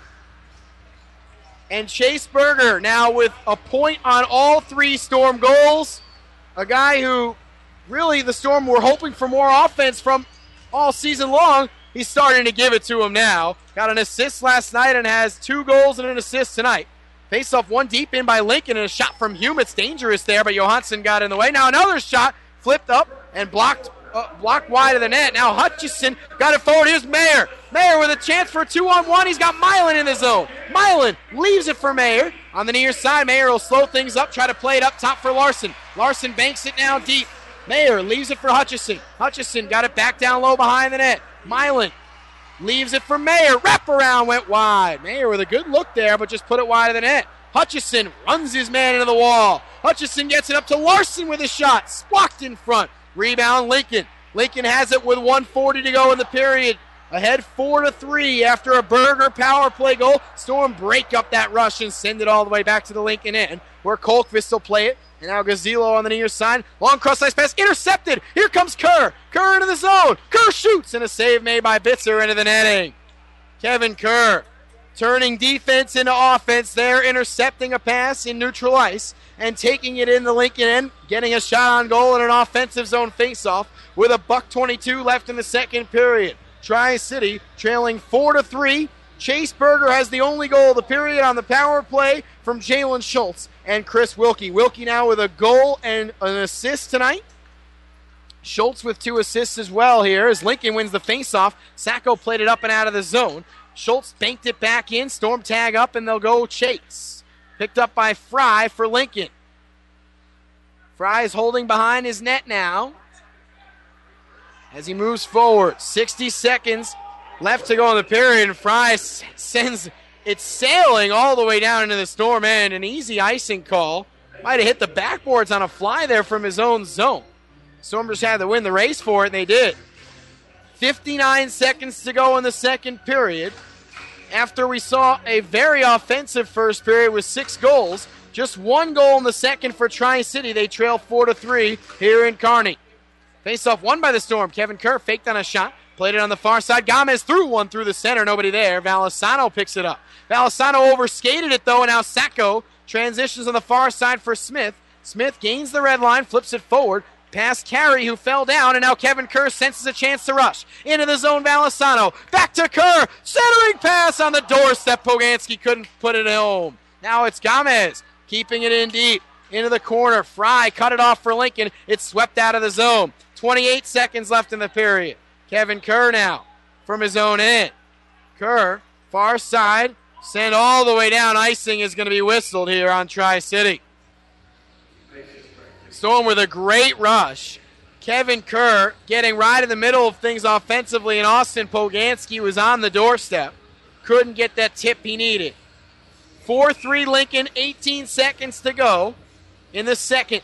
And Chase Berger now with a point on all 3 Storm goals. A guy who really the Storm were hoping for more offense from all season long. He's starting to give it to him now. Got an assist last night and has 2 goals and an assist tonight. Face off one deep in by Lincoln and a shot from Humitz. Dangerous there, but Johansson got in the way. Now another shot flipped up and blocked wide of the net. Now Hutchison got it forward. Here's Mayer. Mayer with a chance for a 2-on-1. He's got Milan in the zone. Milan leaves it for Mayer. On the near side, Mayer will slow things up, try to play it up top for Larson. Larson banks it now deep. Mayer leaves it for Hutchison. Hutchison got it back down low behind the net. Milan leaves it for Mayer. Wraparound went wide. Mayer with a good look there, but just put it wide of the net. Hutchison runs his man into the wall. Hutchison gets it up to Larson with a shot. Blocked in front. Rebound, Lincoln. Lincoln has it with 1:40 to go in the period. Ahead 4-3 after a Berger power play goal. Storm break up that rush and send it all the way back to the Lincoln end, where Colkvist will play it. And now Gazzillo on the near side. Long cross-ice pass, intercepted. Here comes Kerr. Kerr into the zone. Kerr shoots, and a save made by Bitzer into the netting. Kevin Kerr turning defense into offense there, intercepting a pass in neutral ice and taking it in the Lincoln end, getting a shot on goal in an offensive zone faceoff with a $1:22 left in the second period. Tri-City trailing 4-3. Chase Berger has the only goal of the period on the power play from Jalen Schultz and Chris Wilkie. Wilkie now with a goal and an assist tonight. Schultz with 2 assists as well here as Lincoln wins the faceoff. Sacco played it up and out of the zone. Schultz banked it back in. Storm tag up and they'll go Chase. Picked up by Fry for Lincoln. Fry is holding behind his net now as he moves forward. 60 seconds left to go in the period, and Fry sends it sailing all the way down into the Storm end. An easy icing call. Might have hit the backboards on a fly there from his own zone. Storm just had to win the race for it, and they did. 59 seconds to go in the second period. After we saw a very offensive first period with 6 goals, just 1 goal in the second for Tri-City. They trail 4-3 here in Kearney. Face-off won by the Storm. Kevin Kerr faked on a shot. Played it on the far side. Gomez threw one through the center. Nobody there. Valisano picks it up. Valisano overskated it, though, and now Sacco transitions on the far side for Smith. Smith gains the red line, flips it forward. Past Carey, who fell down, and now Kevin Kerr senses a chance to rush. Into the zone, Valisano. Back to Kerr. Centering pass on the doorstep. Poganski couldn't put it home. Now it's Gomez keeping it in deep. Into the corner. Fry cut it off for Lincoln. It's swept out of the zone. 28 seconds left in the period. Kevin Kerr now from his own end. Kerr, far side, sent all the way down. Icing is going to be whistled here on Tri-City. Storm with a great rush. Kevin Kerr getting right in the middle of things offensively, and Austin Poganski was on the doorstep. Couldn't get that tip he needed. 4-3 Lincoln, 18 seconds to go in the second.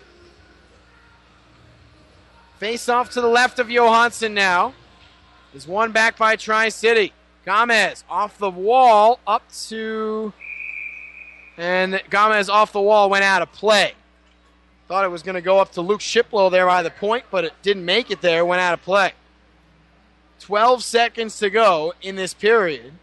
Face off to the left of Johansson now. Is won back by Tri-City. Gomez off the wall up to... And Gomez off the wall went out of play. Thought it was going to go up to Luke Shiplow there by the point, but it didn't make it there. Went out of play. 12 seconds to go in this period.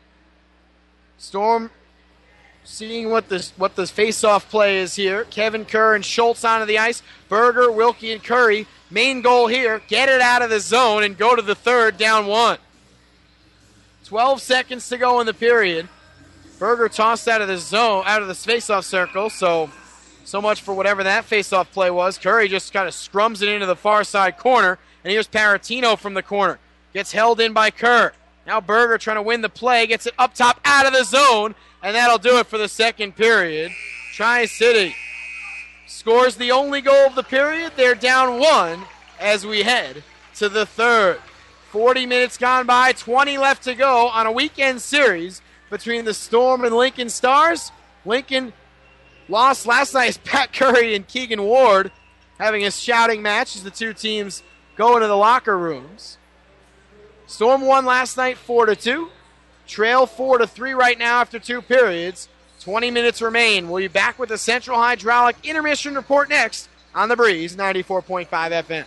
Storm seeing what this face-off play is here. Kevin Kerr and Schultz onto the ice. Berger, Wilkie, and Curry. Main goal here, get it out of the zone and go to the third, down 1. 12 seconds to go in the period. Berger tossed out of the zone, out of the face-off circle, so much for whatever that face-off play was. Curry just kind of scrums it into the far side corner, and here's Paratino from the corner. Gets held in by Kerr. Now Berger trying to win the play, gets it up top out of the zone, and that'll do it for the second period. Tri-City scores the only goal of the period. They're down 1 as we head to the third. 40 minutes gone by, 20 left to go on a weekend series between the Storm and Lincoln Stars. Lincoln lost last night as Pat Curry and Keegan Ward having a shouting match as the two teams go into the locker rooms. Storm won last night 4-2. Trail 4-3 right now after 2 periods. 20 minutes remain. We'll be back with the Central Hydraulic Intermission Report next on The Breeze 94.5 FM.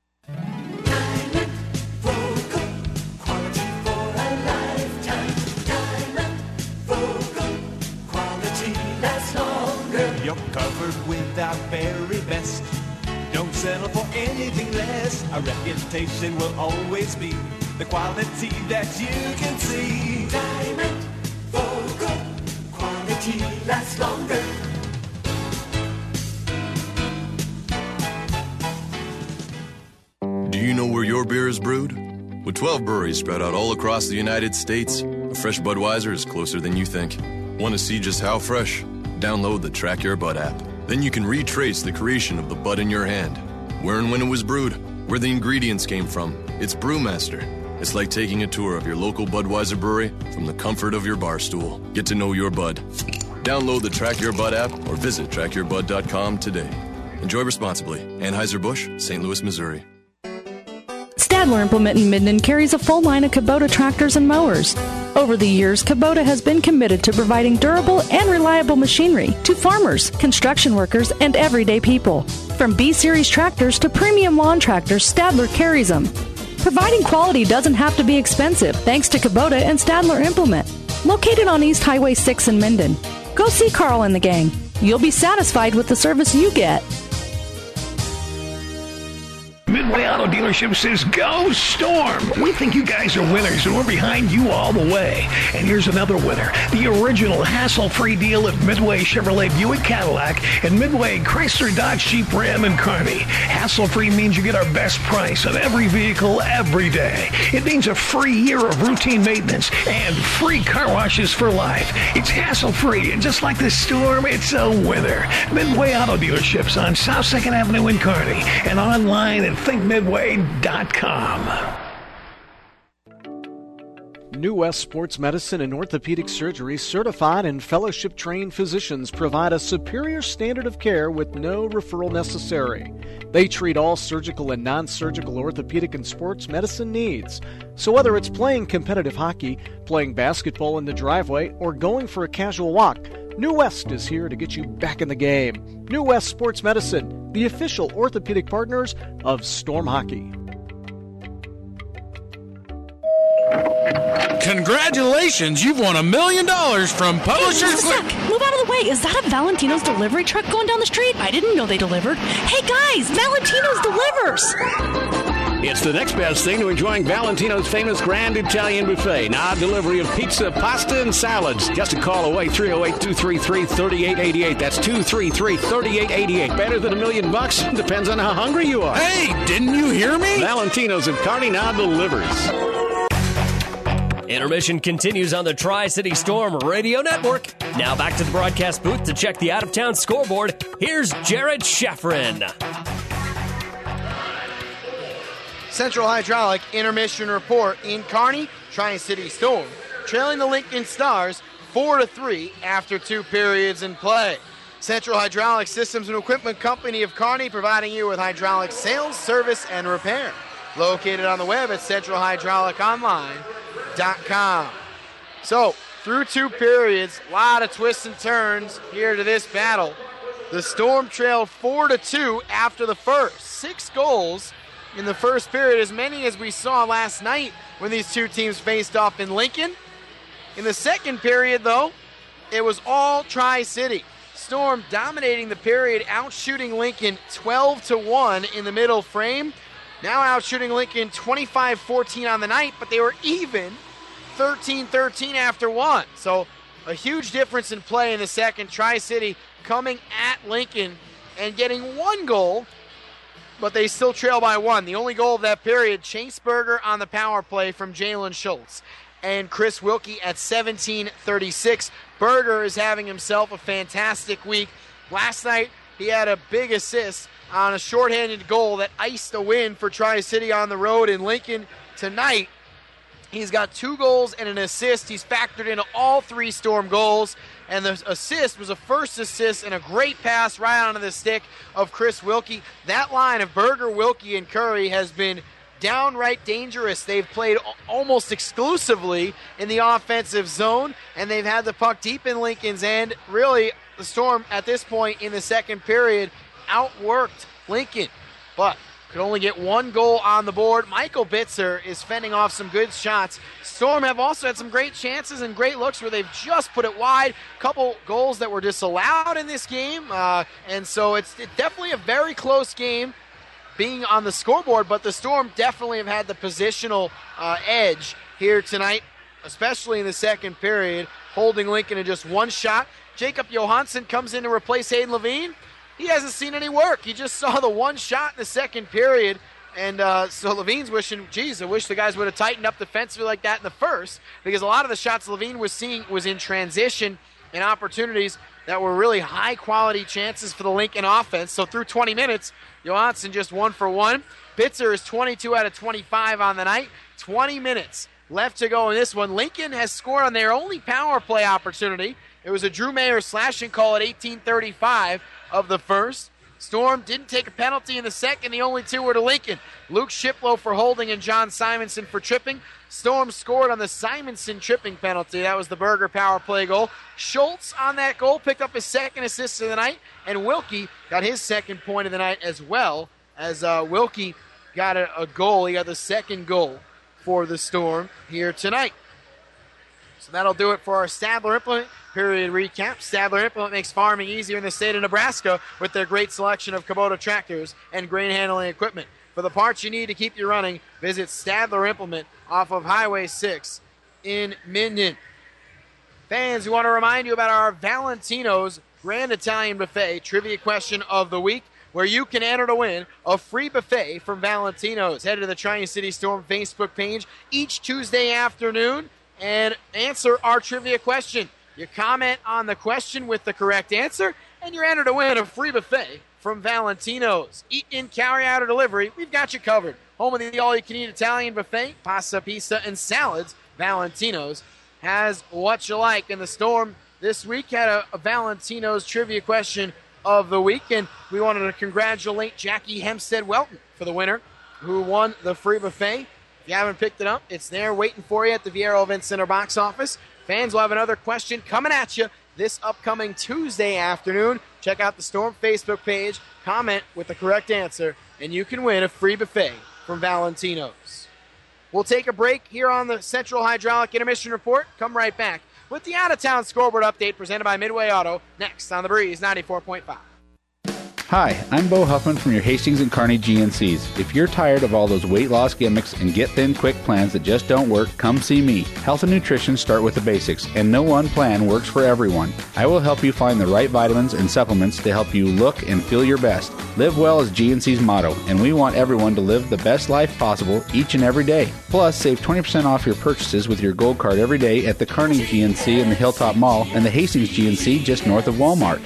You're covered with our very best. Don't settle for anything less. Our reputation will always be the quality that you can see. Diamond Vocal, quality lasts longer. Do you know where your beer is brewed? With 12 breweries spread out all across the United States, a fresh Budweiser is closer than you think. Want to see just how fresh? Download the Track Your Bud app. Then you can retrace the creation of the bud in your hand. Where and when it was brewed, where the ingredients came from. It's Brewmaster. It's like taking a tour of your local Budweiser brewery from the comfort of your bar stool. Get to know your Bud. Download the Track Your Bud app or visit trackyourbud.com today. Enjoy responsibly. Anheuser-Busch, St. Louis, Missouri. Stadler Implement in Minden carries a full line of Kubota tractors and mowers. Over the years, Kubota has been committed to providing durable and reliable machinery to farmers, construction workers, and everyday people. From B-Series tractors to premium lawn tractors, Stadler carries them. Providing quality doesn't have to be expensive thanks to Kubota and Stadler Implement. Located on East Highway 6 in Minden. Go see Carl and the gang. You'll be satisfied with the service you get. Midway Auto Dealership says, go Storm! We think you guys are winners, and we're behind you all the way. And here's another winner. The original hassle-free deal at Midway Chevrolet Buick Cadillac and Midway Chrysler Dodge Jeep Ram and Kearney. Hassle-free means you get our best price on every vehicle every day. It means a free year of routine maintenance and free car washes for life. It's hassle-free, and just like the Storm, it's a winner. Midway Auto Dealerships on South 2nd Avenue in Kearney and online at thinkmidway.com. New West Sports Medicine and Orthopedic Surgery certified and fellowship-trained physicians provide a superior standard of care with no referral necessary. They treat all surgical and non-surgical orthopedic and sports medicine needs. So whether it's playing competitive hockey, playing basketball in the driveway, or going for a casual walk, New West is here to get you back in the game. New West Sports Medicine, the official orthopedic partners of Storm Hockey. Congratulations, you've won $1 million from Publishers. Hey, move out of the way. Is that a Valentino's delivery truck going down the street? I didn't know they delivered. Hey guys, Valentino's delivers. It's the next best thing to enjoying Valentino's famous Grand Italian Buffet. Now delivery of pizza, pasta, and salads. Just a call away, 308-233-3888. That's 233-3888. Better than $1 million? Depends on how hungry you are. Hey, didn't you hear me? Valentino's at Kearney now delivers. Intermission continues on the Tri-City Storm Radio Network. Now back to the broadcast booth to check the out-of-town scoreboard. Here's Jared Scheffrin. Central Hydraulic intermission report in Kearney. Tri-City Storm trailing the Lincoln Stars 4-3 after 2 periods in play. Central Hydraulic Systems and Equipment Company of Kearney providing you with hydraulic sales, service, and repair. Located on the web at centralhydrauliconline.com. So, through 2 periods, a lot of twists and turns here to this battle. The Storm trailed 4-2 after the first. 6 goals in the first period, as many as we saw last night when these two teams faced off in Lincoln. In the second period, though, it was all Tri-City. Storm dominating the period, outshooting Lincoln 12-1 in the middle frame. Now outshooting Lincoln 25-14 on the night, but they were even 13-13 after 1. So a huge difference in play in the second. Tri-City coming at Lincoln and getting 1 goal, but they still trail by 1. The only goal of that period, Chase Berger on the power play from Jalen Schultz. And Chris Wilkie at 17:36. Berger is having himself a fantastic week. Last night, he had a big assist on a shorthanded goal that iced a win for Tri-City on the road in Lincoln. Tonight, he's got 2 goals and an assist. He's factored in all 3 Storm goals. And the assist was a first assist and a great pass right onto the stick of Chris Wilkie. That line of Berger, Wilkie, and Curry has been downright dangerous. They've played almost exclusively in the offensive zone, and they've had the puck deep in Lincoln's end. Really, the Storm at this point in the second period outworked Lincoln, but could only get 1 goal on the board. Michael Bitzer is fending off some good shots. Storm have also had some great chances and great looks where they've just put it wide. Couple goals that were disallowed in this game, and so it's definitely a very close game being on the scoreboard, but the Storm definitely have had the positional edge here tonight, especially in the second period, holding Lincoln to just 1 shot. Jacob Johansson comes in to replace Hayden Levine. He hasn't seen any work. He just saw the 1 shot in the second period, And so Levine's wishing, geez, I wish the guys would have tightened up defensively like that in the first, because a lot of the shots Levine was seeing was in transition and opportunities that were really high-quality chances for the Lincoln offense. So through 20 minutes, Johansson just 1 for 1. Bitzer is 22 out of 25 on the night. 20 minutes left to go in this one. Lincoln has scored on their only power play opportunity. It was a Drew Mayer slashing call at 18:35 of the first. Storm didn't take a penalty in the second. The only two were to Lincoln. Luke Shiplow for holding and John Simonson for tripping. Storm scored on the Simonson tripping penalty. That was the Berger power play goal. Schultz on that goal picked up his second assist of the night, and Wilkie got his second point of the night as well, as Wilkie got a goal. He got the second goal for the Storm here tonight. So that'll do it for our Stadler Implement period recap. Stadler Implement makes farming easier in the state of Nebraska with their great selection of Kubota tractors and grain handling equipment. For the parts you need to keep you running, visit Stadler Implement off of Highway 6 in Minden. Fans, we want to remind you about our Valentino's Grand Italian Buffet trivia question of the week, where you can enter to win a free buffet from Valentino's. Head to the Tri-City Storm Facebook page each Tuesday afternoon and answer our trivia question. You comment on the question with the correct answer, and you're entered to win a free buffet from Valentino's. Eat in, carry out, or delivery, we've got you covered. Home of the all-you-can-eat Italian buffet, pasta, pizza, and salads. Valentino's has what you like. And the Storm this week had a Valentino's trivia question of the week, and we wanted to congratulate Jackie Hempstead-Welton for the winner, who won the free buffet. If you haven't picked it up, it's there waiting for you at the Viero Event Center box office. Fans will have another question coming at you this upcoming Tuesday afternoon. Check out the Storm Facebook page, comment with the correct answer, and you can win a free buffet from Valentino's. We'll take a break here on the Central Hydraulic Intermission Report. Come right back with the out-of-town scoreboard update presented by Midway Auto, next on The Breeze 94.5. Hi, I'm Bo Huffman from your Hastings and Kearney GNCs. If you're tired of all those weight loss gimmicks and get thin quick plans that just don't work, come see me. Health and nutrition start with the basics, and no one plan works for everyone. I will help you find the right vitamins and supplements to help you look and feel your best. Live well is GNC's motto, and we want everyone to live the best life possible each and every day. Plus, save 20% off your purchases with your Gold Card every day at the Kearney GNC in the Hilltop Mall and the Hastings GNC just north of Walmart.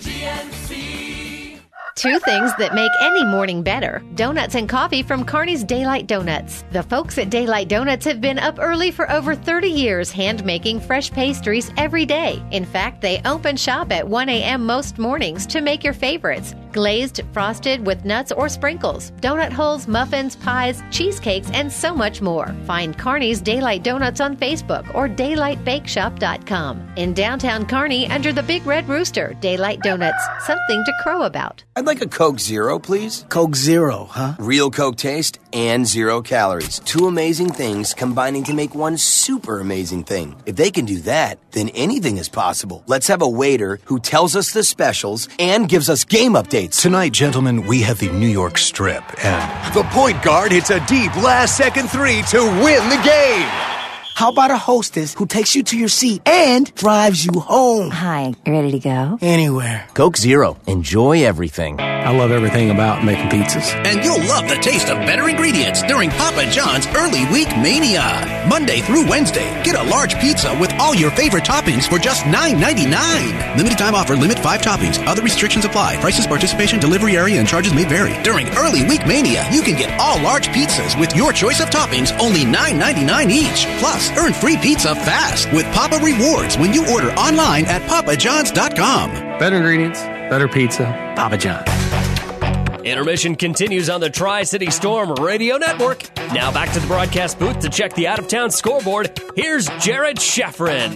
Two things that make any morning better. Donuts and coffee from Kearney's Daylight Donuts. The folks at Daylight Donuts have been up early for over 30 years hand-making fresh pastries every day. In fact, they open shop at 1 a.m. most mornings to make your favorites. Glazed, frosted with nuts or sprinkles, donut holes, muffins, pies, cheesecakes, and so much more. Find Kearney's Daylight Donuts on Facebook or daylightbakeshop.com. In downtown Kearney, under the Big Red Rooster, Daylight Donuts. Something to crow about. I'd like a Coke Zero, please. Coke Zero, huh? Real Coke taste and 0 calories. Two amazing things combining to make one super amazing thing. If they can do that, then anything is possible. Let's have a waiter who tells us the specials and gives us game updates. Tonight, gentlemen, we have the New York Strip, and the point guard hits a deep last-second three to win the game. How about a hostess who takes you to your seat and drives you home? Hi, ready to go? Anywhere. Coke Zero. Enjoy everything. I love everything about making pizzas. And you'll love the taste of better ingredients during Papa John's Early Week Mania. Monday through Wednesday, get a large pizza with all your favorite toppings for just $9.99. Limited time offer, limit 5 toppings. Other restrictions apply. Prices, participation, delivery area, and charges may vary. During Early Week Mania, you can get all large pizzas with your choice of toppings, only $9.99 each. Plus, earn free pizza fast with Papa Rewards when you order online at papajohns.com. Better ingredients, better pizza, Papa John's. Intermission continues on the Tri-City Storm Radio Network. Now back to the broadcast booth to check the out-of-town scoreboard. Here's Jared Sheffrin.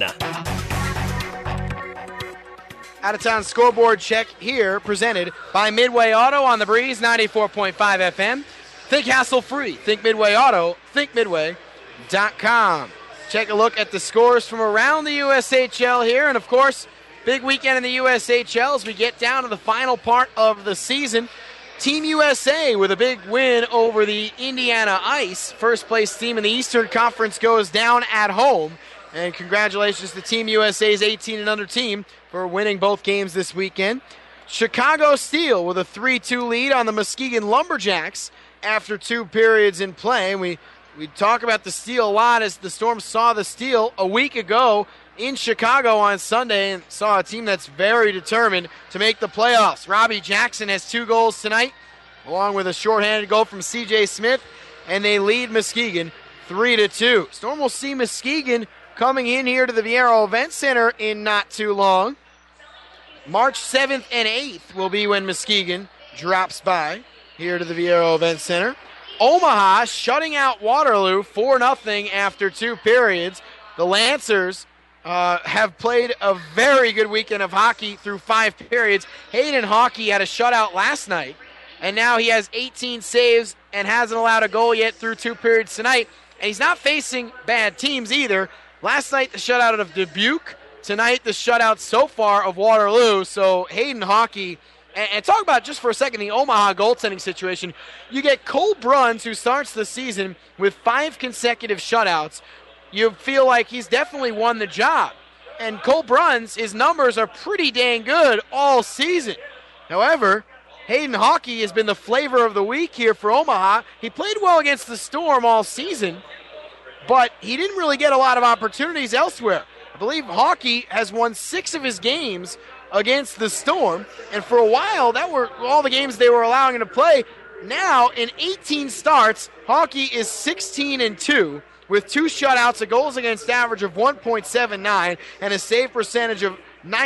Out-of-town scoreboard check here, presented by Midway Auto on the Breeze, 94.5 FM. Think hassle-free. Think Midway Auto. Think Midway.com. Check a look at the scores from around the USHL here. And, of course, big weekend in the USHL as we get down to the final part of the season. Team USA with a big win over the Indiana Ice. First place team in the Eastern Conference goes down at home. And congratulations to Team USA's 18 and under team for winning both games this weekend. Chicago Steel with a 3-2 lead on the Muskegon Lumberjacks after 2 periods in play. We talk about the steal a lot as the Storm saw the steal a week ago in Chicago on Sunday and saw a team that's very determined to make the playoffs. Robbie Jackson has 2 goals tonight, along with a shorthanded goal from C.J. Smith, and they lead Muskegon 3-2. Storm will see Muskegon coming in here to the Viero Event Center in not too long. March 7th and 8th will be when Muskegon drops by here to the Viero Event Center. Omaha shutting out Waterloo 4-0 after 2 periods. The Lancers have played a very good weekend of hockey through 5 periods. Hayden Hawkey had a shutout last night, and now he has 18 saves and hasn't allowed a goal yet through 2 periods tonight. And he's not facing bad teams either. Last night, the shutout of Dubuque. Tonight, the shutout so far of Waterloo. So Hayden Hawkey, and talk about just for a second the Omaha goaltending situation. You get Cole Bruns, who starts the season with 5 consecutive shutouts. You feel like he's definitely won the job. And Cole Bruns, his numbers are pretty dang good all season. However, Hayden Hawkey has been the flavor of the week here for Omaha. He played well against the Storm all season, but he didn't really get a lot of opportunities elsewhere. I believe Hawkey has won 6 of his games against the Storm, and for a while, that were all the games they were allowing him to play. Now, in 18 starts, Hawkey is 16-2 with 2 shutouts, a goals against average of 1.79, and a save percentage of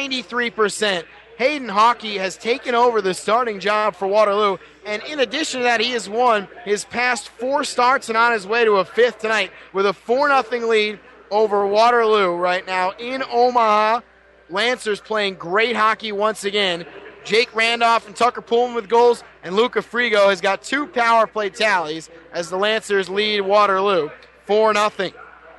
93%. Hayden Hawkey has taken over the starting job for Waterloo, and in addition to that, he has won his past 4 starts and on his way to a 5th tonight with a 4-0 lead over Waterloo right now in Omaha. Lancers playing great hockey once again. Jake Randolph and Tucker Pullman with goals, and Luca Frigo has got 2 power play tallies as the Lancers lead Waterloo 4-0.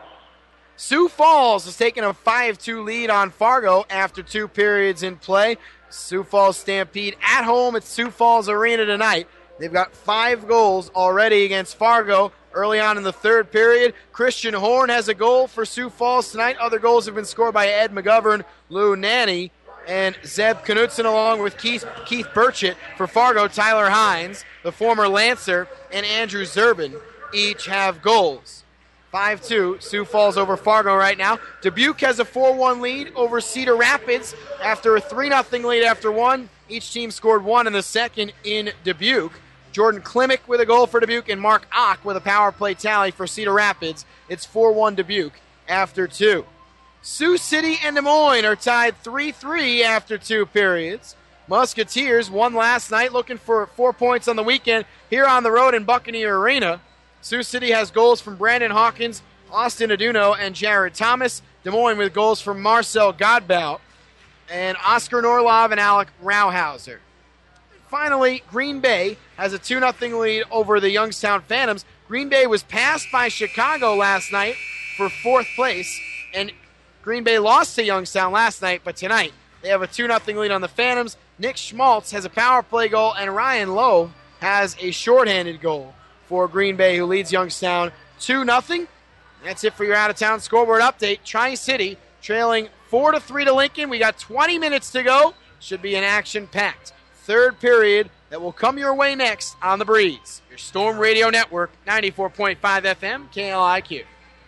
Sioux Falls has taken a 5-2 lead on Fargo after 2 periods in play. Sioux Falls Stampede at home at Sioux Falls Arena tonight. They've got 5 goals already against Fargo early on in the 3rd period. Christian Horn has a goal for Sioux Falls tonight. Other goals have been scored by Ed McGovern, Lou Nanny, and Zeb Knutson, along with Keith Burchett. For Fargo, Tyler Hines, the former Lancer, and Andrew Zerbin each have goals. 5-2, Sioux Falls over Fargo right now. Dubuque has a 4-1 lead over Cedar Rapids after a 3-0 lead after 1. Each team scored 1 in the second in Dubuque. Jordan Klimek with a goal for Dubuque and Mark Ock with a power play tally for Cedar Rapids. It's 4-1 Dubuque after 2. Sioux City and Des Moines are tied 3-3 after 2 periods. Musketeers won last night, looking for 4 points on the weekend here on the road in Buccaneer Arena. Sioux City has goals from Brandon Hawkins, Austin Aduno, and Jared Thomas. Des Moines with goals from Marcel Godbout and Oscar Norlov and Alec Rauhauser. Finally, Green Bay has a 2-0 lead over the Youngstown Phantoms. Green Bay was passed by Chicago last night for 4th place, and Green Bay lost to Youngstown last night, but tonight they have a 2-0 lead on the Phantoms. Nick Schmaltz has a power play goal, and Ryan Lowe has a shorthanded goal for Green Bay, who leads Youngstown 2-0. That's it for your out-of-town scoreboard update. Tri-City trailing 4-3 to Lincoln. We got 20 minutes to go. Should be an action-packed 3rd period that will come your way next on The Breeze. Your Storm Radio Network, 94.5 FM, KLIQ.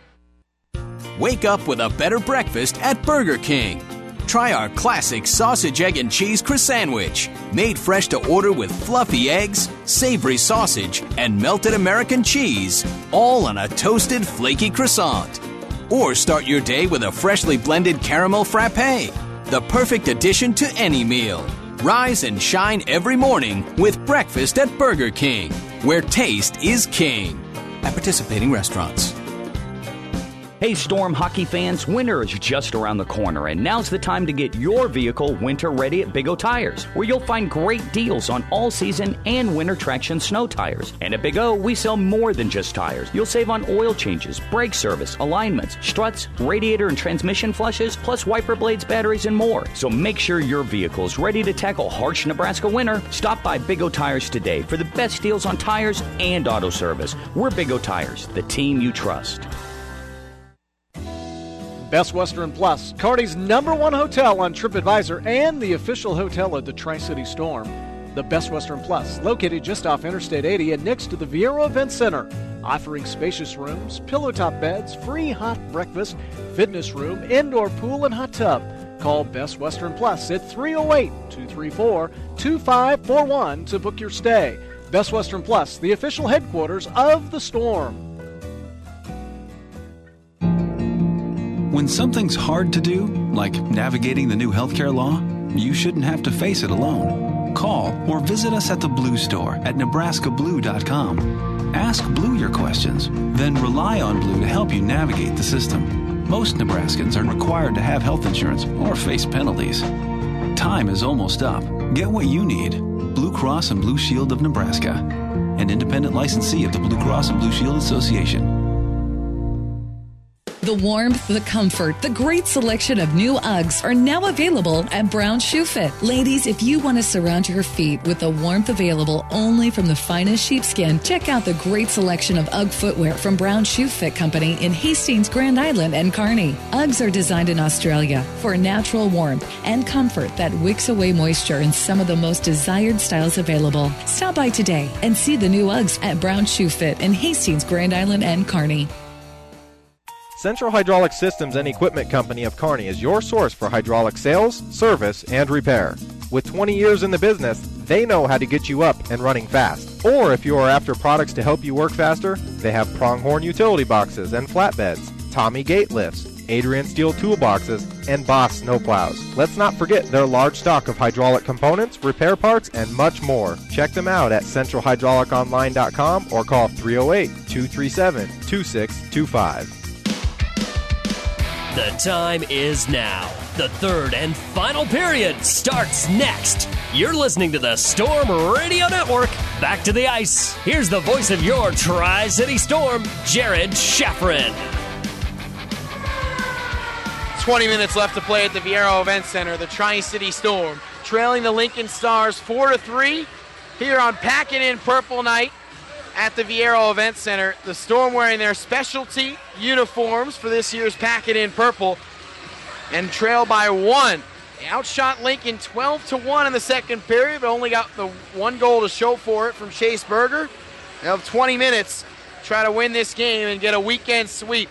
Wake up with a better breakfast at Burger King. Try our classic sausage, egg, and cheese croissant-sandwich. Made fresh to order with fluffy eggs, savory sausage, and melted American cheese, all on a toasted, flaky croissant. Or start your day with a freshly blended caramel frappe, the perfect addition to any meal. Rise and shine every morning with breakfast at Burger King, where taste is king. At participating restaurants. Hey Storm hockey fans, winter is just around the corner, and now's the time to get your vehicle winter ready at Big O Tires, where you'll find great deals on all season and winter traction snow tires. And at Big O, we sell more than just tires. You'll save on oil changes, brake service, alignments, struts, radiator and transmission flushes, plus wiper blades, batteries, and more. So make sure your vehicle is ready to tackle harsh Nebraska winter. Stop by Big O Tires today for the best deals on tires and auto service. We're Big O Tires, the team you trust. Best Western Plus, Kearney's #1 hotel on TripAdvisor and the official hotel of the Tri-City Storm. The Best Western Plus, located just off Interstate 80 and next to the Viera Event Center, offering spacious rooms, pillow-top beds, free hot breakfast, fitness room, indoor pool, and hot tub. Call Best Western Plus at 308-234-2541 to book your stay. Best Western Plus, the official headquarters of the Storm. When something's hard to do, like navigating the new healthcare law, you shouldn't have to face it alone. Call or visit us at the Blue Store at nebraskablue.com. Ask Blue your questions, then rely on Blue to help you navigate the system. Most Nebraskans are required to have health insurance or face penalties. Time is almost up. Get what you need. Blue Cross and Blue Shield of Nebraska, an independent licensee of the Blue Cross and Blue Shield Association. The warmth, the comfort, the great selection of new Uggs are now available at Brown Shoe Fit. Ladies, if you want to surround your feet with the warmth available only from the finest sheepskin, check out the great selection of Ugg footwear from Brown Shoe Fit Company in Hastings, Grand Island, and Kearney. Uggs are designed in Australia for natural warmth and comfort that wicks away moisture in some of the most desired styles available. Stop by today and see the new Uggs at Brown Shoe Fit in Hastings, Grand Island, and Kearney. Central Hydraulic Systems and Equipment Company of Kearney is your source for hydraulic sales, service, and repair. With 20 years in the business, they know how to get you up and running fast. Or if you are after products to help you work faster, they have Pronghorn utility boxes and flatbeds, Tommy gate lifts, Adrian steel toolboxes, and Boss snowplows. Let's not forget their large stock of hydraulic components, repair parts, and much more. Check them out at centralhydrauliconline.com or call 308-237-2625. The time is now. The third and final period starts next. You're listening to the Storm Radio Network. Back to the ice. Here's the voice of your Tri-City Storm, Jared Schafrin. 20 minutes left to play at the Viera Event Center. The Tri-City Storm trailing the Lincoln Stars 4-3 here on Pack It In Purple Night at the Viera Event Center. The Storm wearing their specialty uniforms for this year's Pack It In Purple and trail by one. They outshot Lincoln 12-1 in the second period, but only got the one goal to show for it from Chase Berger. They'll have 20 minutes to try to win this game and get a weekend sweep.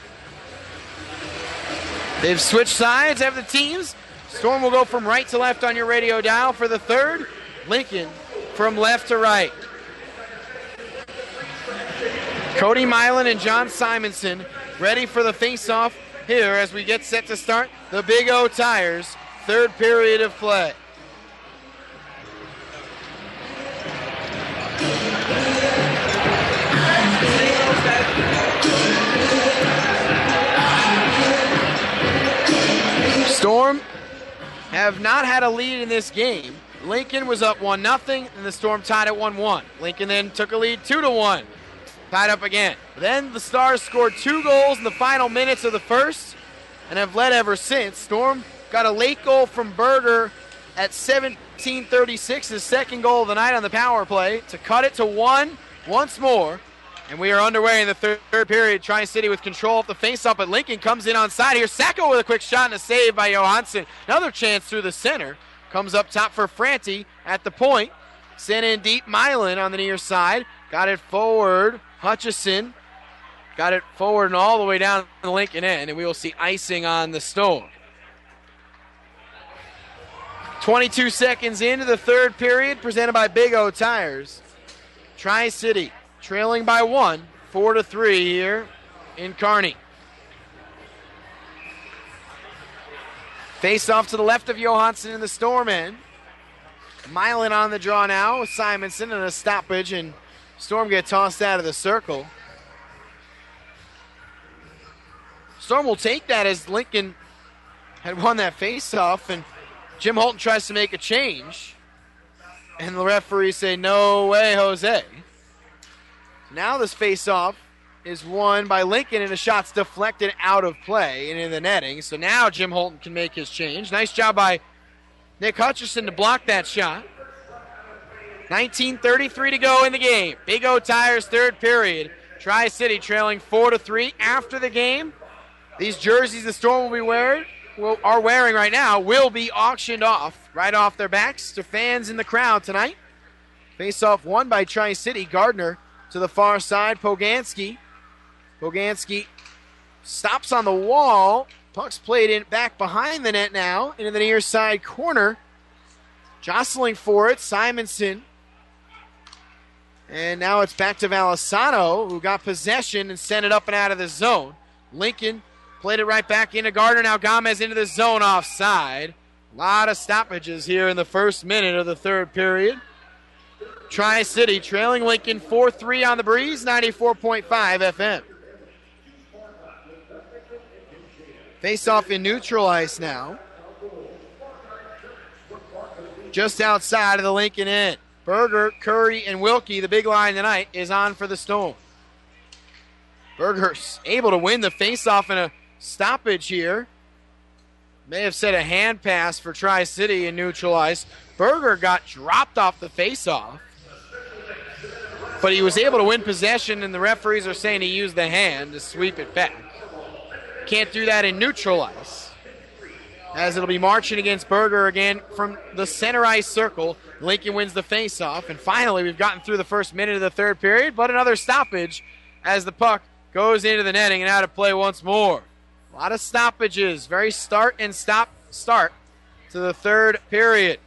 They've switched sides, have the teams. Storm will go from right to left on your radio dial for the third. Lincoln from left to right. Cody Milan and John Simonson ready for the face-off here as we get set to start the Big O Tires third period of play. Storm have not had a lead in this game. Lincoln was up 1-0, and the Storm tied at 1-1. Lincoln then took a lead 2-1. Tied up again. Then the Stars scored 2 goals in the final minutes of the first and have led ever since. Storm got a late goal from Berger at 17:36, his second goal of the night on the power play, to cut it to 1 once more. And we are underway in the third period. Tri-City with control of the face-off, but Lincoln comes in on side here. Sacco with a quick shot and a save by Johansson. Another chance through the center. Comes up top for Franti at the point. Sent in deep. Milan on the near side. Got it forward. Hutchison got it forward and all the way down the Lincoln end, and we will see icing on the Storm. 22 seconds into the third period, presented by Big O Tires. Tri-City trailing by 1, 4-3 here in Kearney. Face off to the left of Johansson in the Storm end. Milan on the draw now with Simonson and a stoppage, and Storm get tossed out of the circle. Storm will take that as Lincoln had won that face-off, and Jim Holton tries to make a change. And the referees say, no way, Jose. Now this face-off is won by Lincoln, and the shot's deflected out of play and in the netting. So now Jim Holton can make his change. Nice job by Nick Hutchison to block that shot. 19:33 to go in the game. Big O Tires third period. Tri-City trailing 4-3 after the game. These jerseys the Storm will be are wearing right now will be auctioned off right off their backs to fans in the crowd tonight. Face-off won by Tri-City. Gardner to the far side. Poganski stops on the wall. Puck's played in back behind the net now into the near side corner. Jostling for it, Simonson. And now it's back to Valisano, who got possession and sent it up and out of the zone. Lincoln played it right back into Gardner. Now Gomez into the zone offside. A lot of stoppages here in the first minute of the third period. Tri-City trailing Lincoln 4-3 on the breeze, 94.5 FM. Face-off in neutral ice now. Just outside of the Lincoln end. Berger, Curry, and Wilkie, the big line tonight, is on for the Storm. Berger's able to win the face-off in a stoppage here. May have said a hand pass for Tri-City in neutral ice. Berger got dropped off the face-off, but he was able to win possession, and the referees are saying he used the hand to sweep it back. Can't do that in neutral ice, as it'll be marching against Berger again from the center ice circle. Lincoln wins the face-off, and finally we've gotten through the first minute of the third period, but another stoppage as the puck goes into the netting and out of play once more. A lot of stoppages, very start and stop start to the third period.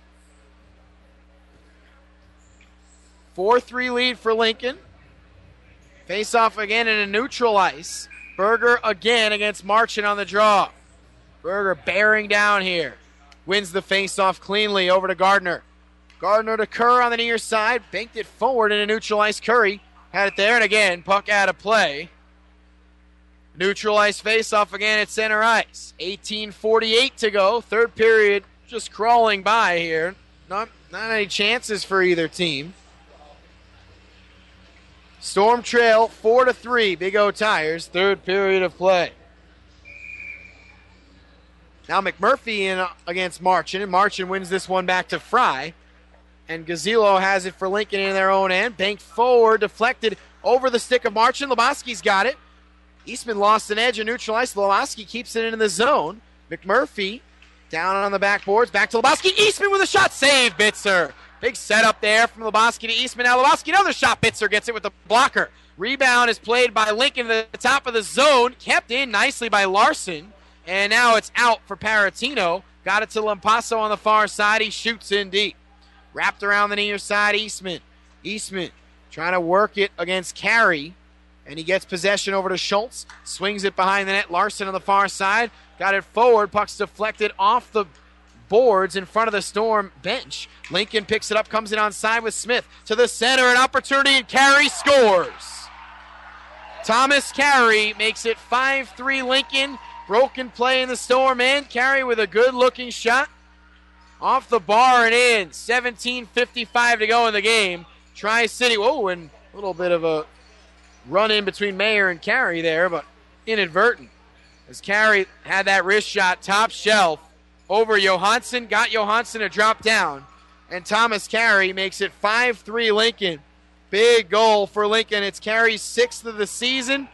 4-3 lead for Lincoln. Face-off again in a neutral ice. Berger again against Marchand on the draw. Berger bearing down here. Wins the face-off cleanly over to Gardner. Gardner to Kerr on the near side. Banked it forward in a neutral ice. Curry had it there, and again, puck out of play. Neutral ice face-off again at center ice. 18:48 to go. Third period just crawling by here. Not any chances for either team. Storm trail 4-3. Big O Tires. Third period of play. Now McMurphy in against Marchand, and Marchand wins this one back to Fry. And Gazzillo has it for Lincoln in their own end. Banked forward, deflected over the stick of Marchand. Lebowski's got it. Eastman lost an edge and neutralized. Lebowski keeps it in the zone. McMurphy down on the backboards. Back to Lebowski. Eastman with a shot. Save, Bitzer. Big setup there from Lebowski to Eastman. Now Lebowski, another shot. Bitzer gets it with the blocker. Rebound is played by Lincoln to the top of the zone. Kept in nicely by Larson. And now it's out for Paratino. Got it to Lampasso on the far side. He shoots in deep. Wrapped around the near side, Eastman. Eastman trying to work it against Carey. And he gets possession over to Schultz. Swings it behind the net. Larson on the far side. Got it forward. Puck's deflected off the boards in front of the Storm bench. Lincoln picks it up, comes in onside with Smith. To the center, an opportunity, and Carey scores. Thomas Carey makes it 5-3 Lincoln. Broken play in the Storm end. Carey with a good-looking shot. Off the bar and in. 17:55 to go in the game. Tri-City, and a little bit of a run in between Mayer and Carey there, but inadvertent. As Carey had that wrist shot top shelf over Johansson, got Johansson to drop down. And Thomas Carey makes it 5-3 Lincoln. Big goal for Lincoln. It's Carey's 6th of the season.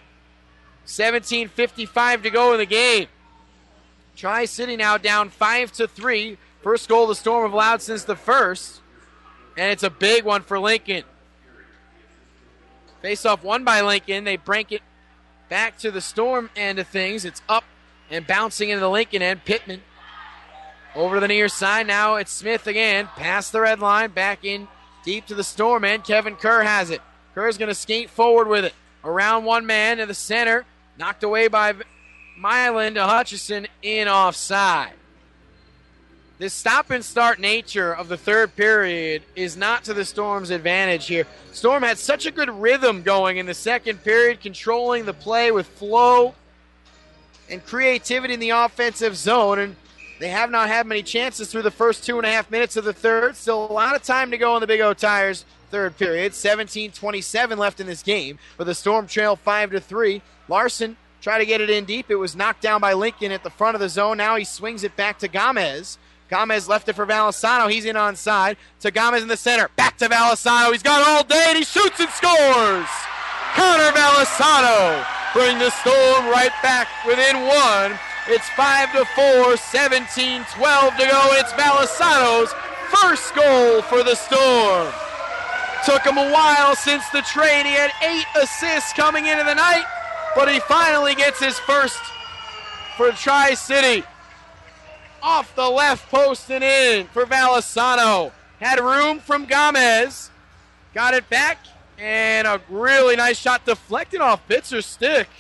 17:55 to go in the game. Tri-City now down 5-3. First goal the Storm have allowed since the first. And it's a big one for Lincoln. Face-off won by Lincoln. They break it back to the Storm end of things. It's up and bouncing into the Lincoln end. Pittman over to the near side. Now it's Smith again. Past the red line. Back in deep to the Storm end. Kevin Kerr has it. Kerr's going to skate forward with it. Around one man to the center. Knocked away by Milan to Hutchison in offside. This stop-and-start nature of the third period is not to the Storm's advantage here. Storm had such a good rhythm going in the second period, controlling the play with flow and creativity in the offensive zone, and they have not had many chances through the first 2.5 minutes of the third. Still a lot of time to go in the Big O Tires third period. 17:27 left in this game, but the Storm trail 5-3. Larson tried to get it in deep. It was knocked down by Lincoln at the front of the zone. Now he swings it back to Gomez. Gomez left it for Valisano. He's in onside. To Gomez in the center. Back to Valisano. He's got all day, and he shoots and scores. Connor Valisano bring the Storm right back within one It's 5-4, 17-12 to go, and it's Valisano's first goal for the Storm. Took him a while since the trade. He had 8 assists coming into the night, but he finally gets his first for Tri-City. Off the left post and in for Valisano. Had room from Gomez. Got it back, and a really nice shot deflected off Bitzer's stick.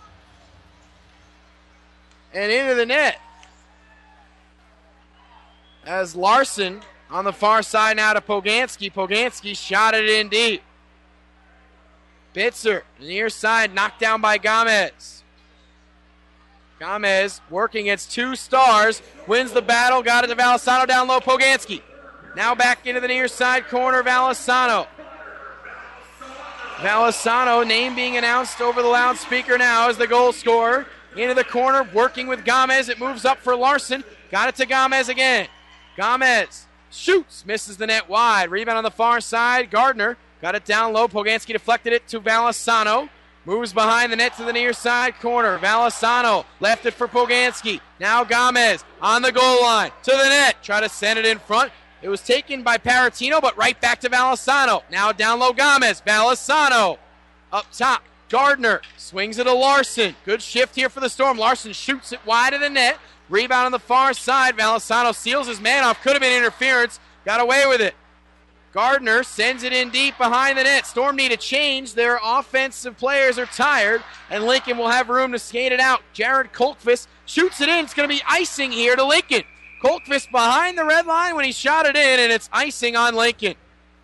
And into the net. As Larson on the far side now to Poganski. Poganski shot it in deep. Bitzer, near side, knocked down by Gomez. Gomez working against 2 stars, wins the battle, got it to Valisano down low, Poganski. Now back into the near side corner, Valisano. Valisano, name being announced over the loudspeaker now as the goal scorer. Into the corner, working with Gomez. It moves up for Larson. Got it to Gomez again. Gomez shoots, misses the net wide. Rebound on the far side. Gardner got it down low. Poganski deflected it to Valisano. Moves behind the net to the near side corner. Valisano left it for Poganski. Now Gomez on the goal line to the net. Try to send it in front. It was taken by Paratino, but right back to Valisano. Now down low Gomez. Valisano up top. Gardner swings it to Larson. Good shift here for the Storm. Larson shoots it wide of the net. Rebound on the far side. Valisano seals his man off. Could have been interference. Got away with it. Gardner sends it in deep behind the net. Storm need a change. Their offensive players are tired, and Lincoln will have room to skate it out. Jared Kolkvist shoots it in. It's going to be icing here to Lincoln. Kolkvist behind the red line when he shot it in, and it's icing on Lincoln.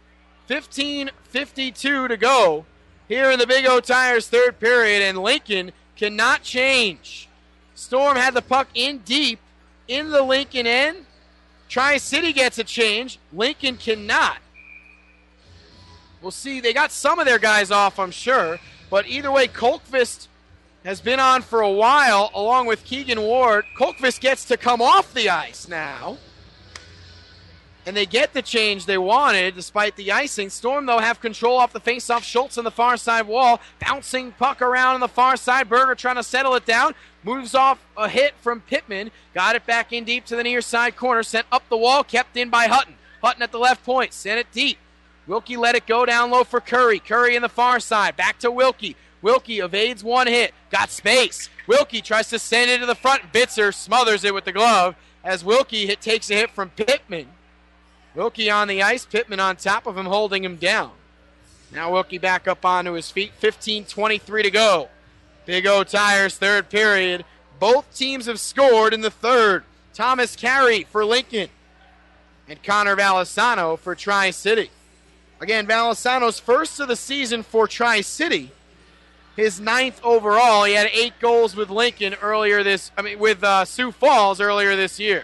15:52 to go here in the Big O Tires third period, and Lincoln cannot change. Storm had the puck in deep in the Lincoln end. Tri-City gets a change. Lincoln cannot. We'll see. They got some of their guys off, I'm sure. But either way, Kolkvist has been on for a while, along with Keegan Ward. Kolkvist gets to come off the ice now. And they get the change they wanted despite the icing. Storm, though, have control off the faceoff. Schultz on the far side wall. Bouncing puck around on the far side. Berger trying to settle it down. Moves off a hit from Pittman. Got it back in deep to the near side corner. Sent up the wall. Kept in by Hutton. Hutton at the left point. Sent it deep. Wilkie let it go down low for Curry. Curry in the far side. Back to Wilkie. Wilkie evades one hit. Got space. Wilkie tries to send it to the front. Bitzer smothers it with the glove as Wilkie takes a hit from Pittman. Wilkie on the ice. Pittman on top of him, holding him down. Now Wilkie back up onto his feet. 15:23 to go. Big O Tires third period. Both teams have scored in the third. Thomas Carey for Lincoln and Connor Valisano for Tri-City. Again, Valisano's first of the season for Tri-City. His 9th overall. He had 8 goals with Lincoln with Sioux Falls earlier this year.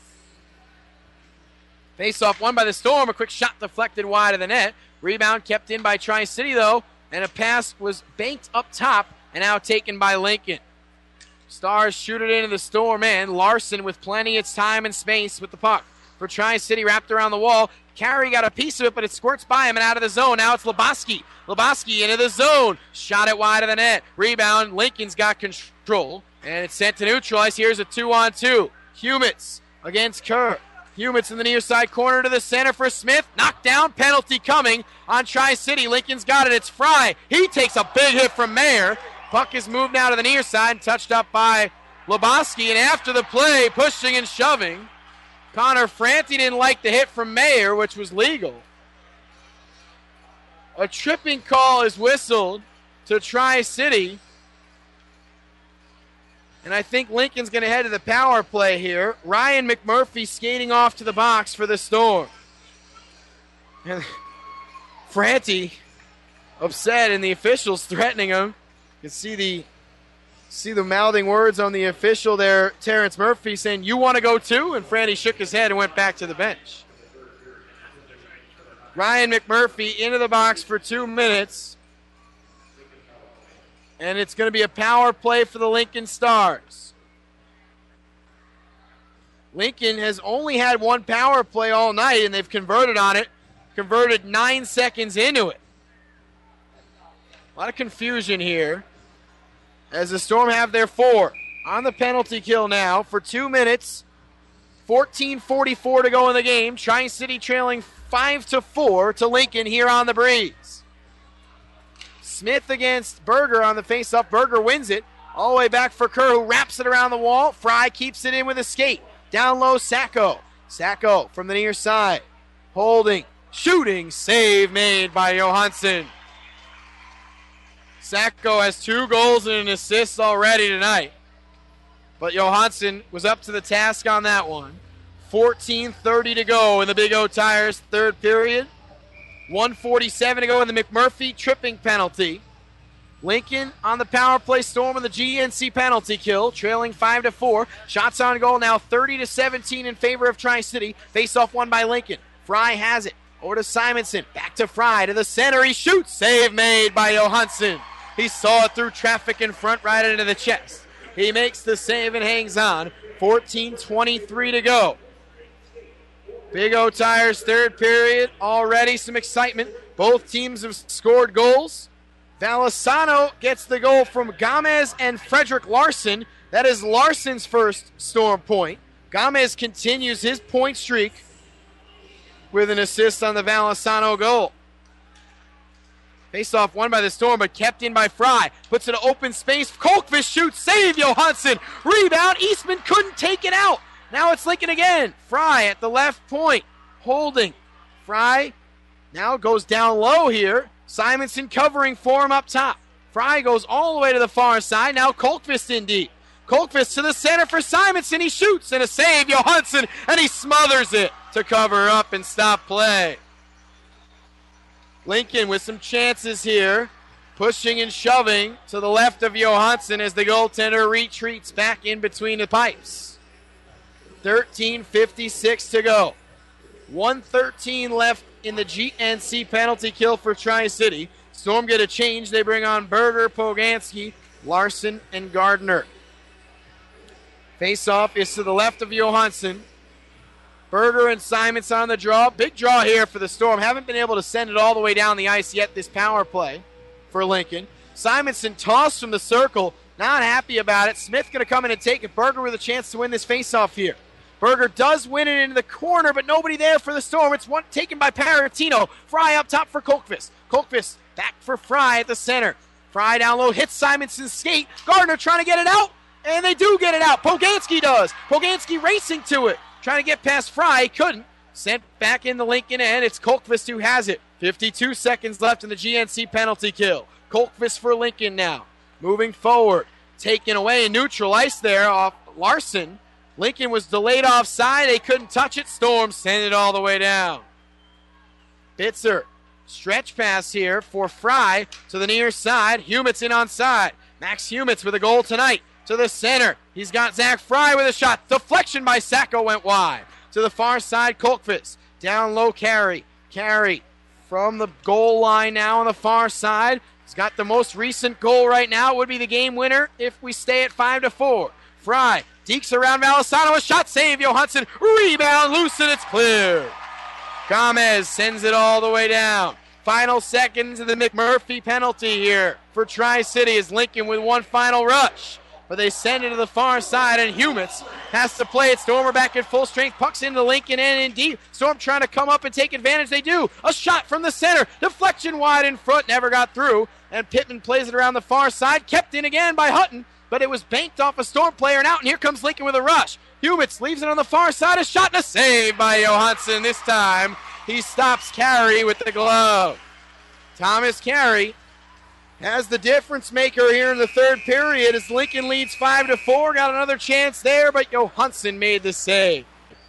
Face-off won by the Storm. A quick shot deflected wide of the net. Rebound kept in by Tri-City, though, and a pass was banked up top and now taken by Lincoln. Stars shoot it into the Storm, and Larson with plenty of time and space with the puck. For Tri-City, wrapped around the wall. Carey got a piece of it, but it squirts by him and out of the zone. Now it's Lebowski. Lebowski into the zone. Shot it wide of the net. Rebound. Lincoln's got control, and it's sent to neutralize. Here's a 2-on-2. Humitz against Kerr. Humitz in the near side corner to the center for Smith. Knocked down. Penalty coming on Tri-City. Lincoln's got it. It's Fry. He takes a big hit from Mayer. Puck is moved now to the near side and touched up by Lebowski. And after the play, pushing and shoving, Connor Franti didn't like the hit from Mayer, which was legal. A tripping call is whistled to Tri-City. And I think Lincoln's going to head to the power play here. Ryan McMurphy skating off to the box for the Storm. And Franti upset, and the officials threatening him. You can see the mouthing words on the official there, Terrence Murphy, saying, "You want to go too?" And Franti shook his head and went back to the bench. Ryan McMurphy into the box for 2 minutes. And it's going to be a power play for the Lincoln Stars. Lincoln has only had one power play all night, and they've converted 9 seconds into it. A lot of confusion here as the Storm have their 4. on the penalty kill now for 2 minutes. 14:44 to go in the game. Tri-City trailing 5-4 to Lincoln here on the Breeze. Smith against Berger on the face-off. Berger wins it. All the way back for Kerr, who wraps it around the wall. Fry keeps it in with a skate. Down low, Sacco. Sacco from the near side. Holding, shooting, save made by Johansson. Sacco has 2 goals and an assist already tonight. But Johansson was up to the task on that one. 14:30 to go in the Big O Tires third period. 1:47 to go in the McMurphy tripping penalty. Lincoln on the power play, Storm on the GNC penalty kill, trailing 5-4. Shots on goal now 30-17 in favor of Tri-City. Face-off won by Lincoln. Fry has it. Over to Simonson. Back to Fry to the center. He shoots. Save made by Johansson. He saw it through traffic in front, right into the chest. He makes the save and hangs on. 14:23 to go. Big O Tires third period. Already some excitement. Both teams have scored goals. Valisano gets the goal from Gomez and Frederick Larson. That is Larson's first Storm point. Gomez continues his point streak with an assist on the Valisano goal. Face-off won by the Storm, but kept in by Fry. Puts it in open space. Kolkvist shoots. Save Johansson. Rebound. Eastman couldn't take it out. Now it's Lincoln again. Fry at the left point. Holding. Fry now goes down low here. Simonson covering for him up top. Fry goes all the way to the far side. Now Kolkvist in deep. Kolkvist to the center for Simonson. He shoots and a save. Johansson, and he smothers it to cover up and stop play. Lincoln with some chances here. Pushing and shoving to the left of Johansson as the goaltender retreats back in between the pipes. 13:56 to go. 1:13 left in the GNC penalty kill for Tri-City. Storm get a change. They bring on Berger, Poganski, Larson, and Gardner. Face-off is to the left of Johansson. Berger and Simonson on the draw. Big draw here for the Storm. Haven't been able to send it all the way down the ice yet, this power play for Lincoln. Simonson tossed from the circle. Not happy about it. Smith going to come in and take it. Berger with a chance to win this face-off here. Berger does win it into the corner, but nobody there for the Storm. It's one taken by Paratino. Fry up top for Kolkvist. Kolkvist back for Fry at the center. Fry down low, hits Simonson's skate. Gardner trying to get it out, and they do get it out. Poganski does. Poganski racing to it, trying to get past Fry. He couldn't. Sent back in the Lincoln end. It's Kolkvist who has it. 52 seconds left in the GNC penalty kill. Kolkvist for Lincoln now. Moving forward. Taken away and neutral ice there off Larson. Lincoln was delayed offside. They couldn't touch it. Storm sent it all the way down. Bitzer. Stretch pass here for Fry to the near side. Humitz in onside. Max Humitz with a goal tonight. To the center. He's got Zach Fry with a shot. Deflection by Sacco went wide. To the far side, Kolkvist. Down low, Carey. Carey from the goal line now on the far side. He's got the most recent goal right now. It would be the game winner if we stay at 5-4. Fry dekes around Valisano. A shot save. Johansson. Rebound loose and it's clear. Gomez sends it all the way down. Final seconds of the McMurphy penalty here for Tri-City as Lincoln with one final rush. But they send it to the far side, and Humitz has to play it. Stormer back at full strength. Puck's into Lincoln and in deep. Storm trying to come up and take advantage. They do. A shot from the center. Deflection wide in front. Never got through. And Pittman plays it around the far side. Kept in again by Hutton. But it was banked off a Storm player and out. And here comes Lincoln with a rush. Humitz leaves it on the far side. A shot and a save by Johansson. This time he stops Carey with the glove. Thomas Carey has the difference maker here in the third period as Lincoln leads 5-4. Got another chance there, but Johansson made the save.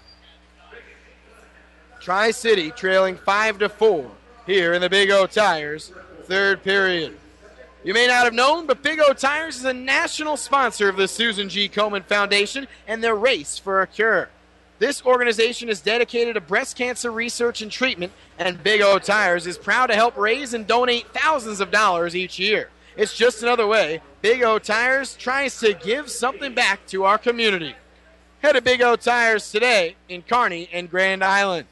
Tri-City trailing 5-4 here in the Big O Tires third period. You may not have known, but Big O Tires is a national sponsor of the Susan G. Komen Foundation and their Race for a Cure. This organization is dedicated to breast cancer research and treatment, and Big O Tires is proud to help raise and donate thousands of dollars each year. It's just another way Big O Tires tries to give something back to our community. Head to Big O Tires today in Kearney and Grand Island.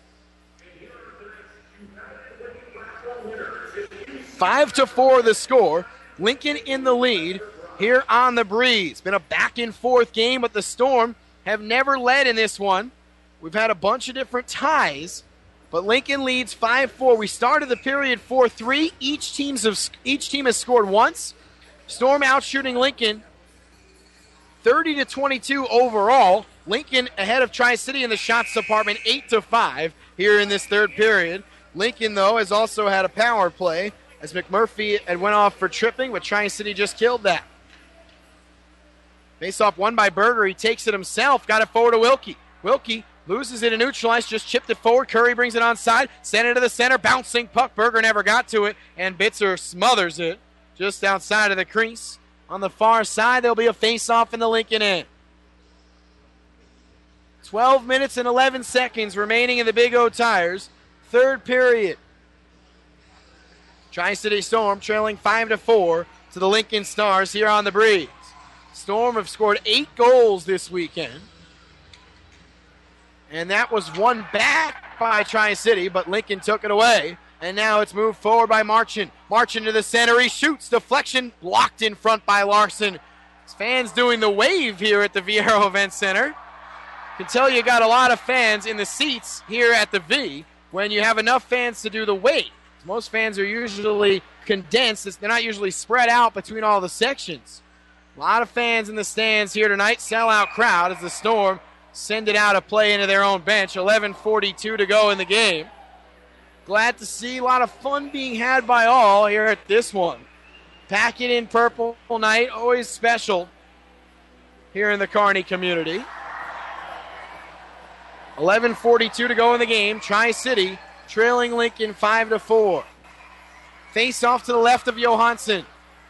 5-4 the score. Lincoln in the lead here on the Breeze. Been a back-and-forth game, but the Storm have never led in this one. We've had a bunch of different ties, but Lincoln leads 5-4. We started the period 4-3. Each team has scored once. Storm outshooting Lincoln 30-22 overall. Lincoln ahead of Tri-City in the shots department 8-5 here in this third period. Lincoln, though, has also had a power play as McMurphy had went off for tripping, but Tri-City just killed that. Face-off won by Berger. He takes it himself. Got it forward to Wilkie. Wilkie loses it and neutralized. Just chipped it forward. Curry brings it onside. Sent it to the center. Bouncing puck. Berger never got to it. And Bitzer smothers it just outside of the crease. On the far side, there'll be a face-off in the Lincoln end. 12 minutes and 11 seconds remaining in the Big O Tires. Third period. Tri-City Storm trailing 5-4 to the Lincoln Stars here on the Breeze. Storm have scored 8 goals this weekend. And that was won back by Tri-City, but Lincoln took it away. And now it's moved forward by Marchand. Marchand to the center. He shoots. Deflection blocked in front by Larson. Fans doing the wave here at the Viero Event Center. Can tell you got a lot of fans in the seats here at the V when you have enough fans to do the wave. Most fans are usually condensed. They're not usually spread out between all the sections. A lot of fans in the stands here tonight. Sellout crowd as the Storm send it out of play into their own bench. 11:42 to go in the game. Glad to see a lot of fun being had by all here at this one. Pack it in purple night, always special here in the Kearney community. 11:42 to go in the game. Tri-City trailing Lincoln 5-4. Face off to the left of Johansson.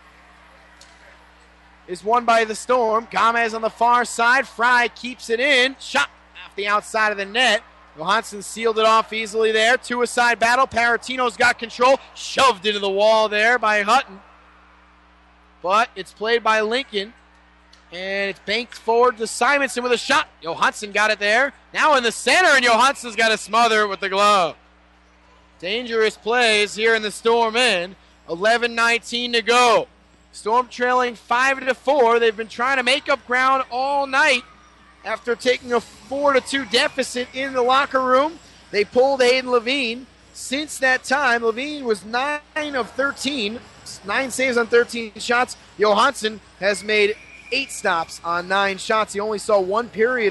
Is won by the Storm. Gomez on the far side. Fry keeps it in. Shot off the outside of the net. Johansson sealed it off easily there. Two-a-side battle. Paratino's got control. Shoved into the wall there by Hutton. But it's played by Lincoln. And it's banked forward to Simonson with a shot. Johansson got it there. Now in the center, and Johansson's got to smother it with the glove. Dangerous plays here in the Storm end. 11:19 to go. Storm trailing 5-4. They've been trying to make up ground all night after taking a 4-2 deficit in the locker room. They pulled Hayden Levine. Since that time, Levine was 9 of 13, 9 saves on 13 shots. Johansson has made 8 stops on 9 shots. He only saw one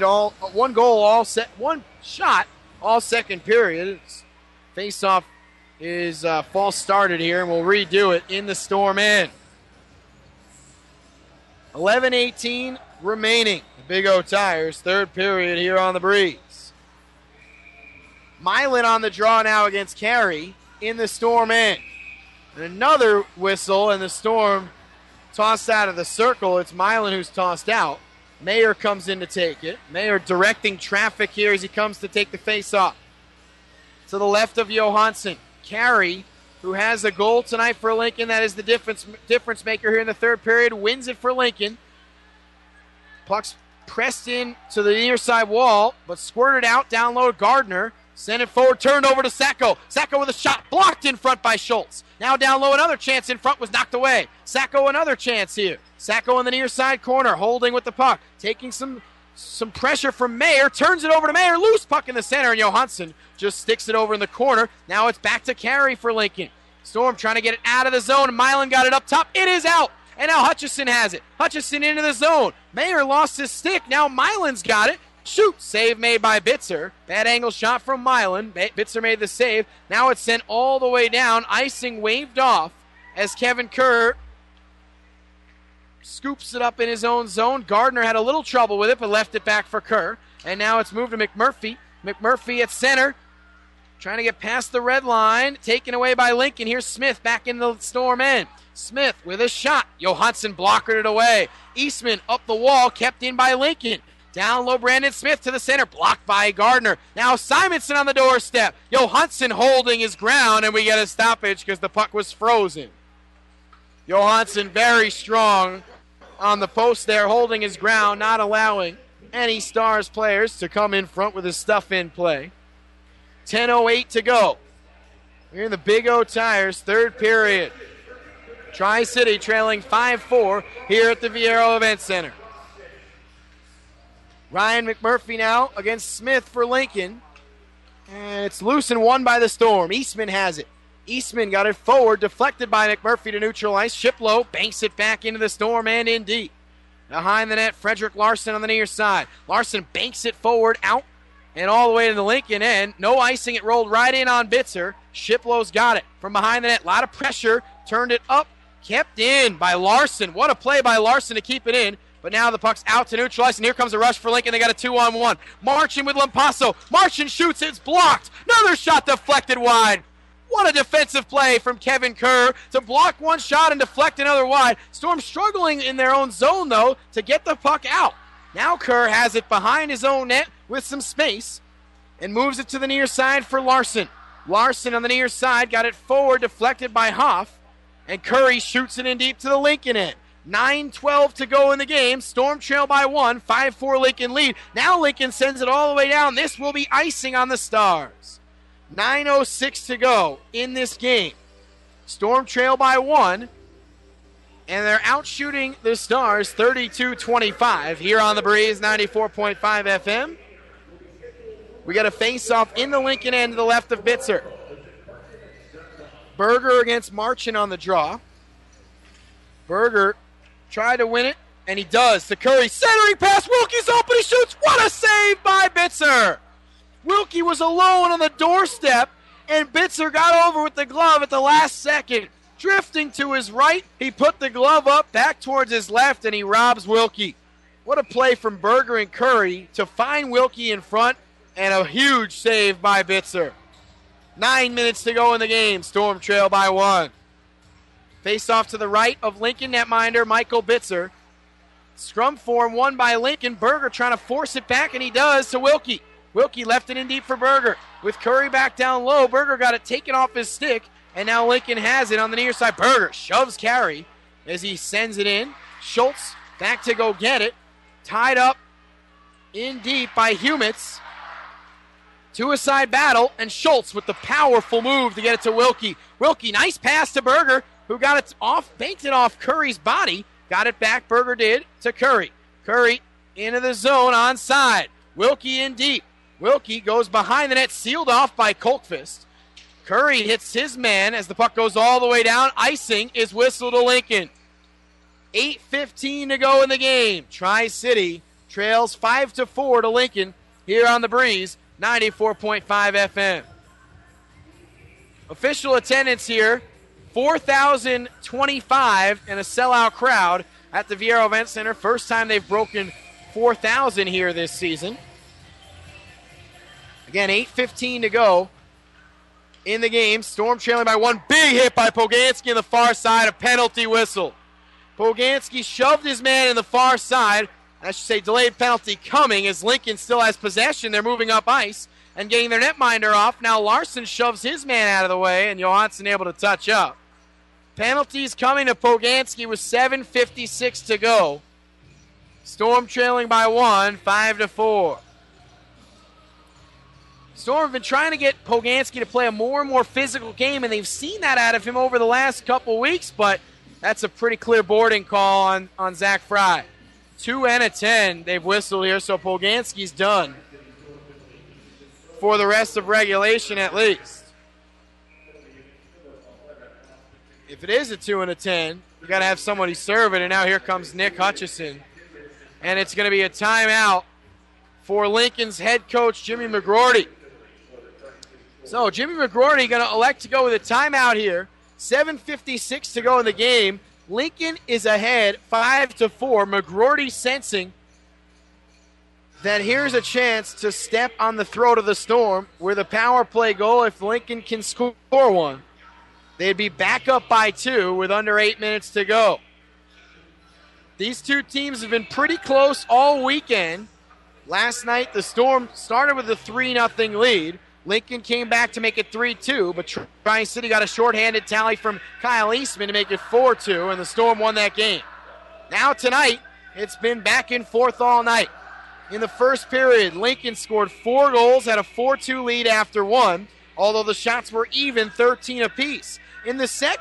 shot all second period. Face-off is false started here, and we'll redo it in the Storm end. 11:18 remaining. The Big O Tires, third period here on the Breeze. Milan on the draw now against Carey in the Storm end. And another whistle, and the Storm tossed out of the circle. It's Milan who's tossed out. Mayer comes in to take it. Mayer directing traffic here as he comes to take the face-off. To the left of Johansson. Carey, who has a goal tonight for Lincoln. That is the difference maker here in the third period. Wins it for Lincoln. Puck's pressed in to the near side wall, but squirted out. Down low, Gardner. Sent it forward, turned over to Sacco. Sacco with a shot, blocked in front by Schultz. Now down low, another chance in front was knocked away. Sacco, another chance here. Sacco in the near side corner, holding with the puck. Taking some pressure from Mayer, turns it over to Mayer, loose puck in the center, and Johansson just sticks it over in the corner. Now it's back to Carey for Lincoln. Storm trying to get it out of the zone. Milan got it up top. It is out. And now Hutchison has it. Hutchison into the zone. Mayer lost his stick. Now Milan's got it. Shoot. Save made by Bitzer. Bad angle shot from Milan. Bitzer made the save. Now it's sent all the way down. Icing waved off as Kevin Kerr scoops it up in his own zone. Gardner had a little trouble with it, but left it back for Kerr. And now it's moved to McMurphy. McMurphy at center. Trying to get past the red line. Taken away by Lincoln. Here's Smith back in the Storm end. Smith with a shot. Johansson blockered it away. Eastman up the wall. Kept in by Lincoln. Down low, Brandon Smith to the center. Blocked by Gardner. Now Simonson on the doorstep. Johansson holding his ground, and we get a stoppage because the puck was frozen. Johansson very strong on the post there, holding his ground, not allowing any Stars players to come in front with his stuff in play. 10:08 to go. We're in the Big O Tires, third period. Tri-City trailing 5-4 here at the Viero Event Center. Ryan McMurphy now against Smith for Lincoln. And it's loose and won by the Storm. Eastman has it. Eastman got it forward, deflected by McMurphy to neutral ice. Shiplow banks it back into the Storm and in deep. Behind the net, Frederick Larson on the near side. Larson banks it forward, out, and all the way to the Lincoln end. No icing, it rolled right in on Bitzer. Shiplow's got it from behind the net. A lot of pressure, turned it up, kept in by Larson. What a play by Larson to keep it in. But now the puck's out to neutral ice, and here comes a rush for Lincoln. They got a 2-on-1. Marching with Lampasso. Marching shoots, it's blocked. Another shot deflected wide. What a defensive play from Kevin Kerr to block one shot and deflect another wide. Storm struggling in their own zone, though, to get the puck out. Now Kerr has it behind his own net with some space and moves it to the near side for Larson. Larson on the near side got it forward, deflected by Hoff, and Curry shoots it in deep to the Lincoln end. 9:12 to go in the game. Storm trail by 1. 5-4 Lincoln lead. Now Lincoln sends it all the way down. This will be icing on the Stars. 9:06 to go in this game. Storm trail by 1. And they're out shooting the Stars 32-25 here on the Breeze 94.5 FM. We got a face-off in the Lincoln end to the left of Bitzer. Berger against Marchand on the draw. Berger tried to win it, and he does. To Curry, centering pass. Wilkie's open, he shoots. What a save by Bitzer. Wilkie was alone on the doorstep, and Bitzer got over with the glove at the last second. Drifting to his right, he put the glove up, back towards his left, and he robs Wilkie. What a play from Berger and Curry to find Wilkie in front, and a huge save by Bitzer. 9 minutes to go in the game. Storm trail by 1. Face off to the right of Lincoln netminder Michael Bitzer. Scrum form won by Lincoln. Berger trying to force it back, and he does to Wilkie. Wilkie left it in deep for Berger. With Curry back down low, Berger got it taken off his stick, and now Lincoln has it on the near side. Berger shoves Carey as he sends it in. Schultz back to go get it. Tied up in deep by Humitz. Two-a-side battle, and Schultz with the powerful move to get it to Wilkie. Wilkie, nice pass to Berger, who got it off, banked it off Curry's body. Got it back, Berger did, to Curry. Curry into the zone onside. Wilkie in deep. Wilkie goes behind the net, sealed off by Kolkvist. Curry hits his man as the puck goes all the way down. Icing is whistled to Lincoln. 8:15 to go in the game. Tri-City trails 5-4 to Lincoln here on the Breeze, 94.5 FM. Official attendance here, 4,025 and a sellout crowd at the Viero Event Center. First time they've broken 4,000 here this season. Again, 8:15 to go in the game. Storm trailing by 1. Big hit by Poganski on the far side. A penalty whistle. Poganski shoved his man in the far side. I should say delayed penalty coming as Lincoln still has possession. They're moving up ice and getting their netminder off. Now Larson shoves his man out of the way, and Johansson able to touch up. Penalties coming to Poganski with 7:56 to go. Storm trailing by 1, 5-4. Storm have been trying to get Poganski to play a more and more physical game, and they've seen that out of him over the last couple weeks, but that's a pretty clear boarding call on Zach Fry. 2 and a 10 they've whistled here, so Poganski's done for the rest of regulation at least. If it is a 2 and a 10, you got to have somebody serve it, and now here comes Nick Hutchison. And it's going to be a timeout for Lincoln's head coach, Jimmy McGroarty. So Jimmy McGroarty going to elect to go with a timeout here. 7:56 to go in the game. Lincoln is ahead 5-4. McGroarty sensing that here's a chance to step on the throat of the Storm with a power play goal. If Lincoln can score one, they'd be back up by 2 with under 8 minutes to go. These two teams have been pretty close all weekend. Last night, the Storm started with a 3-0 lead. Lincoln came back to make it 3-2, but Tri-City got a shorthanded tally from Kyle Eastman to make it 4-2, and the Storm won that game. Now tonight, it's been back and forth all night. In the first period, Lincoln scored 4 goals, had a 4-2 lead after 1, although the shots were even 13 apiece. In the second, the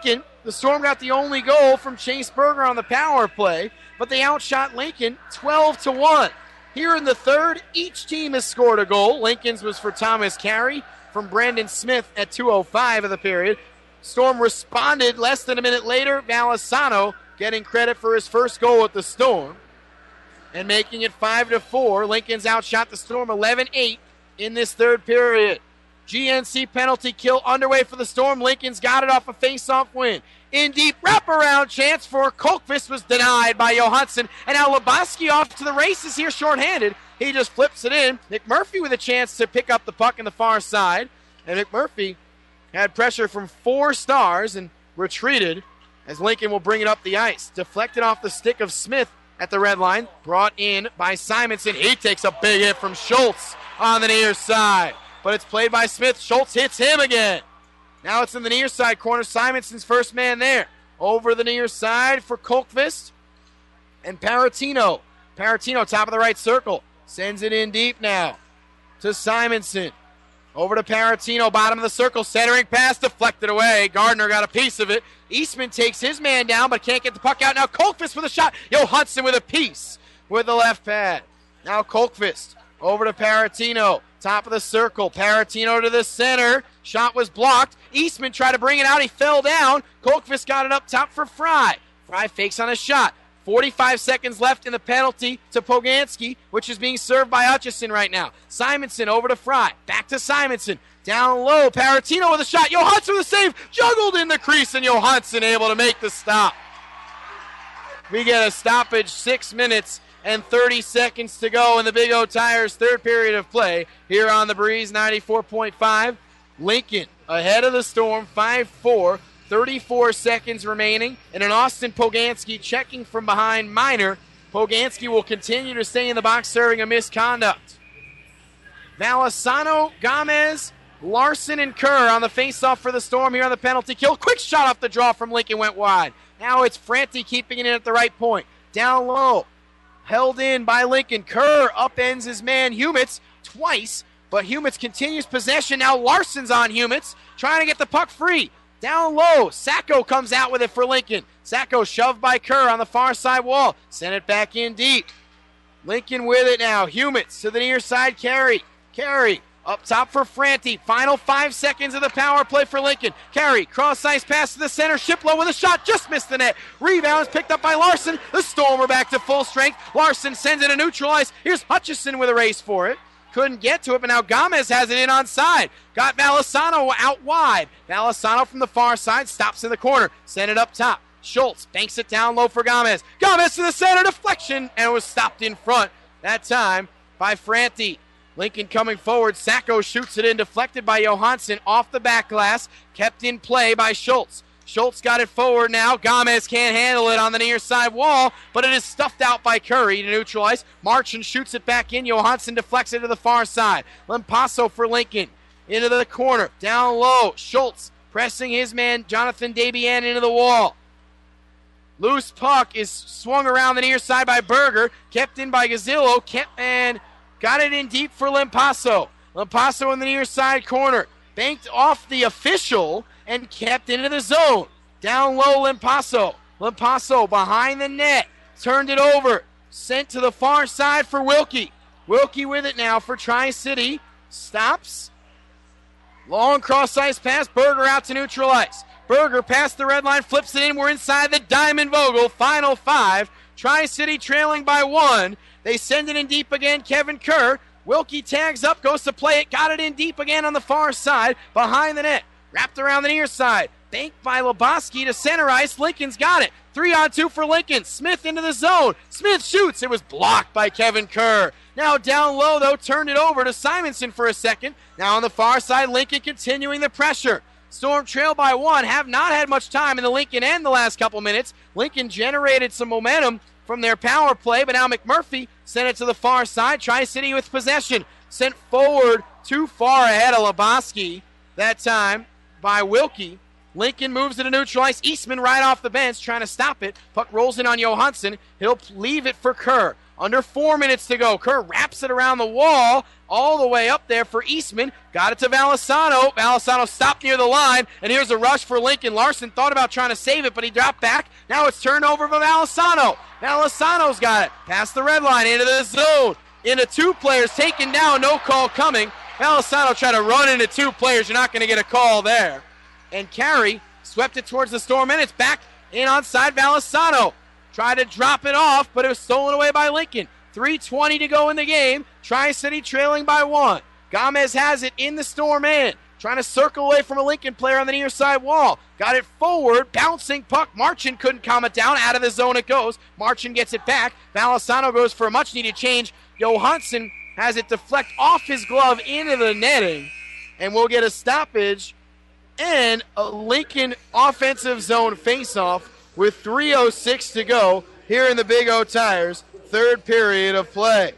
The Storm got the only goal from Chase Berger on the power play, but they outshot Lincoln 12-1. Here in the third, each team has scored a goal. Lincoln's was for Thomas Carey from Brandon Smith at 2:05 of the period. Storm responded less than a minute later. Valisano getting credit for his first goal at the Storm and making it 5-4. Lincoln's outshot the Storm 11-8 in this third period. GNC penalty kill underway for the Storm. Lincoln's got it off a face-off win. In deep wraparound chance for Kolkvist was denied by Johansson. And now Luboski off to the races here shorthanded. He just flips it in. McMurphy with a chance to pick up the puck in the far side. And McMurphy had pressure from 4 stars and retreated as Lincoln will bring it up the ice. Deflected off the stick of Smith at the red line. Brought in by Simonson. He takes a big hit from Schultz on the near side. But it's played by Smith. Schultz hits him again. Now it's in the near side corner. Simonson's first man there. Over the near side for Kolkvist. And Paratino. Paratino, top of the right circle. Sends it in deep now to Simonson. Over to Paratino, bottom of the circle. Centering pass, deflected away. Gardner got a piece of it. Eastman takes his man down, but can't get the puck out. Now Kolkvist with a shot. Johansson with a piece with the left pad. Now Kolkvist over to Paratino. Top of the circle. Paratino to the center. Shot was blocked. Eastman tried to bring it out. He fell down. Kolkvist got it up top for Fry. Fry fakes on a shot. 45 seconds left in the penalty to Poganski, which is being served by Hutchison right now. Simonson over to Fry. Back to Simonson. Down low. Paratino with a shot. Johansson with a save. Juggled in the crease, and Johansson able to make the stop. We get a stoppage, 6 minutes and 30 seconds to go in the Big O Tires third period of play here on the Breeze 94.5. Lincoln ahead of the Storm, 5-4, 34 seconds remaining, and an Austin Poganski checking from behind Minor. Poganski will continue to stay in the box serving a misconduct. Valisano, Gomez, Larson, and Kerr on the face-off for the Storm here on the penalty kill. Quick shot off the draw from Lincoln went wide. Now it's Franti keeping it in at the right point. Down low. Held in by Lincoln. Kerr upends his man Humitz twice, but Humitz continues possession. Now Larson's on Humitz, trying to get the puck free. Down low, Sacco comes out with it for Lincoln. Sacco shoved by Kerr on the far side wall. Sent it back in deep. Lincoln with it now. Humitz to the near side, Carey. Carey up top for Franti. Final 5 seconds of the power play for Lincoln. Carey, cross-ice pass to the center. Shiplow with a shot, just missed the net. Rebound is picked up by Larson. The Storm are back to full strength. Larson sends it to neutralize. Here's Hutchison with a race for it. Couldn't get to it, but now Gomez has it in on side. Got Valisano out wide. Valisano from the far side, stops in the corner. Send it up top. Schultz banks it down low for Gomez. Gomez to the center, deflection, and it was stopped in front. That time by Franti. Lincoln coming forward. Sacco shoots it in, deflected by Johansson off the back glass. Kept in play by Schultz. Schultz got it forward now. Gomez can't handle it on the near side wall, but it is stuffed out by Curry to neutralize. Marchand shoots it back in. Johansson deflects it to the far side. Limpasso for Lincoln. Into the corner. Down low. Schultz pressing his man, Jonathan Debian, into the wall. Loose puck is swung around the near side by Berger. Kept in by Gazzillo. And got it in deep for Limpasso. Limpasso in the near side corner. Banked off the official and kept into the zone. Down low, Limpasso. Limpasso behind the net. Turned it over. Sent to the far side for Wilkie. Wilkie with it now for Tri-City. Stops. Long cross-ice pass. Berger out to neutralize. Berger past the red line, flips it in. We're inside the Diamond Vogel. Final 5. Tri-City trailing by 1. They send it in deep again. Kevin Kerr. Wilkie tags up, goes to play it. Got it in deep again on the far side. Behind the net. Wrapped around the near side. Banked by Luboski to center ice. Lincoln's got it. 3-on-2 for Lincoln. Smith into the zone. Smith shoots. It was blocked by Kevin Kerr. Now down low, though, turned it over to Simonson for a second. Now on the far side, Lincoln continuing the pressure. Storm trail by 1. Have not had much time in the Lincoln end the last couple minutes. Lincoln generated some momentum from their power play, but now McMurphy sent it to the far side. Tri-City with possession. Sent forward too far ahead of Luboski that time by Wilkie. Lincoln moves it to neutral ice. Eastman right off the bench trying to stop it. Puck rolls in on Johansson. He'll leave it for Kerr. Under 4 minutes to go. Kerr wraps it around the wall, all the way up there for Eastman. Got it to Valisano. Valisano stopped near the line, and here's a rush for Lincoln. Larson thought about trying to save it, but he dropped back. Now it's turned over for Valisano. Valisano's got it. Past the red line, into the zone. Into 2 players, taken down, no call coming. Valisano tried to run into 2 players. You're not going to get a call there. And Carey swept it towards the Storm, and it's back in onside Valisano. Tried to drop it off, but it was stolen away by Lincoln. 3:20 to go in the game. Tri-City trailing by 1. Gomez has it in the Storm end. Trying to circle away from a Lincoln player on the near side wall. Got it forward. Bouncing puck. Marchand couldn't calm it down. Out of the zone it goes. Marchand gets it back. Valisano goes for a much-needed change. Johansson has it deflect off his glove into the netting. And we'll get a stoppage and a Lincoln offensive zone face-off with 3:06 to go here in the Big O Tires third period of play.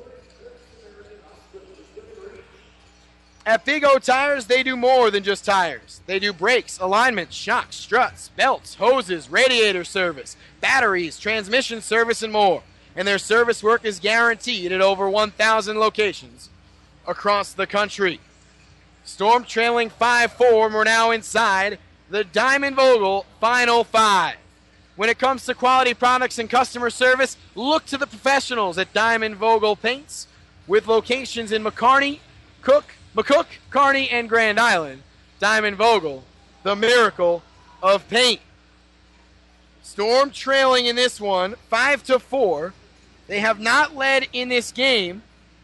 At Big O Tires, they do more than just tires. They do brakes, alignments, shocks, struts, belts, hoses, radiator service, batteries, transmission service, and more. And their service work is guaranteed at over 1,000 locations across the country. Storm trailing 5-4. We're now inside the Diamond Vogel Final 5. When it comes to quality products and customer service, look to the professionals at Diamond Vogel Paints, with locations in McCook, Kearney, and Grand Island. Diamond Vogel, the miracle of paint. Storm trailing in this one, 5-4. They have not led in this game.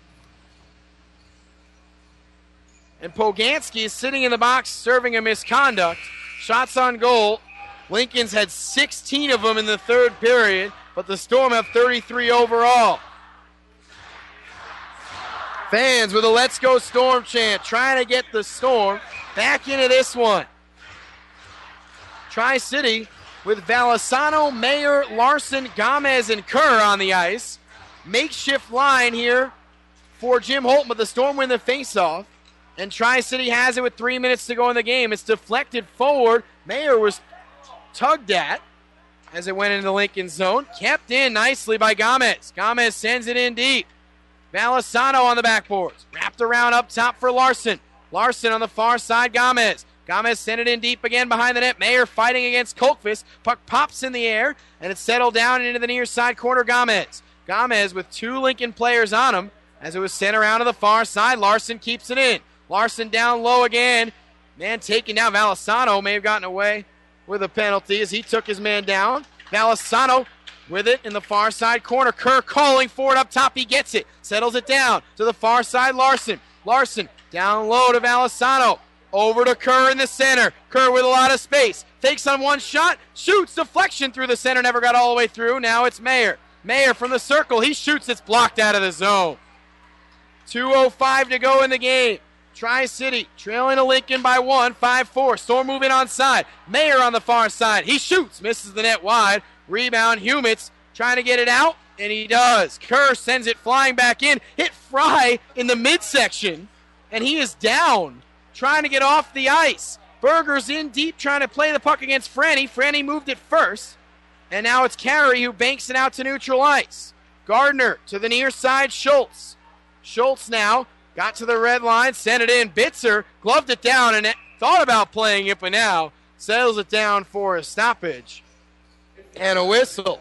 And Poganski is sitting in the box serving a misconduct. Shots on goal. Lincoln's had 16 of them in the third period, but the Storm have 33 overall. Fans with a Let's Go Storm chant trying to get the Storm back into this one. Tri-City with Valisano, Mayer, Larson, Gomez, and Kerr on the ice. Makeshift line here for Jim Holton, but the Storm win the faceoff. And Tri-City has it with 3 minutes to go in the game. It's deflected forward. Mayer was tugged at as it went into the Lincoln zone. Kept in nicely by Gomez. Gomez sends it in deep. Valisano on the backboards. Wrapped around up top for Larson. Larson on the far side, Gomez. Gomez sent it in deep again behind the net. Mayer fighting against Kolkvist. Puck pops in the air, and it's settled down into the near side corner, Gomez. Gomez with 2 Lincoln players on him as it was sent around to the far side. Larson keeps it in. Larson down low again. Man taken down. Valisano may have gotten away with a penalty as he took his man down. Valisano with it in the far side corner. Kerr calling for it up top. He gets it. Settles it down to the far side. Larson. Larson down low to Valisano. Over to Kerr in the center. Kerr with a lot of space. Takes on one shot. Shoots. Deflection through the center. Never got all the way through. Now it's Mayer. Mayer from the circle. He shoots. It's blocked out of the zone. 2:05 to go in the game. Tri-City trailing to Lincoln by 1, 5-4. Storm moving on side. Mayer on the far side. He shoots. Misses the net wide. Rebound. Humitz trying to get it out, and he does. Kerr sends it flying back in. Hit Fry in the midsection, and he is down. Trying to get off the ice. Berger's in deep trying to play the puck against Franny. Franny moved it first, and now it's Carey who banks it out to neutral ice. Gardner to the near side. Schultz. Schultz now got to the red line, sent it in. Bitzer gloved it down and thought about playing it, but now settles it down for a stoppage and a whistle.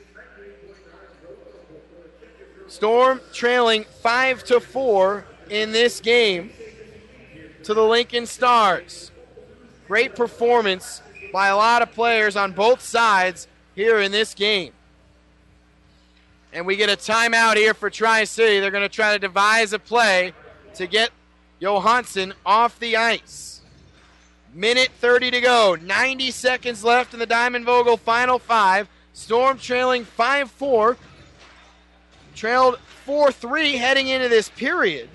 Storm trailing 5-4 in this game to the Lincoln Stars. Great performance by a lot of players on both sides here in this game. And we get a timeout here for Tri-City. They're going to try to devise a play to get Johansson off the ice. Minute 30 to go. 90 seconds left in the Diamond Vogel Final 5. Storm trailing 5-4. Trailed 4-3 heading into this period.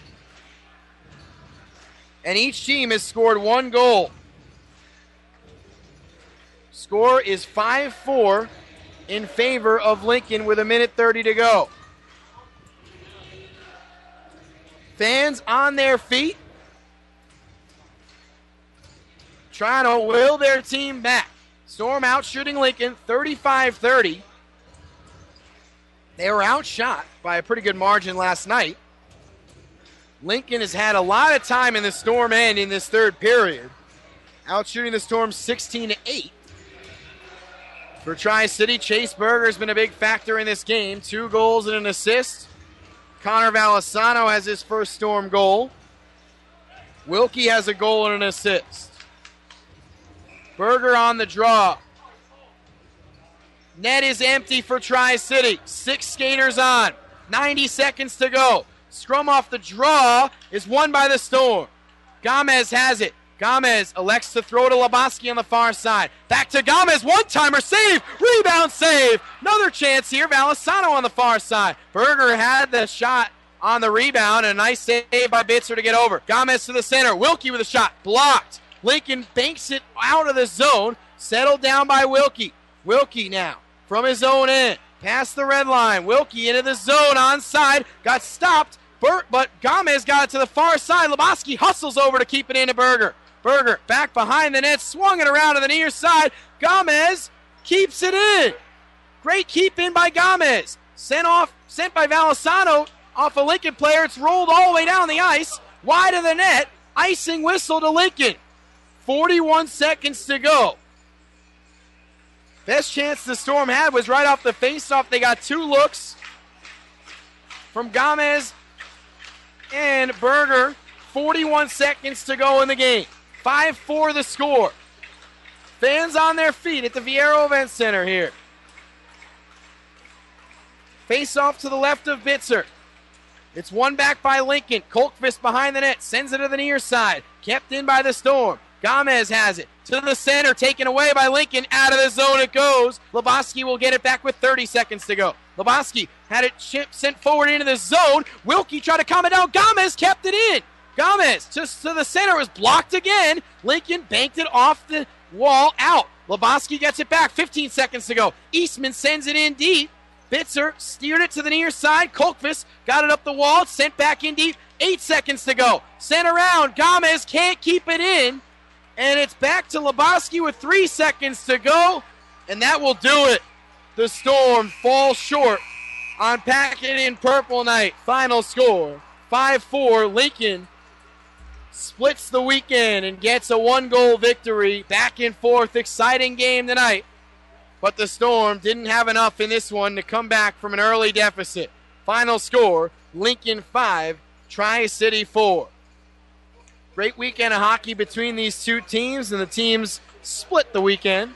And each team has scored 1 goal. Score is 5-4 in favor of Lincoln with a minute 30 to go. Fans on their feet, trying to will their team back. Storm out shooting Lincoln 35-30. They were outshot by a pretty good margin last night. Lincoln has had a lot of time in the Storm end in this third period. Outshooting the Storm 16-8. For Tri-City, Chase Berger has been a big factor in this game. 2 goals and an assist. Connor Valisano has his first Storm goal. Wilkie has a goal and an assist. Berger on the draw. Net is empty for Tri-City. 6 skaters on. 90 seconds to go. Scrum off the draw is won by the Storm. Gomez has it. Gomez elects to throw to Lebowski on the far side. Back to Gomez. One-timer save. Rebound save. Another chance here. Valisano on the far side. Berger had the shot on the rebound. And a nice save by Bitzer to get over. Gomez to the center. Wilkie with a shot. Blocked. Lincoln banks it out of the zone. Settled down by Wilkie. Wilkie now from his own end. Past the red line. Wilkie into the zone onside. Got stopped. But Gomez got it to the far side. Lebowski hustles over to keep it into Berger. Berger back behind the net. Swung it around to the near side. Gomez keeps it in. Great keep in by Gomez. Sent by Valisano off a Lincoln player. It's rolled all the way down the ice. Wide of the net. Icing whistle to Lincoln. 41 seconds to go. Best chance the Storm had was right off the faceoff. They got 2 looks from Gomez and Berger. 41 seconds to go in the game. 5-4 the score. Fans on their feet at the Viero Event Center here. Face-off to the left of Bitzer. It's won back by Lincoln. Kolkvist behind the net. Sends it to the near side. Kept in by the Storm. Gomez has it. To the center. Taken away by Lincoln. Out of the zone it goes. Lebowski will get it back with 30 seconds to go. Lebowski had it sent forward into the zone. Wilkie tried to calm it down. Gomez kept it in. Gomez just to the center. It was blocked again. Lincoln banked it off the wall out. Lebowski gets it back. 15 seconds to go. Eastman sends it in deep. Bitzer steered it to the near side. Kolkvist got it up the wall. Sent back in deep. 8 seconds to go. Sent around. Gomez can't keep it in. And it's back to Lebowski with 3 seconds to go. And that will do it. The Storm falls short on Pack It In Purple Night. Final score, 5-4. Lincoln splits the weekend and gets a 1-goal victory. Back and forth, exciting game tonight. But the Storm didn't have enough in this one to come back from an early deficit. Final score, Lincoln 5, Tri-City 4. Great weekend of hockey between these two teams, and the teams split the weekend.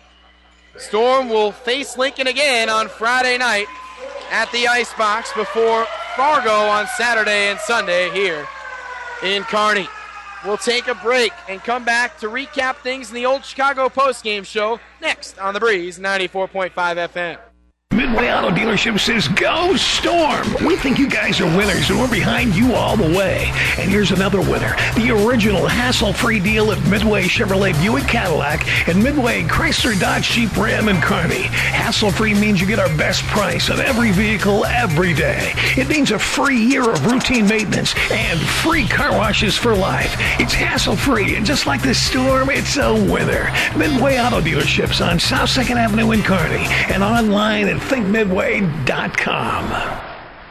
Storm will face Lincoln again on Friday night at the Icebox before Fargo on Saturday and Sunday here in Kearney. We'll take a break and come back to recap things in the Old Chicago postgame show next on The Breeze 94.5 FM. Midway Auto Dealership says, go Storm! We think you guys are winners, and we're behind you all the way. And here's another winner. The original hassle-free deal at Midway Chevrolet Buick Cadillac and Midway Chrysler Dodge Jeep Ram in Kearney. Hassle-free means you get our best price on every vehicle every day. It means a free year of routine maintenance and free car washes for life. It's hassle-free, and just like the Storm, it's a winner. Midway Auto Dealerships on South 2nd Avenue in Kearney and online at thinkmidway.com.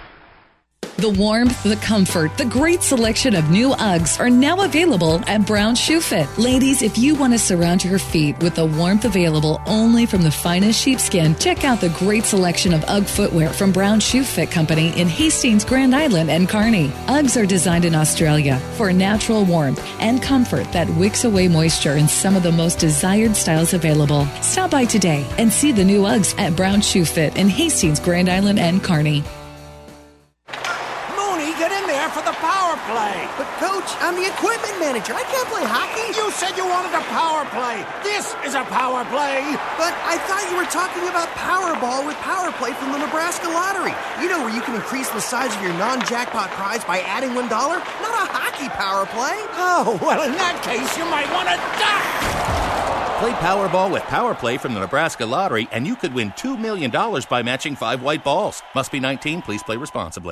The warmth, the comfort, the great selection of new Uggs are now available at Brown Shoe Fit. Ladies, if you want to surround your feet with the warmth available only from the finest sheepskin, check out the great selection of Ugg footwear from Brown Shoe Fit Company in Hastings, Grand Island, and Kearney. Uggs are designed in Australia for natural warmth and comfort that wicks away moisture in some of the most desired styles available. Stop by today and see the new Uggs at Brown Shoe Fit in Hastings, Grand Island, and Kearney. For the power play. But, Coach, I'm the equipment manager. I can't play hockey. You said you wanted a power play. This is a power play. But I thought you were talking about Powerball with Power Play from the Nebraska Lottery. You know, where you can increase the size of your non-jackpot prize by adding $1? Not a hockey power play. Oh, well, in that case, you might want to die. Play Powerball with Power Play from the Nebraska Lottery, and you could win $2 million by matching 5 white balls. Must be 19. Please play responsibly.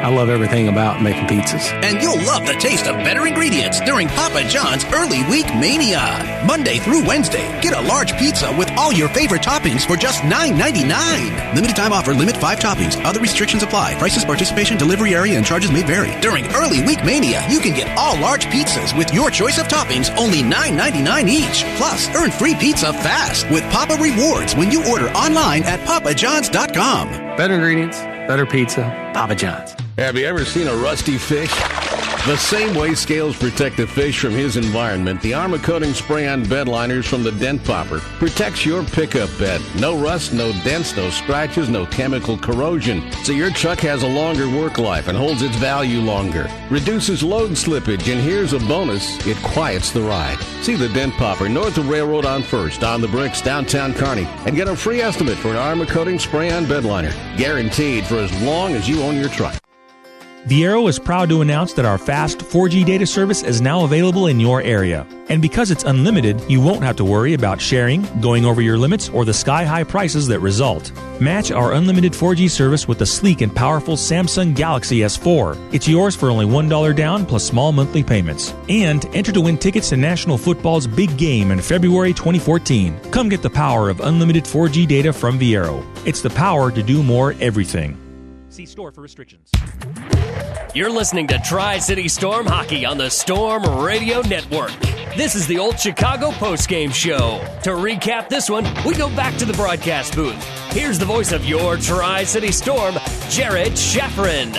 I love everything about making pizzas. And you'll love the taste of better ingredients during Papa John's Early Week Mania. Monday through Wednesday, get a large pizza with all your favorite toppings for just $9.99. Limited time offer, limit 5 toppings. Other restrictions apply. Prices, participation, delivery area, and charges may vary. During Early Week Mania, you can get all large pizzas with your choice of toppings, only $9.99 each. Plus, earn free pizza fast with Papa Rewards when you order online at papajohns.com. Better ingredients, better pizza, Papa John's. Have you ever seen a rusty fish? The same way scales protect the fish from his environment, the Armor Coating Spray-On bed liners from the Dent Popper protects your pickup bed. No rust, no dents, no scratches, no chemical corrosion. So your truck has a longer work life and holds its value longer. Reduces load slippage, and here's a bonus, it quiets the ride. See the Dent Popper north of Railroad on 1st, on the Bricks, downtown Kearney, and get a free estimate for an Armor Coating Spray-On bed liner. Guaranteed for as long as you own your truck. Viero is proud to announce that our fast 4G data service is now available in your area. And because it's unlimited, you won't have to worry about sharing, going over your limits, or the sky-high prices that result. Match our unlimited 4G service with the sleek and powerful Samsung Galaxy S4. It's yours for only $1 down plus small monthly payments. And enter to win tickets to National Football's big game in February 2014. Come get the power of unlimited 4G data from Viero. It's the power to do more everything. See store for restrictions. You're listening to Tri-City Storm Hockey on the Storm Radio Network. This is the Old Chicago postgame show. To recap this one, we go back to the broadcast booth. Here's the voice of your Tri-City Storm, Jared Schafrin.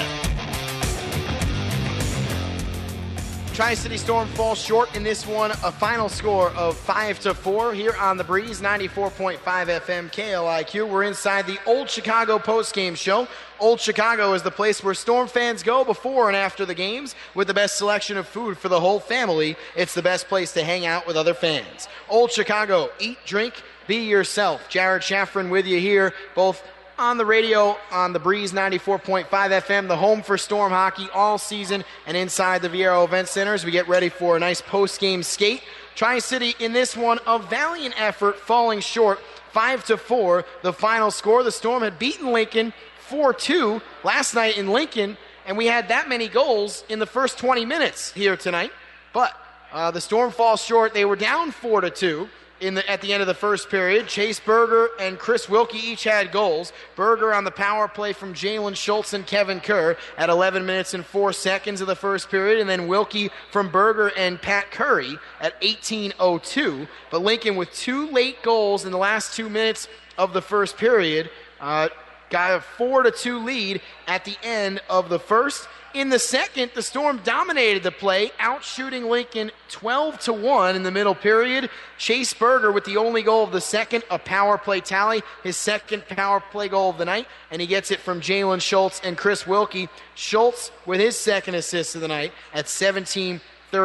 Tri-City Storm falls short in this one, a final score of 5-4 here on the Breeze, 94.5 FM KLIQ. We're inside the Old Chicago postgame show. Old Chicago is the place where Storm fans go before and after the games with the best selection of food for the whole family. It's the best place to hang out with other fans. Old Chicago, eat, drink, be yourself. Jared Schafrin with you here, both on the radio on the Breeze 94.5 FM, the home for Storm hockey all season, and inside the Viero Event Center as we get ready for a nice post-game skate. Tri-City in this one, a valiant effort, falling short, 5-4, the final score. The Storm had beaten Lincoln 4-2 last night in Lincoln, and we had that many goals in the first 20 minutes here tonight. But the Storm falls short. They were down 4-2. At the end of the first period. Chase Berger and Chris Wilkie each had goals. Berger on the power play from Jalen Schultz and Kevin Kerr at 11 minutes and 4 seconds of the first period, and then Wilkie from Berger and Pat Curry at 18:02. But Lincoln, with 2 late goals in the last 2 minutes of the first period, got a 4-2 lead at the end of the first. In the second, the Storm dominated the play, outshooting Lincoln 12-1 in the middle period. Chase Berger with the only goal of the second, a power play tally, his second power play goal of the night, and he gets it from Jalen Schultz and Chris Wilkie. Schultz with his second assist of the night at 17:36.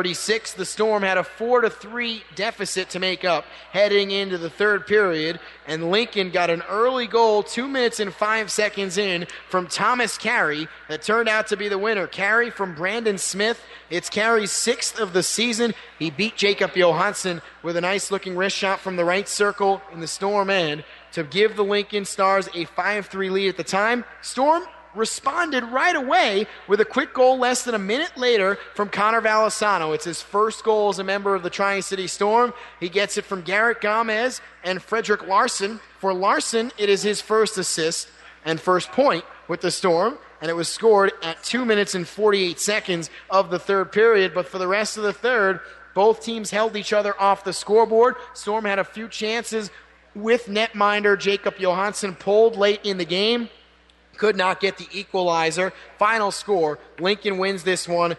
The Storm had a 4-3 deficit to make up heading into the third period, and Lincoln got an early goal 2 minutes and 5 seconds in from Thomas Carey that turned out to be the winner. Carey from Brandon Smith. It's Carey's 6th of the season. He beat Jacob Johansson with a nice-looking wrist shot from the right circle in the Storm end to give the Lincoln Stars a 5-3 lead at the time. Storm responded right away with a quick goal less than a minute later from Connor Valisano. It's his first goal as a member of the Tri-City Storm. He gets it from Garrett Gomez and Frederick Larson. For Larson, it is his first assist and first point with the Storm, and it was scored at 2 minutes and 48 seconds of the third period. But for the rest of the third, both teams held each other off the scoreboard. Storm had a few chances with netminder Jacob Johansson pulled late in the game. Could not get the equalizer. Final score, Lincoln wins this one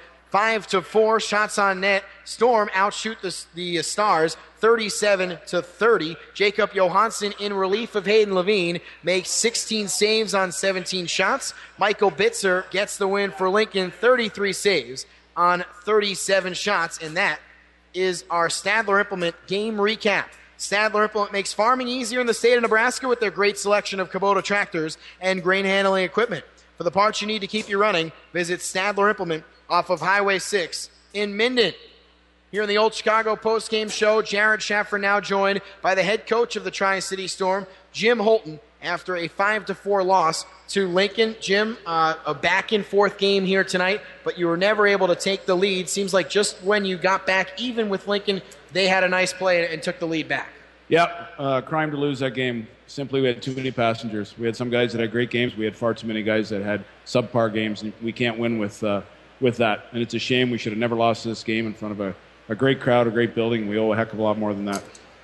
5-4. Shots on net. Storm outshoot the Stars 37-30. Jacob Johansson, in relief of Hayden Levine, makes 16 saves on 17 shots. Michael Bitzer gets the win for Lincoln, 33 saves on 37 shots. And that is our Stadler Implement game recap. Stadler Implement makes farming easier in the state of Nebraska with their great selection of Kubota tractors and grain handling equipment. For the parts you need to keep you running, visit Stadler Implement off of Highway 6 in Minden. Here in the Old Chicago postgame show, Jared Schaffer now joined by the head coach of the Tri-City Storm, Jim Holton. after a 5-4 loss to Lincoln. Jim, a back-and-forth game here tonight, but you were never able to take the lead. Seems like just when you got back even with Lincoln, they had a nice play and took the lead back. Yeah, crime to lose that game. Simply, we had too many passengers. We had some guys that had great games. We had far too many guys that had subpar games, and we can't win with that. And it's a shame. We should have never lost this game in front of a great crowd, a great building. We owe a heck of a lot more than that.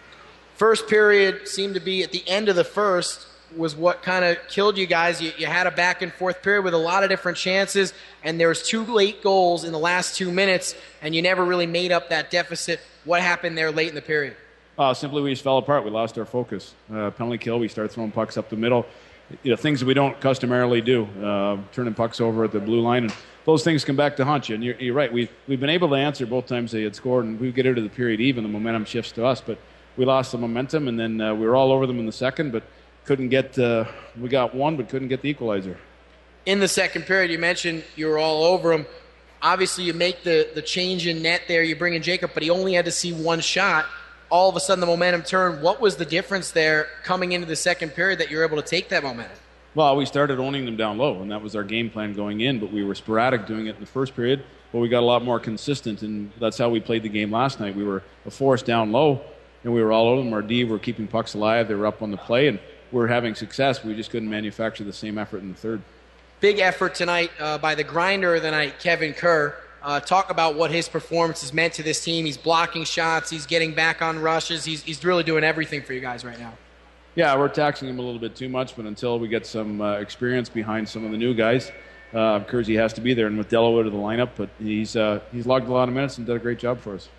First period seemed to be at the end of the first was what kind of killed you guys. You had a back-and-forth period with a lot of different chances, and there was 2 late goals in the last 2 minutes, and you never really made up that deficit. What happened there late in the period? Simply, we just fell apart. We lost our focus. Penalty kill, we started throwing pucks up the middle. Things that we don't customarily do, turning pucks over at the blue line, and those things come back to haunt you. And you're right. We've been able to answer both times they had scored, and we get into the period even. The momentum shifts to us, but we lost the momentum, and then we were all over them in the second, but couldn't get. We got one, but couldn't get the equalizer. In the second period, you mentioned you were all over him. Obviously, you make the change in net there. You bring in Jacob, but he only had to see one shot. All of a sudden, the momentum turned. What was the difference there coming into the second period that you were able to take that momentum? Well, we started owning them down low, and that was our game plan going in, but we were sporadic doing it in the first period, but we got a lot more consistent, and that's how we played the game last night. We were a force down low, and we were all over them. Our D were keeping pucks alive. They were up on the play, and we were having success. We just couldn't manufacture the same effort in the third. Big effort tonight by the grinder of the night, Kevin Kerr. Talk about what his performance has meant to this team. He's blocking shots. He's getting back on rushes. He's really doing everything for you guys right now. Yeah, we're taxing him a little bit too much, but until we get some experience behind some of the new guys, Kersey has to be there. And with Delaware to the lineup, but he's logged a lot of minutes and did a great job for us.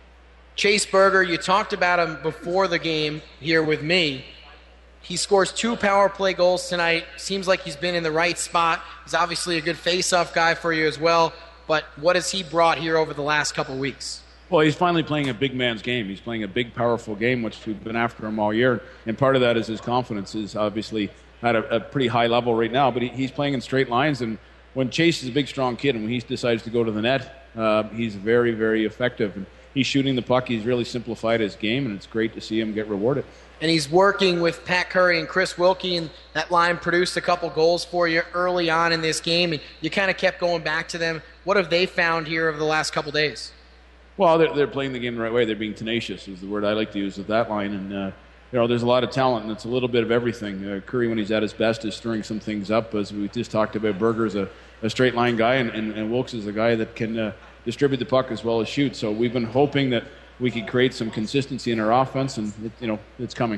Chase Berger, you talked about him before the game here with me. He scores 2 power play goals tonight. Seems like he's been in the right spot. He's obviously a good face-off guy for you as well. But what has he brought here over the last couple of weeks? Well, he's finally playing a big man's game. He's playing a big, powerful game, which we've been after him all year. And part of that is his confidence is obviously at a pretty high level right now. But he's playing in straight lines. And when Chase is a big, strong kid, and when he decides to go to the net, he's very, very effective. And he's shooting the puck. He's really simplified his game, and it's great to see him get rewarded. And he's working with Pat Curry and Chris Wilkie, and that line produced a couple goals for you early on in this game, and you kind of kept going back to them. What have they found here over the last couple days? Well, they're playing the game the right way. They're being tenacious is the word I like to use with that line. And, there's a lot of talent, and it's a little bit of everything. Curry, when he's at his best, is stirring some things up. As we just talked about, Berger's a straight-line guy, and Wilkes is a guy that can distribute the puck as well as shoot. So we've been hoping that we could create some consistency in our offense, and it's coming.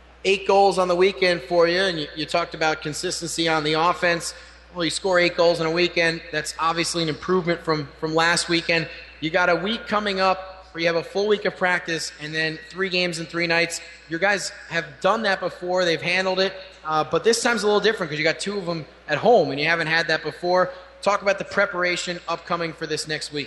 8 goals on the weekend for you, and you talked about consistency on the offense. Well, you score 8 goals in a weekend. That's obviously an improvement from last weekend. You got a week coming up where you have a full week of practice and then 3 games in 3 nights. Your guys have done that before. They've handled it. But this time's a little different because you got 2 of them at home, and you haven't had that before. Talk about the preparation upcoming for this next week.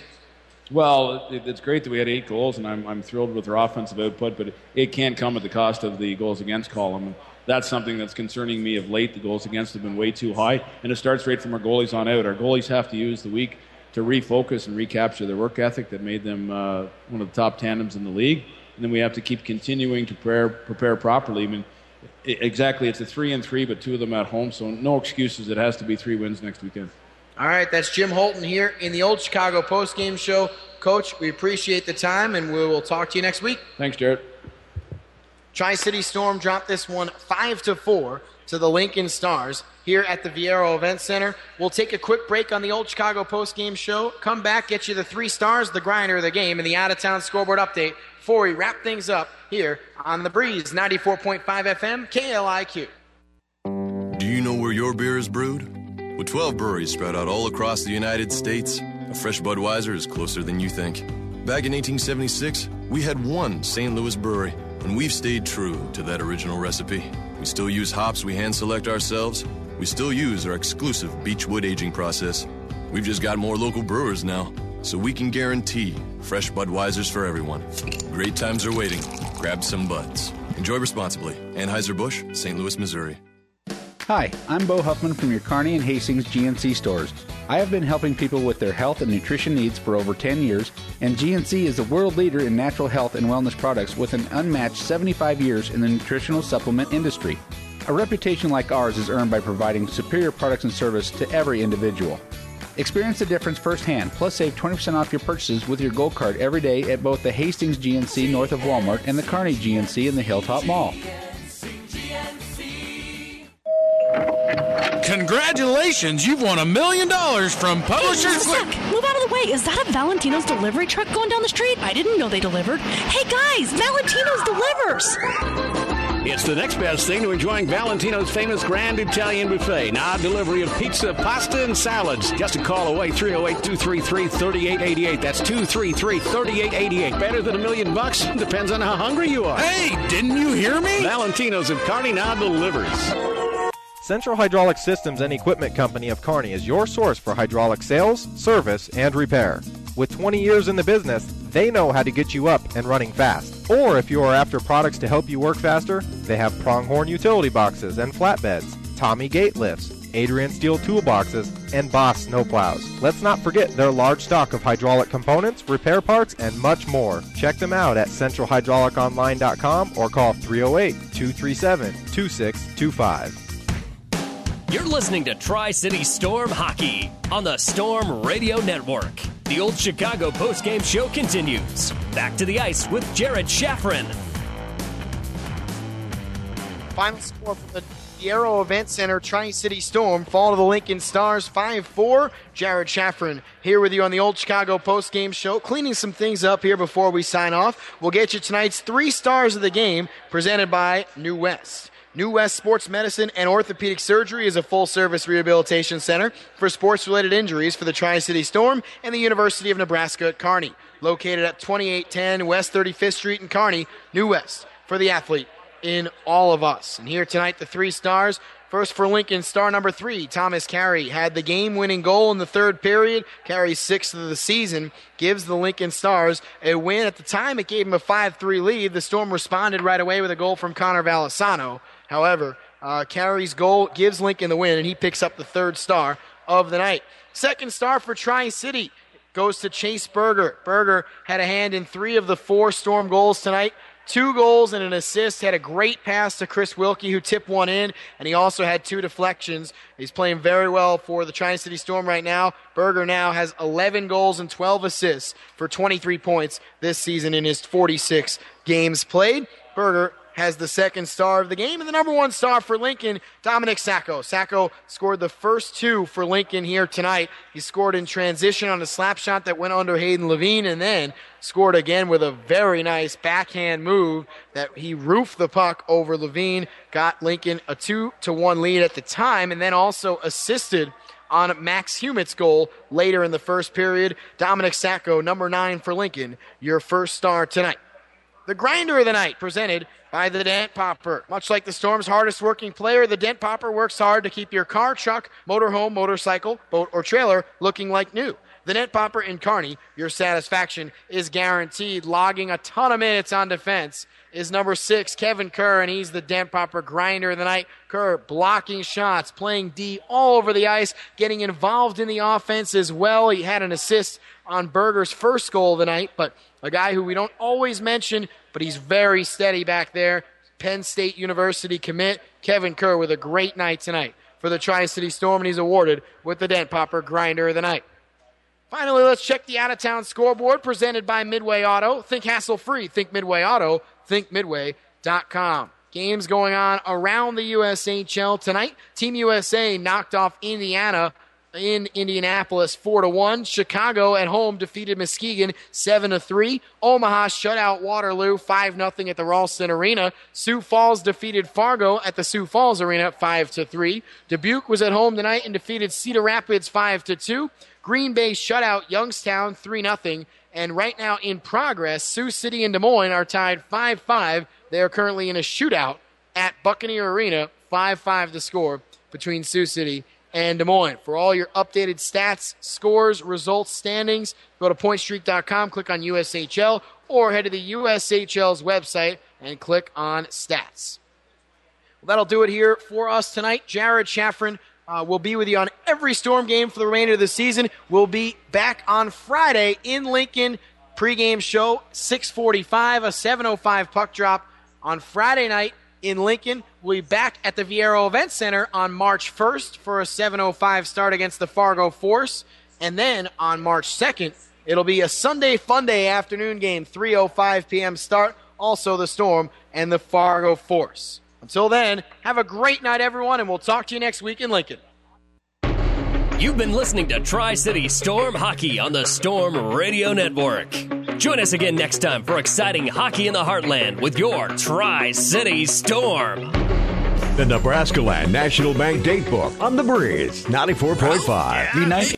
Well, it's great that we had 8 goals, and I'm thrilled with our offensive output, but it can't come at the cost of the goals against column. That's something that's concerning me of late. The goals against have been way too high, and it starts right from our goalies on out. Our goalies have to use the week to refocus and recapture their work ethic that made them one of the top tandems in the league, and then we have to keep continuing to prepare properly. I mean, exactly, it's a 3-3, but 2 of them at home, so no excuses. It has to be 3 wins next weekend. All right, that's Jim Holton here in the Old Chicago Postgame Show. Coach, we appreciate the time, and we will talk to you next week. Thanks, Jared. Tri-City Storm dropped this one 5-4 to the Lincoln Stars here at the Viero Event Center. We'll take a quick break on the Old Chicago Postgame Show. Come back, get you the 3 stars, the grinder of the game, and the out-of-town scoreboard update before we wrap things up here on The Breeze, 94.5 FM, KLIQ. Do you know where your beer is brewed? With 12 breweries spread out all across the United States, a fresh Budweiser is closer than you think. Back in 1876, we had 1 St. Louis brewery, and we've stayed true to that original recipe. We still use hops we hand-select ourselves. We still use our exclusive Beechwood aging process. We've just got more local brewers now, so we can guarantee fresh Budweisers for everyone. Great times are waiting. Grab some Buds. Enjoy responsibly. Anheuser-Busch, St. Louis, Missouri. Hi, I'm Bo Huffman from your Kearney and Hastings GNC stores. I have been helping people with their health and nutrition needs for over 10 years, and GNC is a world leader in natural health and wellness products with an unmatched 75 years in the nutritional supplement industry. A reputation like ours is earned by providing superior products and service to every individual. Experience the difference firsthand, plus save 20% off your purchases with your Gold Card every day at both the Hastings GNC north of Walmart and the Kearney GNC in the Hilltop Mall. Congratulations, you've won $1 million from Publishers. Hey, move out of the way. Is that a Valentino's delivery truck going down the street? I didn't know they delivered. Hey guys, Valentino's delivers. It's the next best thing to enjoying Valentino's famous Grand Italian Buffet. Now delivery of pizza, pasta, and salads. Just a call away, 308-233-3888. That's 233-3888. Better than $1 million? Depends on how hungry you are. Hey, didn't you hear me? Valentino's of Kearney now delivers. Central Hydraulic Systems and Equipment Company of Kearney is your source for hydraulic sales, service, and repair. With 20 years in the business, they know how to get you up and running fast. Or if you are after products to help you work faster, they have Pronghorn utility boxes and flatbeds, Tommy gate lifts, Adrian steel toolboxes, and Boss snowplows. Let's not forget their large stock of hydraulic components, repair parts, and much more. Check them out at centralhydrauliconline.com or call 308-237-2625. You're listening to Tri-City Storm Hockey on the Storm Radio Network. The Old Chicago postgame show continues. Back to the ice with Jared Shaffrin. Final score from the Aero Event Center, Tri-City Storm fall to the Lincoln Stars 5-4. Jared Shaffrin here with you on the Old Chicago postgame show. Cleaning some things up here before we sign off. We'll get you tonight's 3 stars of the game presented by New West. New West Sports Medicine and Orthopedic Surgery is a full-service rehabilitation center for sports-related injuries for the Tri-City Storm and the University of Nebraska at Kearney. Located at 2810 West 35th Street in Kearney, New West for the athlete in all of us. And here tonight, the 3 stars. First for Lincoln, star number 3, Thomas Carey, had the game-winning goal in the third period. Carey's 6th of the season gives the Lincoln Stars a win. At the time, it gave them a 5-3 lead. The Storm responded right away with a goal from Connor Valisano. However, Carey's goal gives Lincoln the win, and he picks up the 3rd star of the night. Second star for Tri-City goes to Chase Berger. Berger had a hand in 3 of the 4 Storm goals tonight. 2 goals and an assist. Had a great pass to Chris Wilkie, who tipped one in, and he also had 2 deflections. He's playing very well for the Tri-City Storm right now. Berger now has 11 goals and 12 assists for 23 points this season in his 46 games played. Berger has the 2nd star of the game, and the number 1 star for Lincoln, Dominic Sacco. Sacco scored the first 2 for Lincoln here tonight. He scored in transition on a slap shot that went under Hayden Levine, and then scored again with a very nice backhand move that he roofed the puck over Levine, got Lincoln a 2-1 lead at the time, and then also assisted on Max Humett's goal later in the first period. Dominic Sacco, number 9 for Lincoln, your first star tonight. The grinder of the night, presented by the Dent Popper. Much like the Storm's hardest working player, the Dent Popper works hard to keep your car, truck, motorhome, motorcycle, boat, or trailer looking like new. The Dent Popper in Kearney, your satisfaction is guaranteed. Logging a ton of minutes on defense is number 6, Kevin Kerr, and he's the Dent Popper grinder of the night. Kerr blocking shots, playing D all over the ice, getting involved in the offense as well. He had an assist on Berger's first goal of the night, but a guy who we don't always mention, but he's very steady back there. Penn State University commit, Kevin Kerr, with a great night tonight for the Tri-City Storm, and he's awarded with the Dent Popper grinder of the night. Finally, let's check the out-of-town scoreboard presented by Midway Auto. Think hassle-free. Think Midway Auto. Think Midway.com. Games going on around the USHL tonight. Team USA knocked off Indiana in Indianapolis 4-1. Chicago at home defeated Muskegon 7-3. Omaha shut out Waterloo 5-0 at the Ralston Arena. Sioux Falls defeated Fargo at the Sioux Falls Arena 5-3. Dubuque was at home tonight and defeated Cedar Rapids 5-2. Green Bay shut out Youngstown 3-0. And right now in progress, Sioux City and Des Moines are tied 5-5. They are currently in a shootout at Buccaneer Arena, 5-5 to score between Sioux City and Des Moines. For all your updated stats, scores, results, standings, go to pointstreak.com, click on USHL, or head to the USHL's website and click on stats. Well, that'll do it here for us tonight. Jared Shaffrin will be with you on every Storm game for the remainder of the season. We'll be back on Friday in Lincoln. Pregame show, 6:45, a 7:05 puck drop on Friday night in Lincoln. We'll be back at the Viero Event Center on March 1st for a 7:05 start against the Fargo Force. And then on March 2nd, it'll be a Sunday Funday afternoon game, 3:05 p.m. start. Also the Storm and the Fargo Force. Until then, have a great night, everyone, and we'll talk to you next week in Lincoln. You've been listening to Tri-City Storm Hockey on the Storm Radio Network. Join us again next time for exciting hockey in the heartland with your Tri-City Storm. The Nebraska Land National Bank Datebook on The Breeze 94.5.